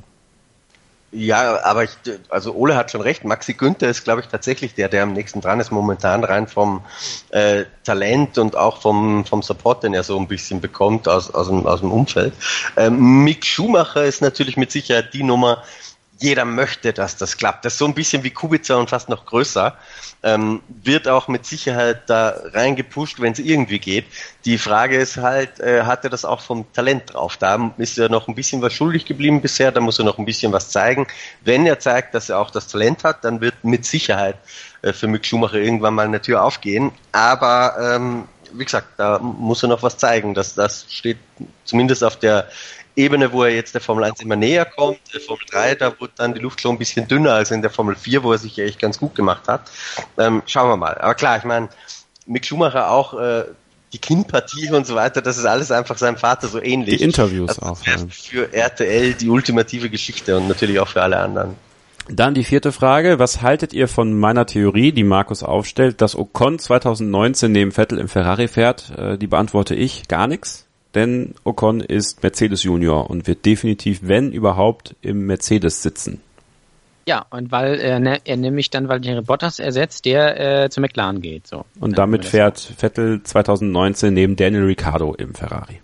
Ja, aber also Ole hat schon recht. Maxi Günther ist, glaube ich, tatsächlich der am nächsten dran ist momentan, rein vom Talent und auch vom Support, den er so ein bisschen bekommt aus dem Umfeld. Mick Schumacher ist natürlich mit Sicherheit die Nummer. Jeder möchte, dass das klappt. Das ist so ein bisschen wie Kubica und fast noch größer. Wird auch mit Sicherheit da reingepusht, wenn es irgendwie geht. Die Frage ist halt, hat er das auch vom Talent drauf? Da ist er noch ein bisschen was schuldig geblieben bisher, da muss er noch ein bisschen was zeigen. Wenn er zeigt, dass er auch das Talent hat, dann wird mit Sicherheit für Mick Schumacher irgendwann mal eine Tür aufgehen. Aber wie gesagt, da muss er noch was zeigen. Das steht zumindest auf der Ebene, wo er jetzt der Formel 1 immer näher kommt. Der Formel 3, da wurde dann die Luft schon ein bisschen dünner als in der Formel 4, wo er sich echt ganz gut gemacht hat. Schauen wir mal. Aber klar, ich meine, Mick Schumacher auch, die Kinnpartie und so weiter, das ist alles einfach seinem Vater so ähnlich. Die Interviews auch. Für RTL die ultimative Geschichte und natürlich auch für alle anderen. Dann die vierte Frage. Was haltet ihr von meiner Theorie, die Markus aufstellt, dass Ocon 2019 neben Vettel im Ferrari fährt? Die beantworte ich gar nichts. Denn Ocon ist Mercedes Junior und wird definitiv, wenn überhaupt, im Mercedes sitzen. Ja, und weil er nämlich dann Valtteri Bottas ersetzt, der zu McLaren geht. So. Und damit fährt Vettel 2019 neben Daniel Ricciardo im Ferrari.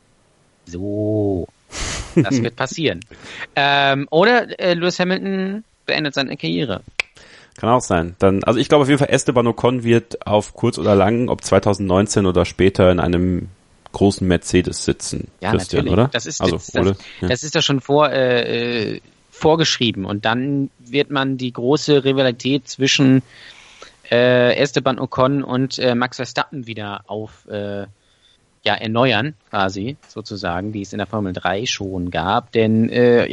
So, das wird passieren. Oder Lewis Hamilton beendet seine Karriere. Kann auch sein. Also ich glaube auf jeden Fall, Esteban Ocon wird auf kurz oder lang, ob 2019 oder später, in einem großen Mercedes sitzen. Ja, Christian, natürlich. Oder? Das ist ja schon vorgeschrieben. Und dann wird man die große Rivalität zwischen Esteban Ocon und Max Verstappen wieder erneuern, quasi, sozusagen, die es in der Formel 3 schon gab. Denn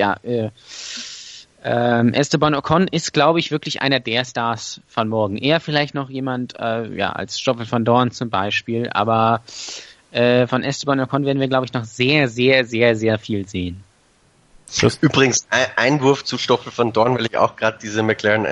Esteban Ocon ist, glaube ich, wirklich einer der Stars von morgen. Eher vielleicht noch jemand, als Stoffel van Dorn zum Beispiel, aber von Esteban Ocon werden wir, glaube ich, noch sehr, sehr, sehr, sehr viel sehen. Übrigens, Einwurf zu Stoffel van Dorn, weil ich auch gerade diese McLaren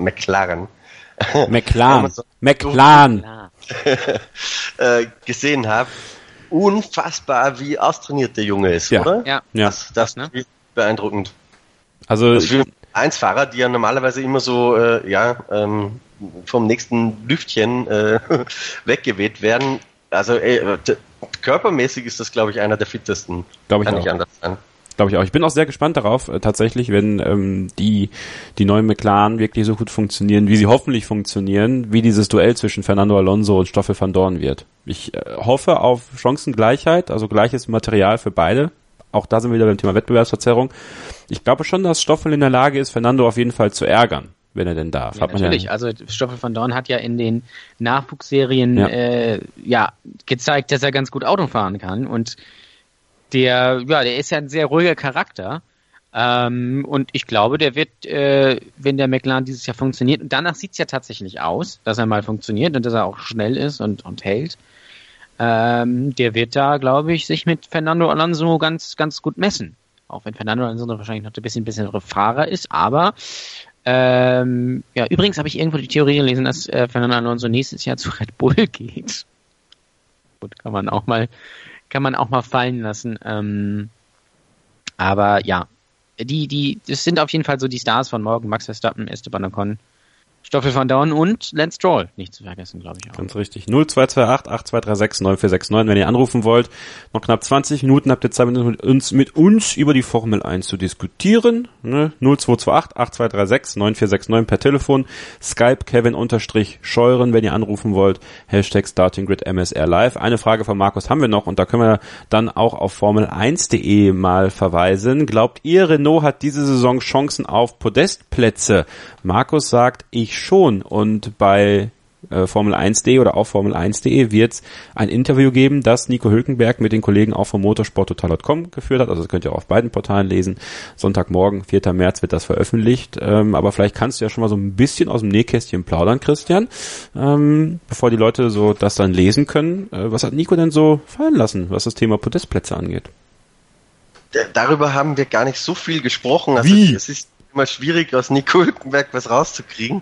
gesehen habe. Unfassbar, wie austrainiert der Junge ist, oder? Ja. Das ist beeindruckend. Also für 1-Fahrer, die ja normalerweise immer so vom nächsten Lüftchen weggeweht werden. Also körpermäßig ist das, glaube ich, einer der fittesten. Glaube ich Kann auch. nicht anders sein. Glaube ich auch. Ich bin auch sehr gespannt darauf, tatsächlich, wenn die neuen McLaren wirklich so gut funktionieren, wie sie hoffentlich funktionieren, wie dieses Duell zwischen Fernando Alonso und Stoffel van Dorn wird. Ich hoffe auf Chancengleichheit, also gleiches Material für beide. Auch da sind wir wieder beim Thema Wettbewerbsverzerrung. Ich glaube schon, dass Stoffel in der Lage ist, Fernando auf jeden Fall zu ärgern, wenn er denn darf. Ja, natürlich. Also Stoffel van Dorn hat ja in den Nachwuchsserien gezeigt, dass er ganz gut Auto fahren kann. Und der ist ja ein sehr ruhiger Charakter. Und ich glaube, der wird, wenn der McLaren dieses Jahr funktioniert, und danach sieht es ja tatsächlich aus, dass er mal funktioniert und dass er auch schnell ist und hält, der wird da, glaube ich, sich mit Fernando Alonso ganz, ganz gut messen. Auch wenn Fernando Alonso wahrscheinlich noch ein bisschen Fahrer ist, aber übrigens habe ich irgendwo die Theorie gelesen, dass Fernando Alonso nächstes Jahr zu Red Bull geht. Gut, kann man auch mal fallen lassen. Aber ja, das sind auf jeden Fall so die Stars von morgen: Max Verstappen, Esteban Ocon, Stoffel van Dorn und Lance Stroll, nicht zu vergessen, glaube ich auch. Ganz richtig. 0228 8236 9469, wenn ihr anrufen wollt. Noch knapp 20 Minuten habt ihr Zeit, mit uns über die Formel 1 zu diskutieren. Ne? 0228 8236 9469 per Telefon. Skype Kevin_Scheuren, wenn ihr anrufen wollt. Hashtag StartingGrid MSR Live. Eine Frage von Markus haben wir noch und da können wir dann auch auf Formel1.de mal verweisen. Glaubt ihr, Renault hat diese Saison Chancen auf Podestplätze? Markus sagt, ich schon. Und bei Formel1.de oder auf Formel1.de wird es ein Interview geben, das Nico Hülkenberg mit den Kollegen auch vom motorsporttotal.com geführt hat. Also das könnt ihr auch auf beiden Portalen lesen. Sonntagmorgen, 4. März wird das veröffentlicht. Aber vielleicht kannst du ja schon mal so ein bisschen aus dem Nähkästchen plaudern, Christian, bevor die Leute so das dann lesen können. Was hat Nico denn so fallen lassen, was das Thema Podestplätze angeht? Darüber haben wir gar nicht so viel gesprochen. Also Wie? Es ist immer schwierig, aus Nico Hülkenberg was rauszukriegen.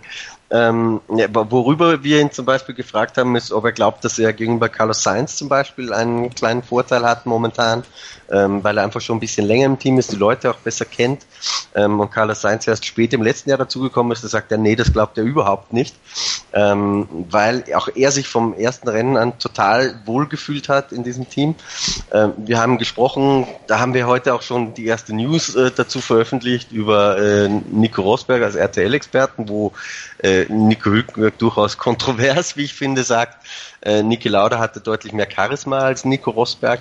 Worüber wir ihn zum Beispiel gefragt haben, ist, ob er glaubt, dass er gegenüber Carlos Sainz zum Beispiel einen kleinen Vorteil hat momentan, weil er einfach schon ein bisschen länger im Team ist, die Leute auch besser kennt, und Carlos Sainz erst spät im letzten Jahr dazugekommen ist. Da sagt er, nee, das glaubt er überhaupt nicht, weil auch er sich vom ersten Rennen an total wohlgefühlt hat in diesem Team. Wir haben gesprochen, da haben wir heute auch schon die erste News dazu veröffentlicht über Nico Rosberg als RTL-Experten, wo Nico Hülkenberg durchaus kontrovers, wie ich finde, sagt, Niki Lauda hatte deutlich mehr Charisma als Nico Rosberg.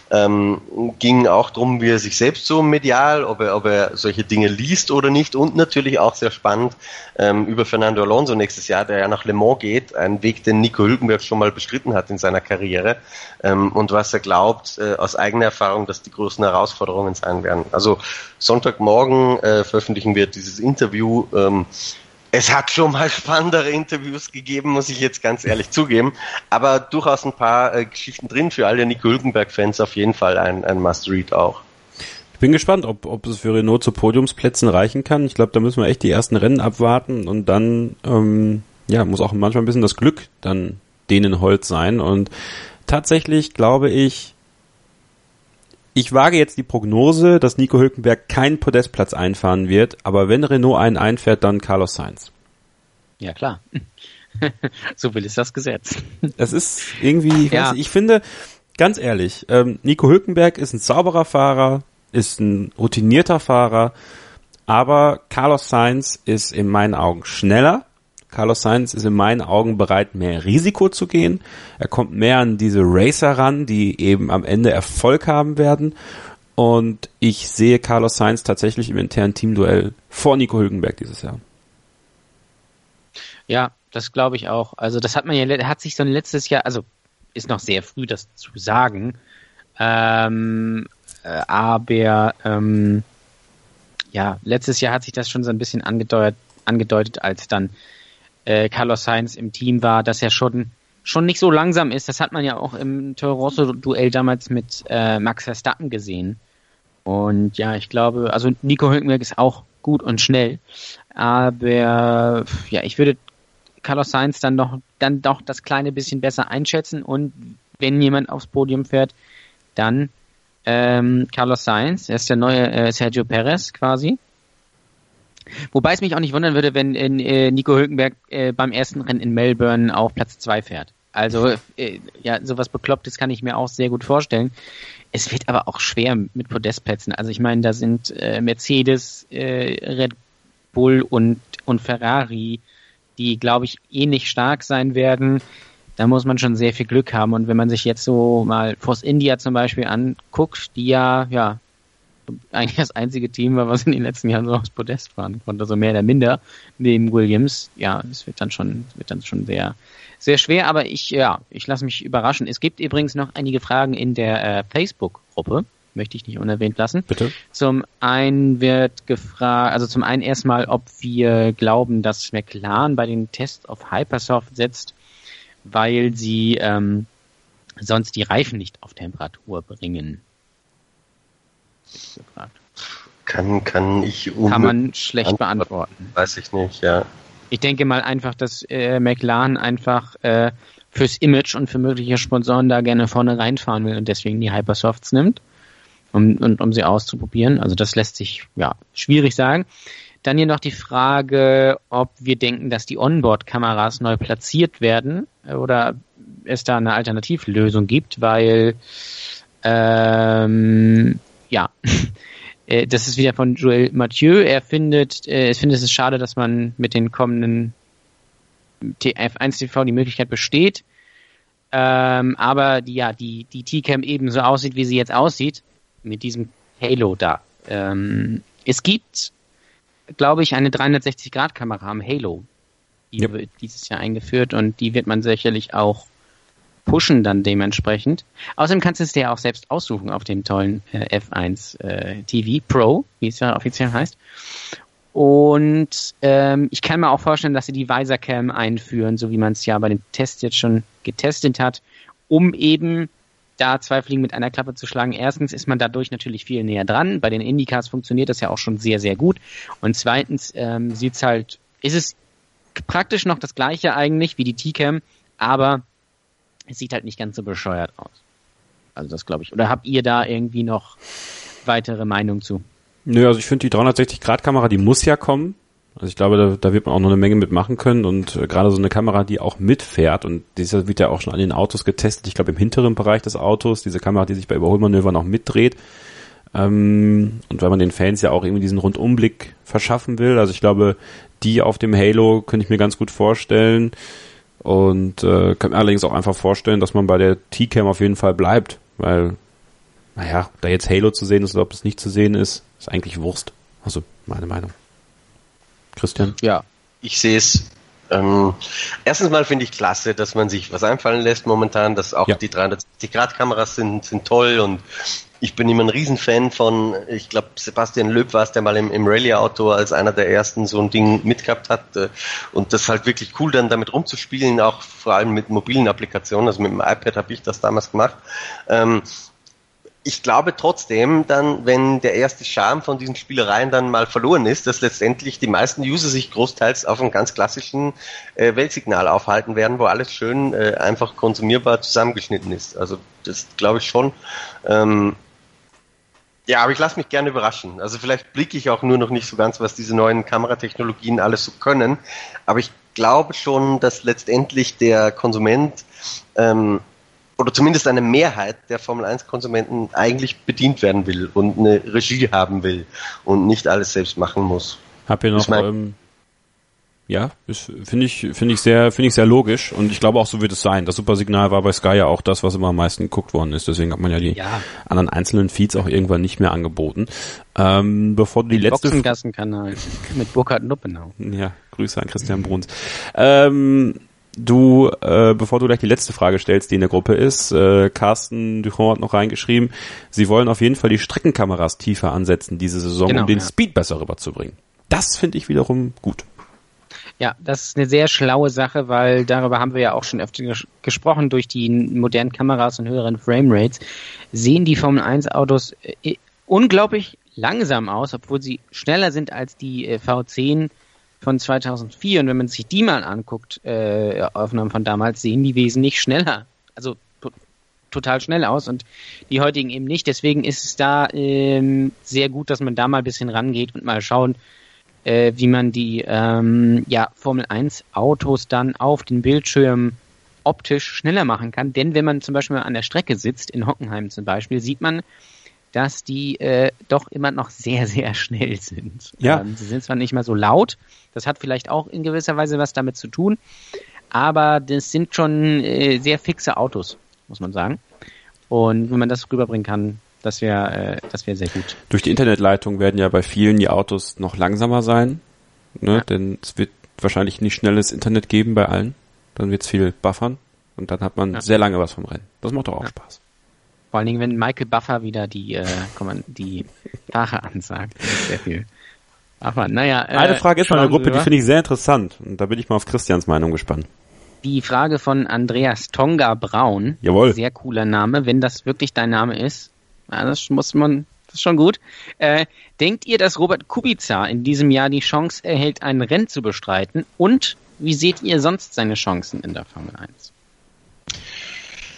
Ging auch darum, wie er sich selbst so medial, ob er solche Dinge liest oder nicht, und natürlich auch sehr spannend über Fernando Alonso nächstes Jahr, der ja nach Le Mans geht, einen Weg, den Nico Hülkenberg schon mal bestritten hat in seiner Karriere, und was er glaubt aus eigener Erfahrung, dass die größten Herausforderungen sein werden. Also Sonntagmorgen veröffentlichen wir dieses Interview. Es hat schon mal spannendere Interviews gegeben, muss ich jetzt ganz ehrlich zugeben, aber durchaus ein paar Geschichten drin für alle Nico Hülkenberg-Fans, auf jeden Fall ein Must-Read auch. Ich bin gespannt, ob es für Renault zu Podiumsplätzen reichen kann. Ich glaube, da müssen wir echt die ersten Rennen abwarten und dann muss auch manchmal ein bisschen das Glück dann denen Holz sein. Und tatsächlich glaube ich wage jetzt die Prognose, dass Nico Hülkenberg keinen Podestplatz einfahren wird, aber wenn Renault einen einfährt, dann Carlos Sainz. Ja, klar. So will es das Gesetz. Es ist irgendwie, ich finde, ganz ehrlich, Nico Hülkenberg ist ein sauberer Fahrer, ist ein routinierter Fahrer, aber Carlos Sainz ist in meinen Augen schneller. Carlos Sainz ist in meinen Augen bereit, mehr Risiko zu gehen. Er kommt mehr an diese Racer ran, die eben am Ende Erfolg haben werden. Und ich sehe Carlos Sainz tatsächlich im internen Teamduell vor Nico Hülkenberg dieses Jahr. Ja, das glaube ich auch. Also das hat sich so ein letztes Jahr, also ist noch sehr früh, das zu sagen, letztes Jahr hat sich das schon so ein bisschen angedeutet, als dann Carlos Sainz im Team war, dass er schon nicht so langsam ist. Das hat man ja auch im Toro Rosso-Duell damals mit Max Verstappen gesehen. Und ja, ich glaube, also Nico Hülkenberg ist auch gut und schnell, aber ja, ich würde Carlos Sainz dann doch das kleine bisschen besser einschätzen, und wenn jemand aufs Podium fährt, dann Carlos Sainz, er ist der neue Sergio Perez quasi. Wobei es mich auch nicht wundern würde, wenn Nico Hülkenberg beim ersten Rennen in Melbourne auf Platz 2 fährt. Also sowas Beklopptes kann ich mir auch sehr gut vorstellen. Es wird aber auch schwer mit Podestplätzen. Also ich meine, da sind Mercedes, Red Bull und Ferrari, die, glaube ich, ähnlich stark sein werden. Da muss man schon sehr viel Glück haben. Und wenn man sich jetzt so mal Force India zum Beispiel anguckt, die ja eigentlich das einzige Team war, was in den letzten Jahren so aufs Podest fahren konnte, also mehr oder minder neben Williams. Ja, es wird dann schon sehr, sehr schwer, aber ich lasse mich überraschen. Es gibt übrigens noch einige Fragen in der Facebook-Gruppe, möchte ich nicht unerwähnt lassen. Bitte. Zum einen wird gefragt, also zum einen erstmal, ob wir glauben, dass McLaren bei den Tests auf Hypersoft setzt, weil sie sonst die Reifen nicht auf Temperatur bringen. Kann man schlecht beantworten. Weiß ich nicht, ja. Ich denke mal einfach, dass McLaren einfach fürs Image und für mögliche Sponsoren da gerne vorne reinfahren will und deswegen die Hypersofts nimmt, um sie auszuprobieren. Also das lässt sich schwierig sagen. Dann hier noch die Frage, ob wir denken, dass die Onboard-Kameras neu platziert werden oder es da eine Alternativlösung gibt, weil das ist wieder von Joël Mathieu. Er findet es schade, dass man mit den kommenden F1 TV die Möglichkeit besteht, aber die T-Cam eben so aussieht, wie sie jetzt aussieht, mit diesem Halo da. Es gibt, glaube ich, eine 360-Grad-Kamera am Halo. Die wird dieses Jahr eingeführt und die wird man sicherlich auch pushen dann dementsprechend. Außerdem kannst du es dir auch selbst aussuchen auf dem tollen F1 TV Pro, wie es ja offiziell heißt. Und ich kann mir auch vorstellen, dass sie die Visor-Cam einführen, so wie man es ja bei den Tests jetzt schon getestet hat, um eben da 2 Fliegen mit einer Klappe zu schlagen. Erstens ist man dadurch natürlich viel näher dran. Bei den Indycars funktioniert das ja auch schon sehr, sehr gut. Und zweitens ist es praktisch noch das Gleiche eigentlich wie die T-Cam, aber es sieht halt nicht ganz so bescheuert aus. Also das glaube ich. Oder habt ihr da irgendwie noch weitere Meinung zu? Nö, also ich finde die 360-Grad-Kamera, die muss ja kommen. Also ich glaube, da wird man auch noch eine Menge mitmachen können und gerade so eine Kamera, die auch mitfährt und diese wird ja auch schon an den Autos getestet. Ich glaube im hinteren Bereich des Autos, diese Kamera, die sich bei Überholmanövern auch mitdreht. Und weil man den Fans ja auch irgendwie diesen Rundumblick verschaffen will. Also ich glaube, die auf dem Halo könnte ich mir ganz gut vorstellen und kann mir allerdings auch einfach vorstellen, dass man bei der T-Cam auf jeden Fall bleibt, weil, naja, da jetzt Halo zu sehen ist oder ob es nicht zu sehen ist eigentlich Wurst. Also meine Meinung. Christian? Ja, ich sehe es. Erstens mal finde ich klasse, dass man sich was einfallen lässt momentan, dass auch die 360-Grad-Kameras sind toll und ich bin immer ein Riesenfan von, ich glaube, Sebastian Loeb war es, der mal im Rallye-Auto als einer der ersten so ein Ding mitgehabt hat und das ist halt wirklich cool, dann damit rumzuspielen, auch vor allem mit mobilen Applikationen, also mit dem iPad habe ich das damals gemacht. Ich glaube trotzdem dann, wenn der erste Charme von diesen Spielereien dann mal verloren ist, dass letztendlich die meisten User sich großteils auf einem ganz klassischen Weltsignal aufhalten werden, wo alles schön einfach konsumierbar zusammengeschnitten ist. Also das glaube ich schon. Aber ich lasse mich gerne überraschen. Also vielleicht blicke ich auch nur noch nicht so ganz, was diese neuen Kameratechnologien alles so können. Aber ich glaube schon, dass letztendlich der Konsument oder zumindest eine Mehrheit der Formel-1-Konsumenten eigentlich bedient werden will und eine Regie haben will und nicht alles selbst machen muss. Habt ihr noch, finde ich sehr logisch und ich glaube auch, so wird es sein. Das Supersignal war bei Sky ja auch das, was immer am meisten geguckt worden ist. Deswegen hat man ja die anderen einzelnen Feeds auch irgendwann nicht mehr angeboten. Bevor du die letzte... Boxengassenkanal mit Burkhard Nuppenau. Ja, Grüße an Christian Bruns. Bevor du gleich die letzte Frage stellst, die in der Gruppe ist, Carsten Duchamp hat noch reingeschrieben, sie wollen auf jeden Fall die Streckenkameras tiefer ansetzen diese Saison, um den Speed besser rüberzubringen. Das finde ich wiederum gut. Ja, das ist eine sehr schlaue Sache, weil darüber haben wir ja auch schon öfter gesprochen, durch die modernen Kameras und höheren Framerates sehen die Formel 1 Autos unglaublich langsam aus, obwohl sie schneller sind als die V10 von 2004 und wenn man sich die mal anguckt, Aufnahmen von damals, sehen die wesentlich schneller, also total schnell aus und die heutigen eben nicht. Deswegen ist es da sehr gut, dass man da mal ein bisschen rangeht und mal schauen, wie man die Formel 1 Autos dann auf den Bildschirm optisch schneller machen kann. Denn wenn man zum Beispiel an der Strecke sitzt, in Hockenheim zum Beispiel, sieht man, dass die doch immer noch sehr, sehr schnell sind. Ja. Sie sind zwar nicht mehr so laut, das hat vielleicht auch in gewisser Weise was damit zu tun, aber das sind schon sehr fixe Autos, muss man sagen. Und wenn man das rüberbringen kann, das wäre sehr gut. Durch die Internetleitung werden ja bei vielen die Autos noch langsamer sein, ne? Denn es wird wahrscheinlich nicht schnelles Internet geben bei allen. Dann wird es viel buffern und dann hat man sehr lange was vom Rennen. Das macht doch auch Spaß. Vor allen Dingen, wenn Michael Buffer wieder die Fahrer ansagt. Das ist sehr viel. Aber naja. Eine Frage ist von der Gruppe, die finde ich sehr interessant. Und da bin ich mal auf Christians Meinung gespannt. Die Frage von Andreas Tonga Braun. Jawohl. Sehr cooler Name. Wenn das wirklich dein Name ist, das ist schon gut. Denkt ihr, dass Robert Kubica in diesem Jahr die Chance erhält, ein Rennen zu bestreiten? Und wie seht ihr sonst seine Chancen in der Formel 1?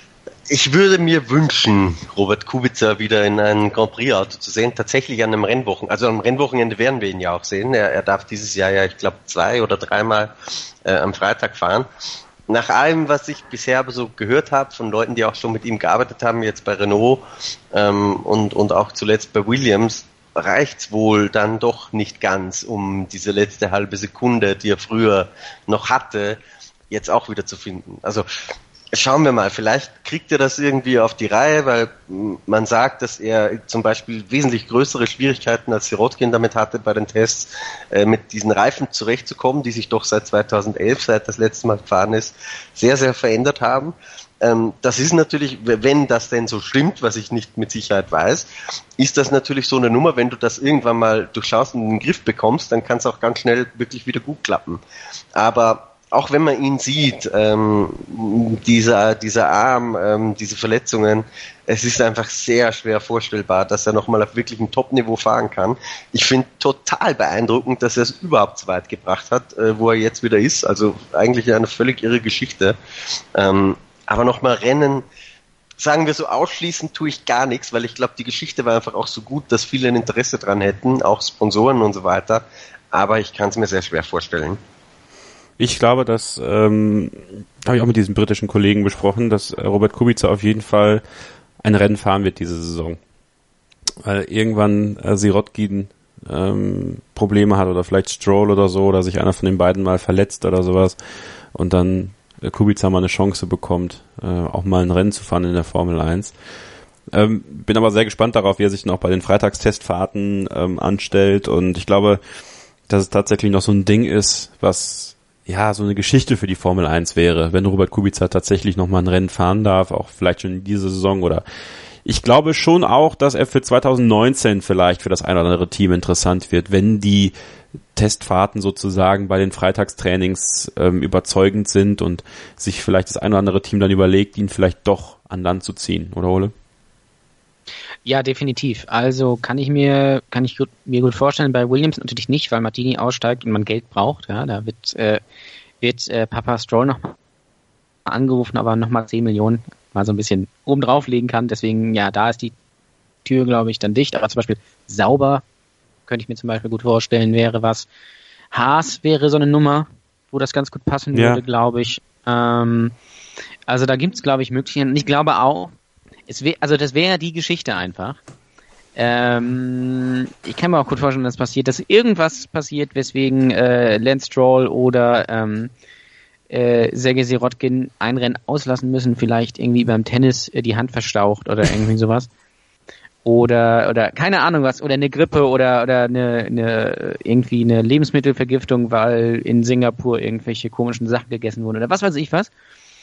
Ich würde mir wünschen, Robert Kubica wieder in einem Grand Prix-Auto zu sehen, tatsächlich an einem Rennwochenende. Also am Rennwochenende werden wir ihn ja auch sehen. Er darf dieses Jahr ja, ich glaube, 2 oder 3 Mal am Freitag fahren. Nach allem, was ich bisher so gehört habe von Leuten, die auch schon mit ihm gearbeitet haben, jetzt bei Renault und auch zuletzt bei Williams, reicht's wohl dann doch nicht ganz, um diese letzte halbe Sekunde, die er früher noch hatte, jetzt auch wieder zu finden. Also schauen wir mal, vielleicht kriegt er das irgendwie auf die Reihe, weil man sagt, dass er zum Beispiel wesentlich größere Schwierigkeiten als Sirotkin damit hatte, bei den Tests mit diesen Reifen zurechtzukommen, die sich doch seit 2011, seit das letzte Mal gefahren ist, sehr, sehr verändert haben. Das ist natürlich, wenn das denn so stimmt, was ich nicht mit Sicherheit weiß, ist das natürlich so eine Nummer, wenn du das irgendwann mal durchschaust und in den Griff bekommst, dann kann es auch ganz schnell wirklich wieder gut klappen. Aber auch wenn man ihn sieht, dieser Arm, diese Verletzungen, es ist einfach sehr schwer vorstellbar, dass er nochmal auf wirklich ein Top-Niveau fahren kann. Ich finde total beeindruckend, dass er es überhaupt so weit gebracht hat, wo er jetzt wieder ist. Also eigentlich eine völlig irre Geschichte. Aber nochmal Rennen, sagen wir so, ausschließend tue ich gar nichts, weil ich glaube, die Geschichte war einfach auch so gut, dass viele ein Interesse dran hätten, auch Sponsoren und so weiter. Aber ich kann es mir sehr schwer vorstellen. Ich glaube, das habe ich auch mit diesem britischen Kollegen besprochen, dass Robert Kubica auf jeden Fall ein Rennen fahren wird diese Saison. Weil irgendwann Sirotkin Probleme hat oder vielleicht Stroll oder so oder sich einer von den beiden mal verletzt oder sowas und dann Kubica mal eine Chance bekommt, auch mal ein Rennen zu fahren in der Formel 1. Bin aber sehr gespannt darauf, wie er sich dann auch bei den Freitagstestfahrten anstellt und ich glaube, dass es tatsächlich noch so ein Ding ist, was ja so eine Geschichte für die Formel 1 wäre, wenn Robert Kubica tatsächlich nochmal ein Rennen fahren darf, auch vielleicht schon in dieser Saison oder ich glaube schon auch, dass er für 2019 vielleicht für das ein oder andere Team interessant wird, wenn die Testfahrten sozusagen bei den Freitagstrainings überzeugend sind und sich vielleicht das ein oder andere Team dann überlegt, ihn vielleicht doch an Land zu ziehen, oder Ole? Ja, definitiv. Also kann ich mir gut vorstellen, bei Williams natürlich nicht, weil Martini aussteigt und man Geld braucht. Ja, da wird Papa Stroll noch angerufen, aber nochmal 10 Millionen mal so ein bisschen oben drauflegen kann. Deswegen, ja, da ist die Tür, glaube ich, dann dicht. Aber zum Beispiel Sauber könnte ich mir zum Beispiel gut vorstellen, wäre was. Haas wäre so eine Nummer, wo das ganz gut passen würde, glaube ich. Also da gibt's, glaube ich, Möglichkeiten. Ich glaube auch, das wäre ja die Geschichte einfach. Ich kann mir auch gut vorstellen, dass irgendwas passiert, weswegen Lance Stroll oder Sergei Sirotkin ein Rennen auslassen müssen, vielleicht irgendwie beim Tennis die Hand verstaucht oder irgendwie sowas. Oder keine Ahnung was, oder eine Grippe oder irgendwie eine Lebensmittelvergiftung, weil in Singapur irgendwelche komischen Sachen gegessen wurden oder was weiß ich was.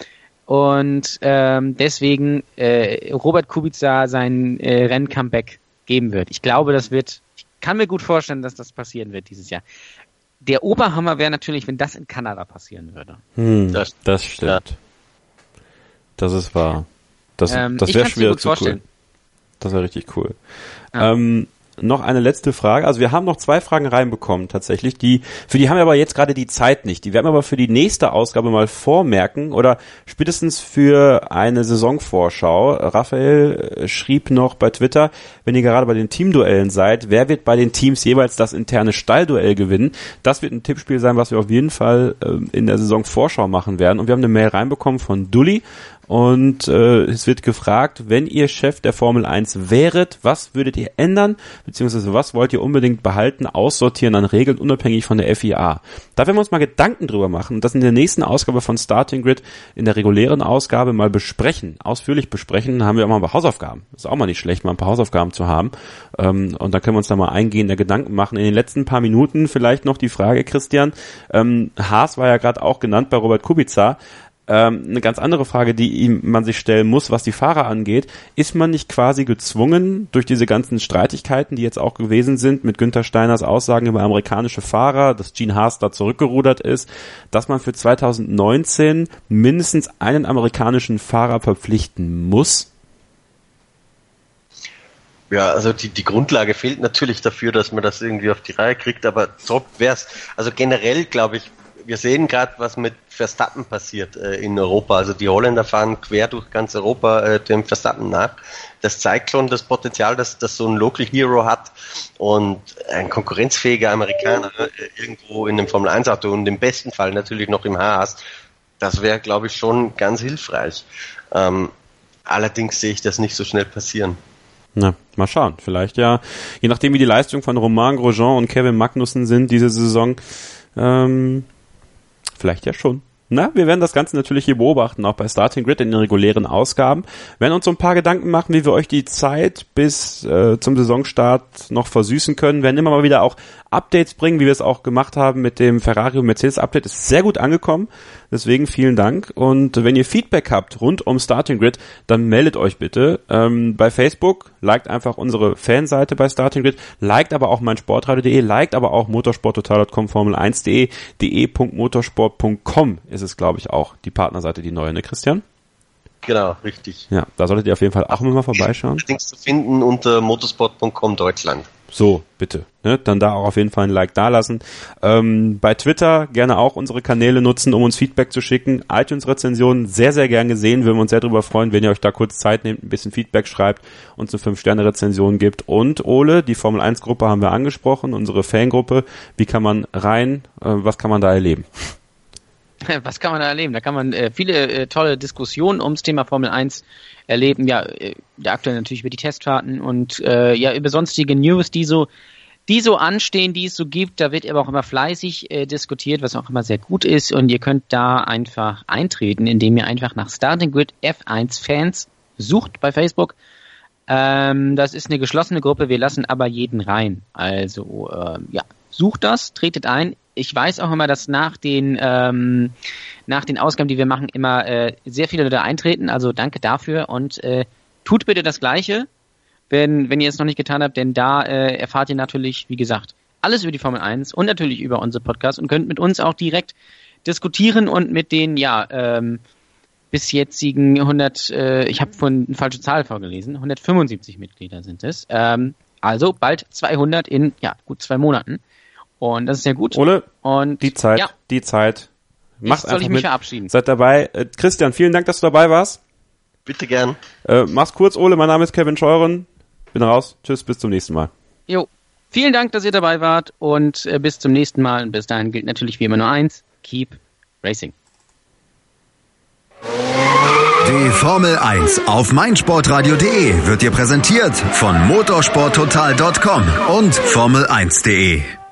Und deswegen Robert Kubica sein Renn-Comeback geben wird. Ich glaube, ich kann mir gut vorstellen, dass das passieren wird dieses Jahr. Der Oberhammer wäre natürlich, wenn das in Kanada passieren würde. Das stimmt. Ja. Das ist wahr. Das wäre schwer zu vorstellen. Cool. Das wäre richtig cool. Ja. Noch eine letzte Frage. Also wir haben noch 2 Fragen reinbekommen tatsächlich. Für die haben wir aber jetzt gerade die Zeit nicht. Die werden wir aber für die nächste Ausgabe mal vormerken oder spätestens für eine Saisonvorschau. Raphael schrieb noch bei Twitter, wenn ihr gerade bei den Teamduellen seid, wer wird bei den Teams jeweils das interne Stallduell gewinnen? Das wird ein Tippspiel sein, was wir auf jeden Fall in der Saisonvorschau machen werden. Und wir haben eine Mail reinbekommen von Dulli. Und es wird gefragt, wenn ihr Chef der Formel 1 wäret, was würdet ihr ändern, beziehungsweise was wollt ihr unbedingt behalten, aussortieren an Regeln, unabhängig von der FIA? Da werden wir uns mal Gedanken drüber machen und das in der nächsten Ausgabe von Starting Grid, in der regulären Ausgabe mal ausführlich besprechen, dann haben wir auch mal ein paar Hausaufgaben. Ist auch mal nicht schlecht, mal ein paar Hausaufgaben zu haben. Und dann können wir uns da mal eingehende Gedanken machen. In den letzten paar Minuten vielleicht noch die Frage, Christian, Haas war ja gerade auch genannt bei Robert Kubica. Eine ganz andere Frage, die man sich stellen muss, was die Fahrer angeht, ist man nicht quasi gezwungen, durch diese ganzen Streitigkeiten, die jetzt auch gewesen sind, mit Günther Steiners Aussagen über amerikanische Fahrer, dass Gene Haas da zurückgerudert ist, dass man für 2019 mindestens einen amerikanischen Fahrer verpflichten muss? Ja, also die Grundlage fehlt natürlich dafür, dass man das irgendwie auf die Reihe kriegt, aber top wär's. Also generell, glaube ich, wir sehen gerade, was mit Verstappen passiert in Europa. Also die Holländer fahren quer durch ganz Europa dem Verstappen nach. Das zeigt schon das Potenzial, dass das so ein Local Hero hat und ein konkurrenzfähiger Amerikaner irgendwo in dem Formel-1-Auto und im besten Fall natürlich noch im Haas. Das wäre, glaube ich, schon ganz hilfreich. Allerdings sehe ich das nicht so schnell passieren. Na, mal schauen. Vielleicht ja, je nachdem wie die Leistung von Romain Grosjean und Kevin Magnussen sind diese Saison, vielleicht ja schon. Na, wir werden das Ganze natürlich hier beobachten, auch bei Starting Grid in den regulären Ausgaben. Wir werden uns so ein paar Gedanken machen, wie wir euch die Zeit bis zum Saisonstart noch versüßen können. Wir werden immer mal wieder auch Updates bringen, wie wir es auch gemacht haben mit dem Ferrari und Mercedes Update. Ist sehr gut angekommen, deswegen vielen Dank. Und wenn ihr Feedback habt rund um Starting Grid, dann meldet euch bitte bei Facebook, liked einfach unsere Fanseite bei Starting Grid, liked aber auch meinsportradio.de, liked aber auch motorsporttotal.com, Formel1.de, de.motorsport.com ist es, glaube ich, auch die Partnerseite, die neue, ne Christian? Genau, richtig. Ja, da solltet ihr auf jeden Fall auch mal vorbeischauen. Allerdings zu finden unter motorsport.com Deutschland. So, bitte. Ne? Dann da auch auf jeden Fall ein Like dalassen. Bei Twitter gerne auch unsere Kanäle nutzen, um uns Feedback zu schicken. iTunes-Rezensionen sehr, sehr gern gesehen. Würden wir uns sehr darüber freuen, wenn ihr euch da kurz Zeit nehmt, ein bisschen Feedback schreibt, uns eine 5-Sterne-Rezension gibt. Und Ole, die Formel-1-Gruppe haben wir angesprochen, unsere Fangruppe. Wie kann man rein? Was kann man da erleben? Was kann man da erleben? Da kann man viele tolle Diskussionen ums Thema Formel 1 erleben. Ja, aktuell natürlich über die Testfahrten und über sonstige News, die so anstehen, die es so gibt. Da wird aber auch immer fleißig diskutiert, was auch immer sehr gut ist. Und ihr könnt da einfach eintreten, indem ihr einfach nach Starting Grid F1 Fans sucht bei Facebook. Das ist eine geschlossene Gruppe, wir lassen aber jeden rein. Also sucht das, tretet ein. Ich weiß auch immer, dass nach den Ausgaben, die wir machen, immer sehr viele Leute eintreten. Also danke dafür und tut bitte das Gleiche, wenn ihr es noch nicht getan habt, denn da erfahrt ihr natürlich, wie gesagt, alles über die Formel 1 und natürlich über unsere Podcast und könnt mit uns auch direkt diskutieren und mit den bis jetzigen 100, ich habe vorhin eine falsche Zahl vorgelesen, 175 Mitglieder sind es. Also bald 200 in gut 2 Monaten. Und das ist sehr gut. Ole, und die Zeit. Macht soll ich mich verabschieden? Seid dabei. Christian, vielen Dank, dass du dabei warst. Bitte gern. Mach's kurz, Ole. Mein Name ist Kevin Scheuren. Bin raus. Tschüss, bis zum nächsten Mal. Jo. Vielen Dank, dass ihr dabei wart und bis zum nächsten Mal. Und bis dahin gilt natürlich wie immer nur eins. Keep racing. Die Formel 1 auf meinsportradio.de wird dir präsentiert von motorsporttotal.com und Formel1.de.